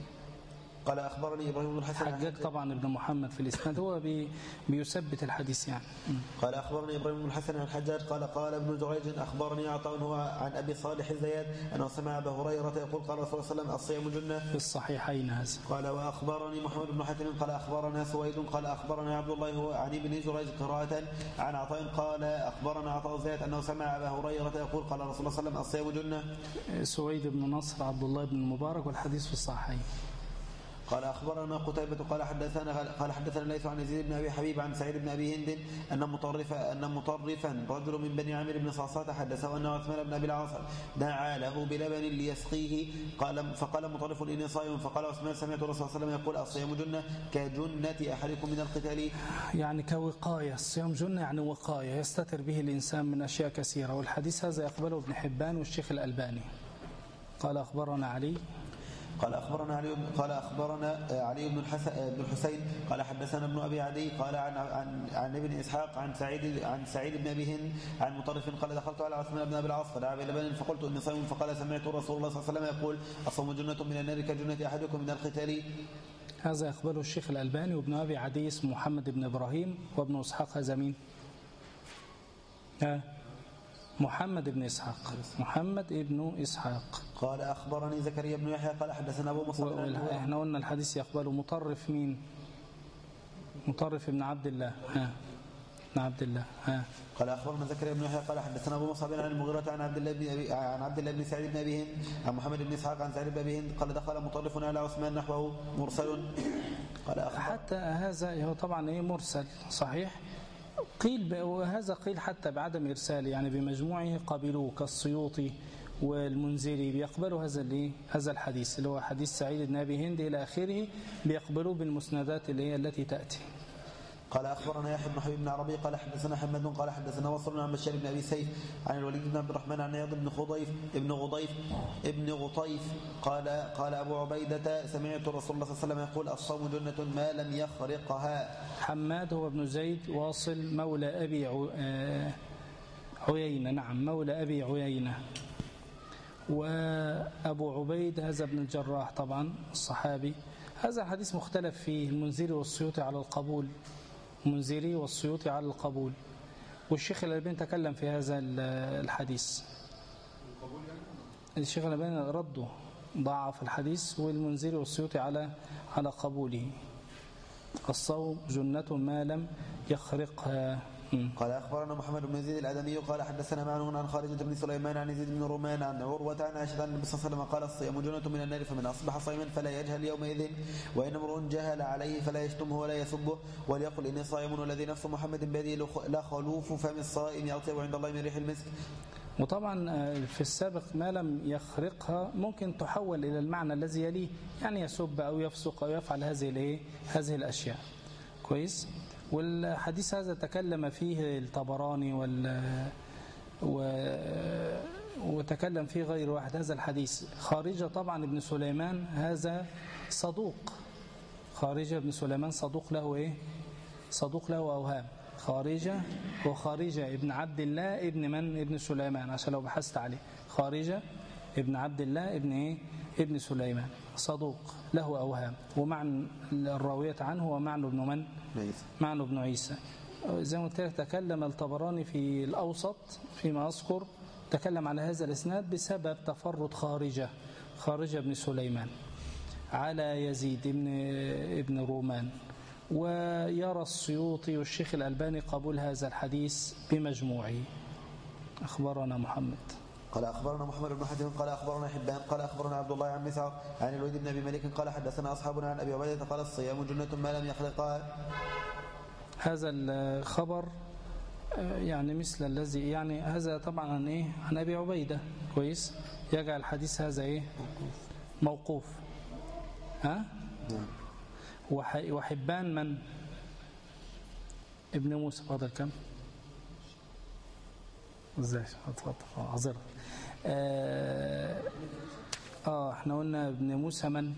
قال أخبرني إبراهيم بن الحسن حجاج طبعا ابن محمد في الإسناد هو بي بيثبت الحديث يعني. قال أخبرني إبراهيم بن الحسن عن حجاج قال قال ابن جريج أخبرني عطاء هو عن أبي صالح الزيات أنه سمع أبا هريرة يقول قال رسول الله صلى الله عليه وسلم الصيام جنة في الصحيحين هذا. قال وأخبرني محمد بن حاتم قال أخبرنا سويد قال أخبرنا عبد الله هو عن ابن جريج قراءة عن عطاء قال أخبرنا عطاء الزيات أنه سمع أبا هريرة يقول قال رسول الله صلى الله عليه وسلم الصيام جنة. سويد بن نصر عبد الله بن المبارك والحديث في الصحيحين. قال أخبرنا قتيبة قال حدثنا قال حدثنا ليث عن يزيد بن أبي حبيب عن سعيد بن أبي هند أن مطرفا أن مطرفا رجل من بني عامر بن صعصعة حدثه أن عثمان بن أبي العاص دعا له بلبن ليسقيه قال فقال مطرف إني صائم فقال عثمان سمعت الرسول صلى الله عليه وسلم يقول الصيام جنة كجنة أحدكم من القتال يعني كوقاية. الصيام جنة يعني وقاية يستتر به الإنسان من أشياء كثيرة. والحديث هذا يقبله ابن حبان والشيخ الألباني. قال أخبرنا علي قال أخبرنا علي قال أخبرنا علي بن بن الحسين قال حدثنا ابن أبي عدي قال عن عن عن ابن إسحاق عن سعيد عن سعيد بن أبي هند عن مطرف قال دخلت على عثمان بن أبي العاص فدعا بلبن فقلت إني صائم فقال سمعت رسول الله صلى الله عليه وسلم يقول الصوم جنة من النار كجنة أحدكم من القتال. هذا يقبله الشيخ الألباني وابن أبي عدي اسمه محمد بن إبراهيم وابن إسحاق هذا مين؟ ها محمد بن إسحاق محمد ابن إسحاق. قال أخبرني زكريا بن يحيى قال حدثنا أبو مصعب. احنا قلنا الحديث يقبله مطرف مين؟ مطرف بن عبد الله ها بن عبد الله ها قال اخبرنا زكريا بن يحيى قال حدثنا ابو مصعب عن المغيرة عن عبد الله بن أبي عن عبد الله بن سعيد بن ابي هند عن محمد بن اسحاق عن سعيد بن ابي هند قال دخل مطرف على عثمان نحوه مرسل. قال أخبر حتى هذا هو طبعا ايه مرسل صحيح، قيل وهذا قيل حتى بعدم ارساله، يعني بمجموعه قبلوه كالسيوطي والمنذري بيقبلوا هذا الايه هذا الحديث اللي هو حديث سعيد بن ابي هند الى اخره، بيقبلوه بالمسندات اللي هي التي تاتي. قال اخبرنا يحيى بن حبيب بن عربي قال حدثنا حماد قال حدثنا وصل عن بشار بن ابي سيف عن الوليد بن عبد الرحمن عن عياض بن خضيف ابن غضيف ابن غطيف قال قال ابو عبيده سمعت رسول الله صلى الله عليه وسلم يقول الصوم جنة ما لم يخرقها. حماد هو ابن زيد واصل مولى ابي عيينه، نعم مولى ابي عيينه. وابو عبيد هذا ابن الجراح طبعا الصحابي. هذا الحديث مختلف فيه، المنذري والسيوطي على القبول، المنذري والسيوطي على القبول، والشيخ الألباني تكلم في هذا الحديث. الشيخ الألباني رده ضعف الحديث، والمنذري والسيوطي على على قبوله. الصوم جنة ما لم يخرقها. قال أخبرنا محمد بن يزيد الأدمي قال حدثنا معن عن خارجة بن سليمان عن يزيد بن رومان عن عروة عن عائشة عن النبي صلى الله عليه وسلم قال الصيام جنة من النار فمن أصبح صائما فلا يجهل يومئذ وإن امرؤ جهل عليه فلا يشتمه ولا يسبه وليقل إني صائم والذي نفس محمد بيده لا خلوف فم الصائم يطيب عند الله من ريح المسك. وطبعا في السابق ما لم يخرقها ممكن تحول إلى المعنى الذي يليه، يعني يسب أو يفسق أو يفعل هذه هذه الأشياء. كويس. والحديث هذا تكلم فيه الطبراني وال و... وتكلم فيه غير واحد. هذا الحديث خارجة طبعا ابن سليمان هذا صدوق، خارجة ابن سليمان صدوق له ايه صدوق له أوهام. خارجة وخارجة ابن عبد الله ابن من ابن سليمان، عشان لو بحثت عليه خارجة ابن عبد الله ابن ايه ابن سليمان صدوق له أوهام، ومعنى الراوية عنه ومعنى ابن من معنى ابن عيسى. زي ما قلت لك تكلم الطبراني في الأوسط فيما أذكر، تكلم على هذا الإسناد بسبب تفرد خارجة خارجة ابن سليمان على يزيد ابن ابن رومان. ويرى السيوطي والشيخ الألباني قبول هذا الحديث بمجموعه. أخبرنا محمد قال أخبرنا محمد بن حاتم قال أخبرنا حبان قال أخبرنا عبد الله عن مسعر عن الوليد بن أبي مالك قال حدثنا أصحابنا عن أبي عبيدة قال الصيام جنة ما لم يخلقها. هذا الخبر يعني مثل الذي يعني هذا طبعا عن إيه عن أبي عبيدة. كويس. يجعل الحديث هذا إيه موقوف. ها وحبان من ابن موسى فاضل كم ازاي اتفضل اعذر اه, آه احنا قلنا ابن موسى من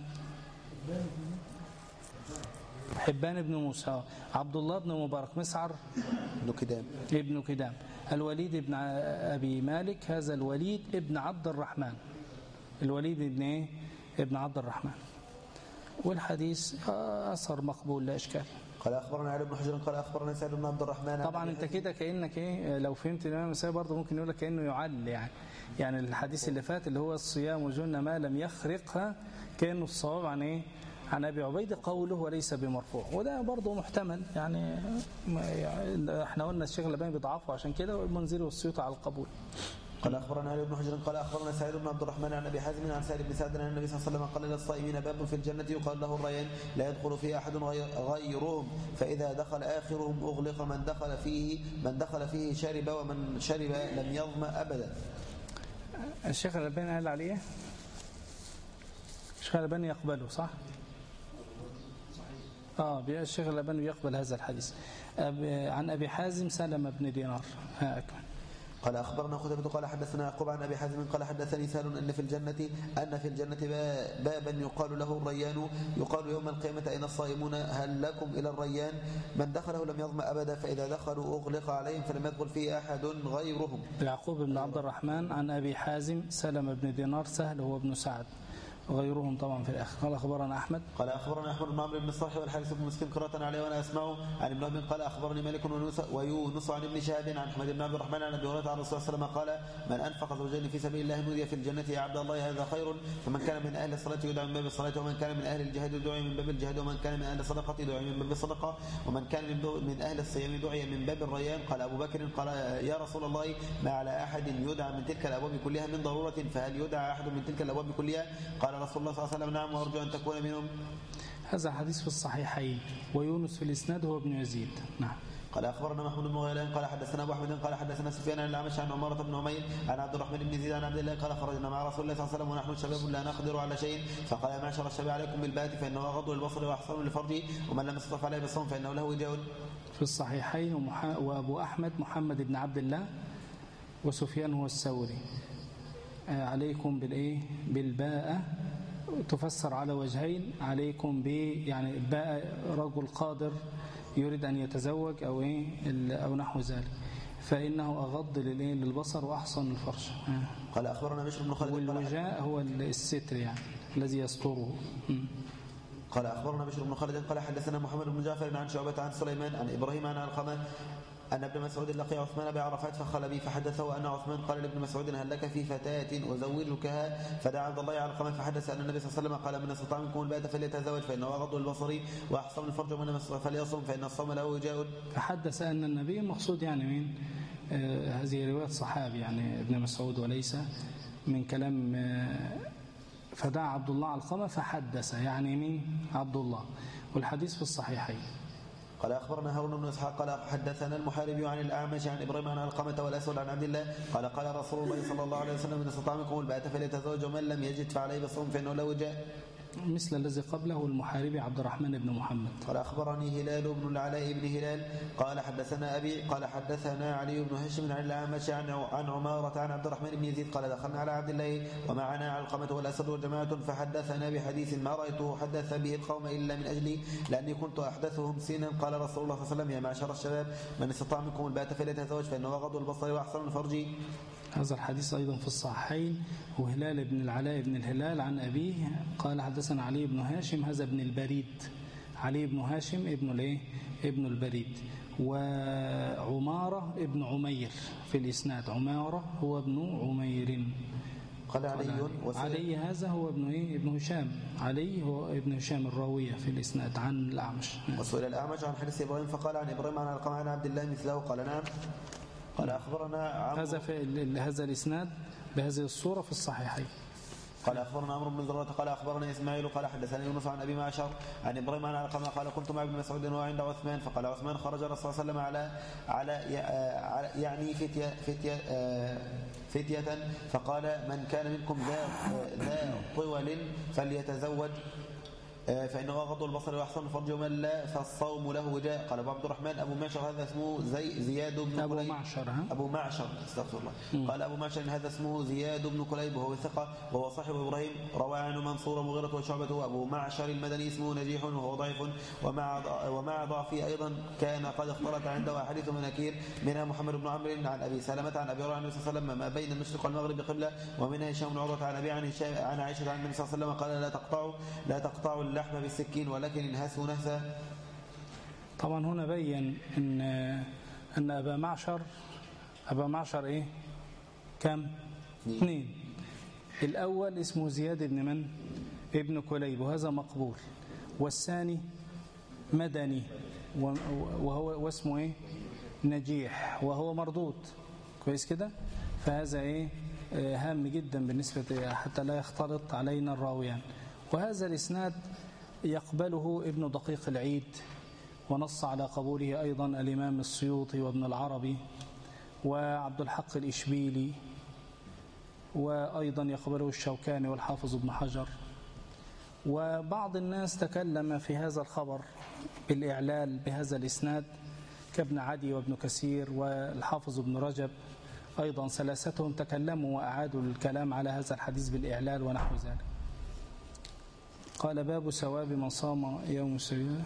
حبان ابن موسى. عبد الله بن مبارك مسعر ابن كدام ابن كدام. الوليد ابن ابي مالك هذا الوليد ابن عبد الرحمن، الوليد ابن ايه ابن عبد الرحمن. والحديث اثر مقبول لا اشكال. قال اخبرنا علي بن حجر قال اخبرنا سعيد بن عبد الرحمن. طبعا انت كده كانك ايه لو فهمت الامام النسائي برضه ممكن يقول لك كانه يعل يعني يعني الحديث اللي فات اللي هو الصيام جنة ما لم يخرقها كانه الصواب عن ايه عن ابي عبيده قوله وليس بمرفوع، وده برضه محتمل يعني. احنا قلنا الشيخ الألباني بيضعفه عشان كده، والمنذري والسيوطي على القبول. قال أخبرنا علي بن حجر قال أخبرنا سعيد بن عبد الرحمن عن أبي حازم عن سعيد بن سعد عن النبي صلى الله عليه وسلم قال للصائمين باب في الجنة يقال له الريان لا يدخل فيه أحد غيرهم فإذا دخل آخرهم أغلق من دخل فيه من دخل فيه شرب ومن شرب لم يظمأ أبدا. الشيخ الألباني قال عليه الشيخ الألباني يقبله صح؟ آه الشيخ الألباني يقبل هذا الحديث. عن أبي حازم سلم بن دينار. ها أكمل. قال أخبرنا قتيبة قال حدثنا يعقوب عن أبي حازم قال حدثني سهل أن في الجنة أن في الجنة بابا يقال له الريان يقال يوم القيامة أين الصائمون هل لكم إلى الريان من دخله لم يظمأ أبدا فإذا دخلوا أغلق عليهم فلم يدخل فيه أحد غيرهم. يعقوب بن عبد الرحمن عن أبي حازم سلم بن دينار سهل هو ابن سعد غيرهم طبعا في الآخر. قال أخبرنا أحمد قال أخبرنا أحمد بن عمرو بن الصالح والحارث بن مسكين قراءة عليه وأنا أسمعه عن ابن وهب قال أخبرني مالك ويونس عن ابن شهاب عن حميد بن عبد الرحمن عن أبي هريرة عن الرسول صلى الله عليه وسلم قال من أنفق زوجين في سبيل الله نودي في الجنة يا عبد الله هذا خير. فمن كان من أهل الصلاة يدعى من باب الصلاة ومن كان من أهل الجهاد يدعى من باب الجهاد ومن كان من أهل الصدقة يدعى من باب الصدقة ومن كان من أهل الصيام يدعى من باب الريان. قال أبو بكر قال يا رسول الله ما على أحد يدعى من تلك الأبواب كلها من ضرورة فهل يدعى أحد من تلك الأبواب كلها؟ قال رسول الله صلى الله عليه وسلم نعم وأرجو أن تكون منهم. هذا حديث في الصحيحين. ويونس في الإسناد هو ابن يزيد. نعم. قال أخبرنا محمود بن غيلان قال حدثنا أبو أحمد قال حدثنا سفيان عن الأعمش عن عمارة بن عمير عن عبد الرحمن بن زيد عن عبد الله قال خرجنا مع رسول الله صلى الله عليه وسلم ونحن شباب لا نقدر على شيء فقال يا معشر الشباب عليكم بالبات فإنه أغض للبصر وأحسن للفرج ومن لم يستطع عليه بالصوم فإنه له وجاء. في الصحيحين ومح... وأبو أحمد محمد بن عبد الله وسفيان هو الثوري. عليكم بالإيه بالباء تفسر على وجهين. عليكم ب يعني باء رجل قادر يريد أن يتزوج أو إيه أو نحو ذلك فإنه أغض للإيه للبصر وأحسن الفرج. قال أخبرنا بشر بن خالد والوجاء هو الستر يعني الذي يستره. قال أخبرنا بشر بن خالد قال حدثنا محمد بن جعفر عن شعبة عن سليمان عن إبراهيم عن علقمة أن ابن مسعود لقي عثمان بعرفات فخل بي فحدثه أن عثمان قال لابن مسعود هل لك في فتاة أزوجكها فدعا عبد الله علقمة فحدث أن النبي صلى الله عليه وسلم قال من استطاع منكم الباءة فليتزوج فإنه أغض البصر وأحصن الفرج ومن لم يستطع فليصم فإن الصوم له وجاء. فحدث أن النبي مقصود يعني من آه هذه رواية صحابي يعني ابن مسعود وليس من كلام آه فدعا عبد الله علقمة فحدث يعني من عبد الله والحديث في الصحيحين. قال أخبرنا هارون بن إسحاق قال حدثنا المحاربي عن الأعمش عن إبراهيم عن علقمة والأسود عن عبد الله قال قال رسول الله صلى الله عليه وسلم من استطاع منكم الباءة فليتزوج ومن لم يجد فعليه بالصوم فإنه له وجاء. مثل الذي قبله المحاربي عبد الرحمن بن محمد. قال أخبرني هلال بن العلاء بن هلال قال حدثنا أبي قال حدثنا علي بن هشام عن الأعمش عن عن عمارة عن عبد الرحمن بن يزيد قال دخلنا على عبد الله ومعنا علقمة والأسد وجماعة فحدثنا بحديث ما رأيته حدث به القوم إلا من أجلي لأني كنت أحدثهم سنا. قال رسول الله صلى الله عليه وسلم يا معشر الشباب من استطاع منكم الباءة فليتزوج فإنه أغض البصر وأحسن الفرج. هذا الحديث أيضا في الصحيحين. وهلال بن العلاء بن الهلال عن أبيه قال حدثنا علي بن هاشم هذا ابن البريد. علي بن هاشم ابن الايه ابن البريد. وعمارة ابن عمير في الإسناد. عمارة هو ابن عمير. قال علي علي هذا هو ابن ايه ابن هشام. علي هو ابن هشام الراوية في الإسناد عن الأعمش. وسئل الأعمش عن حديث إبراهيم فقال عن إبراهيم عن علقمة عن عبد الله مثله قال نعم. قال أخبرنا هذا في هذا الإسناد بهذه الصورة في الصحيحين. قال أخبرنا عمرو بن زرارة قال أخبرنا إسماعيل قال حدثني يونس عن أبي معشر عن إبراهيم عن علقمة قال كنت مع ابن مسعود وعند عثمان فقال عثمان خرج الرسول صلى الله عليه وسلم على على يعني فتية فتية فتية فقال من كان منكم ذا ذا طول فليتزوج فإنه أغض البصر وأحسن الفرج ومن لا فالصوم له وجاء. قال أبو عبد الرحمن أبو معشر هذا اسمه زي زياد بن أبو معشر ها؟ أبو معشر استغفر الله. م. قال أبو معشر هذا اسمه زياد بن كليب وهو ثقة وهو صاحب إبراهيم روى عنه منصور ومغيرة وشعبة. وأبو معشر المدني اسمه نجيح وهو ضعيف ومع ومع ضعفه أيضا كان قد اختلط عنده أحاديث مناكير منها محمد بن عمرو عن أبي سلمة عن أبي هريرة عن النبي صلى الله عليه وسلم ما بين المشرق والمغرب قبلة ومنها هشام بن عروة عن أبي عن عن عائشة عن النبي صلى الله عليه وسلم قال لا تقطعوا لا تقطعوا اللحم بالسكين ولكن انهسوا نهسا. طبعا هنا بين ان ان ابا معشر ابا معشر ايه كم اثنين. الاول اسمه زياد بن من ابن كليب وهذا مقبول. والثاني مدني وهو واسمه ايه نجيح وهو مردود كويس كده. فهذا ايه هام جدا بالنسبه حتى لا يختلط علينا الراويان. وهذا الاسناد يقبله ابن دقيق العيد ونص على قبوله أيضا الإمام السيوطي وابن العربي وعبد الحق الإشبيلي وأيضا يقبله الشوكاني والحافظ ابن حجر. وبعض الناس تكلم في هذا الخبر بالإعلال بهذا الإسناد كابن عدي وابن كثير والحافظ ابن رجب أيضا ثلاثتهم تكلموا وأعادوا الكلام على هذا الحديث بالإعلال ونحو ذلك. قال باب ثواب من صام يوم السبت.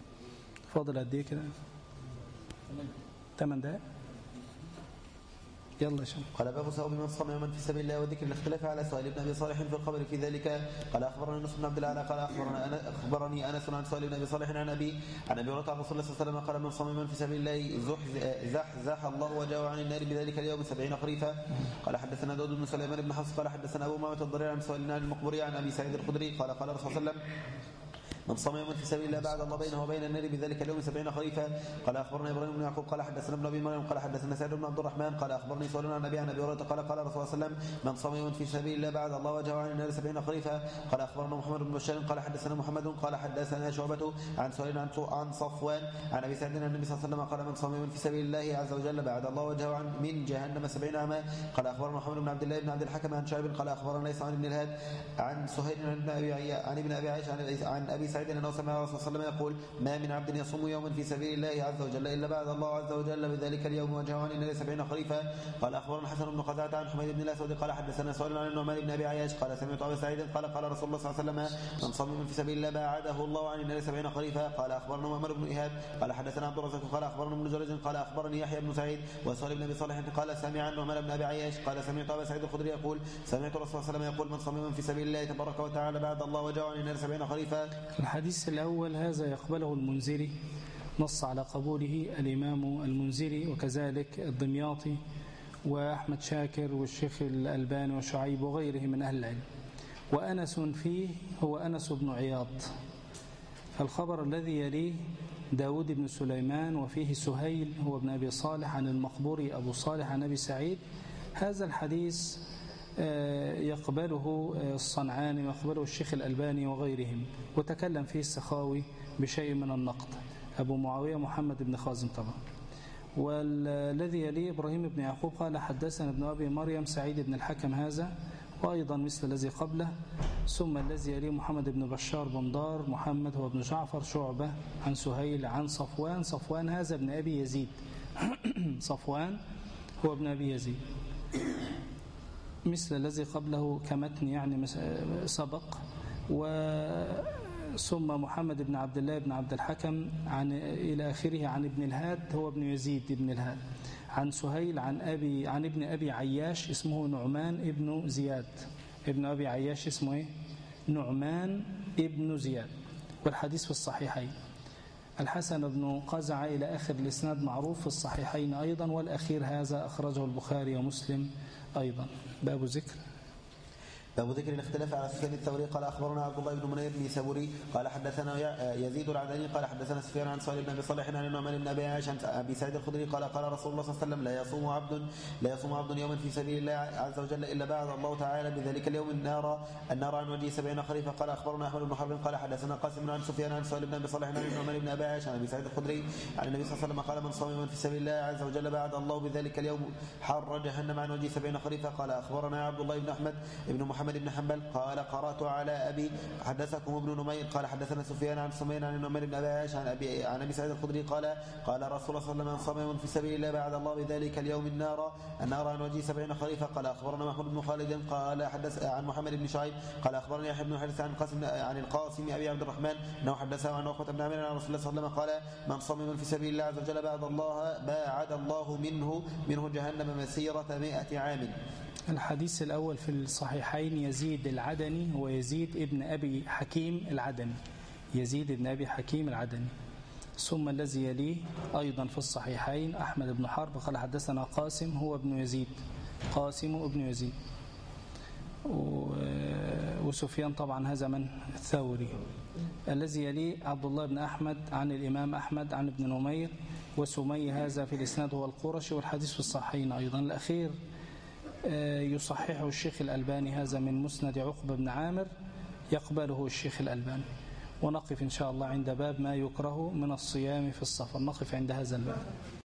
فاضل قد ايه كده؟ ثمان دقائق. يلا شو قال باب صوم من صام يوما في سبيل الله وذكر الاختلاف على سؤال ابن ابي صالح في الخبر في ذلك. قال اخبرنا انس بن عبد الله قال اخبرنا أنا اخبرني انس عن سؤال ابن ابي صالح عن ابي عن ابي هريره عن رسول الله صلى الله عليه وسلم قال من صام يوما في سبيل الله زحزح الله وجهه عن النار بذلك اليوم سبعين خريفا. قال حدثنا داود بن سليمان بن حفص قال حدثنا ابو امامه الضرير عن سؤال عن المقبوري عن ابي سعيد الخدري قال قال الرسول صلى الله عليه وسلم من صام يوما في سبيل الله بعد الله بينه وبين النار بذلك اليوم سبعين خريفا. قال اخبرنا ابراهيم بن يعقوب قال حدثنا ابن ابي مريم قال حدثنا سعيد بن عبد الرحمن قال اخبرني سؤال عن ابي عن ابي هريره قال قال الرسول صلى الله عليه وسلم من صام يوما في سبيل الله بعد الله وجهه عن النار سبعين خريفا. قال اخبرنا محمد بن بشار قال حدثنا محمد قال حدثنا شعبة عن سؤال عن صفوان عن ابي سعيد عن النبي صلى الله عليه وسلم قال من صام يوما في سبيل الله عز وجل بعد الله وجهه عن من جهنم سبعين عاما. قال اخبرنا محمد بن عبد الله بن عبد الحكم عن شعيب قال اخبرنا ليس عن ابن الهاد عن سهيل عن ابن ابي عن ابن ابي عائشه عن ابي سعيد انه سمع الرسول صلى الله عليه وسلم يقول ما من عبد يصوم يوما في سبيل الله عز وجل الا بعد الله عز وجل بذلك اليوم وجهه عن النار سبعين خريفا. قال اخبرنا حسن بن قتادة عن حميد بن الاسود قال حدثنا سؤال عن النعمان بن ابي عياش قال سمعت ابا سعيد قال قال رسول الله صلى الله عليه وسلم من صام يوما في سبيل الله باعده الله عن النار سبعين خريفا. قال اخبرنا محمد بن ايهاب قال حدثنا عبد الرزاق قال اخبرنا ابن جريج قال اخبرني يحيى بن سعيد وسؤال بن ابي صالح قال سمع النعمان بن ابي عياش قال سمعت ابا سعيد الخدري يقول سمعت الرسول صلى الله عليه وسلم يقول من صام يوما في سبيل الله تبارك وتعالى بعد الله وجهه عن النار سبعين خريفا. الحديث الاول هذا يقبله المنذري، نص على قبوله الإمام المنذري وكذلك الدمياطي وأحمد شاكر والشيخ الألباني وشعيب وغيره من أهل العلم. وأنس فيه هو أنس بن عياض. فالخبر الذي يليه داود بن سليمان وفيه سهيل هو ابن أبي صالح عن المقبوري أبو صالح عن أبي سعيد. هذا الحديث يقبله الصنعاني ويقبله الشيخ الألباني وغيرهم، وتكلم فيه السخاوي بشيء من النقد، أبو معاوية محمد بن خازم طبعا. والذي يليه إبراهيم بن يعقوب قال حدثنا ابن أبي مريم سعيد بن الحكم هذا وأيضا مثل الذي قبله. ثم الذي يليه محمد بن بشار بن دار محمد هو ابن جعفر شعبة عن سهيل عن صفوان صفوان هذا ابن أبي يزيد صفوان هو ابن أبي يزيد مثل الذي قبله كمتن يعني سبق. و ثم محمد بن عبد الله بن عبد الحكم عن إلى آخره عن ابن الهاد هو ابن يزيد ابن الهاد عن سهيل عن أبي عن ابن أبي عياش اسمه نعمان ابن زياد. ابن أبي عياش اسمه إيه؟ نعمان ابن زياد. والحديث في الصحيحين. الحسن بن قزعة إلى آخر الإسناد معروف في الصحيحين أيضا، والأخير هذا أخرجه البخاري ومسلم أيضا. باب ذكر باب ذكر الاختلاف على سفيان الثوري قال اخبرنا عبد الله بن منير بن سبوري قال حدثنا يزيد العدني قال حدثنا سفيان عن سؤال بن ابي صالح عن النعمان بن ابي عائشه عن ابي سعيد الخدري قال قال رسول الله صلى الله عليه وسلم لا يصوم عبد لا يصوم عبد يوما في سبيل الله عز وجل الا بعد الله تعالى بذلك اليوم النار النار عن وجهه سبعين خريفا. قال اخبرنا احمد بن حرب قال حدثنا قاسم عن سفيان عن سؤال بن ابي صالح عن النعمان بن ابي عائشه عن ابي سعيد الخدري عن النبي صلى الله عليه وسلم قال من صام يوما في سبيل الله عز وجل بعد الله بذلك اليوم حر جهنم عن وجهه سبعين خريفا. قال اخبرنا عبد الله بن احمد بن محمد بن حنبل قال قرأت على أبي حدثكم ابن نمير قال حدثنا سفيان عن سمين عن النعمان بن أبي عائشة عن أبي عن أبي سعيد الخدري قال قال رسول الله صلى الله عليه وسلم صام يوما في سبيل الله بعد الله بذلك اليوم النار النار عن وجهه سبعين خريفا. قال أخبرنا محمود بن خالد قال حدث عن محمد بن شعيب قال أخبرني يحيى بن حارث عن قاسم عن القاسم أبي عبد الرحمن أنه حدثه عن عقبة بن عامر عن رسول الله صلى الله عليه وسلم قال من صام يوما في سبيل الله عز وجل بعد الله باعد الله منه منه جهنم مسيرة مائة عام. الحديث الأول في الصحيحين يزيد العدني هو يزيد ابن أبي حكيم العدني يزيد ابن أبي حكيم العدني. ثم الذي يليه أيضا في الصحيحين أحمد بن حرب قال حدثنا قاسم هو ابن يزيد قاسم ابن يزيد. وسفيان طبعا هذا من الثوري. الذي يليه عبد الله بن أحمد عن الإمام أحمد عن ابن نمير وسمي هذا في الإسناد هو القرشي والحديث في الصحيحين أيضا. الأخير يصححه الشيخ الألباني هذا من مسند عقبة بن عامر يقبله الشيخ الألباني. ونقف إن شاء الله عند باب ما يكره من الصيام في السفر. نقف عند هذا الباب.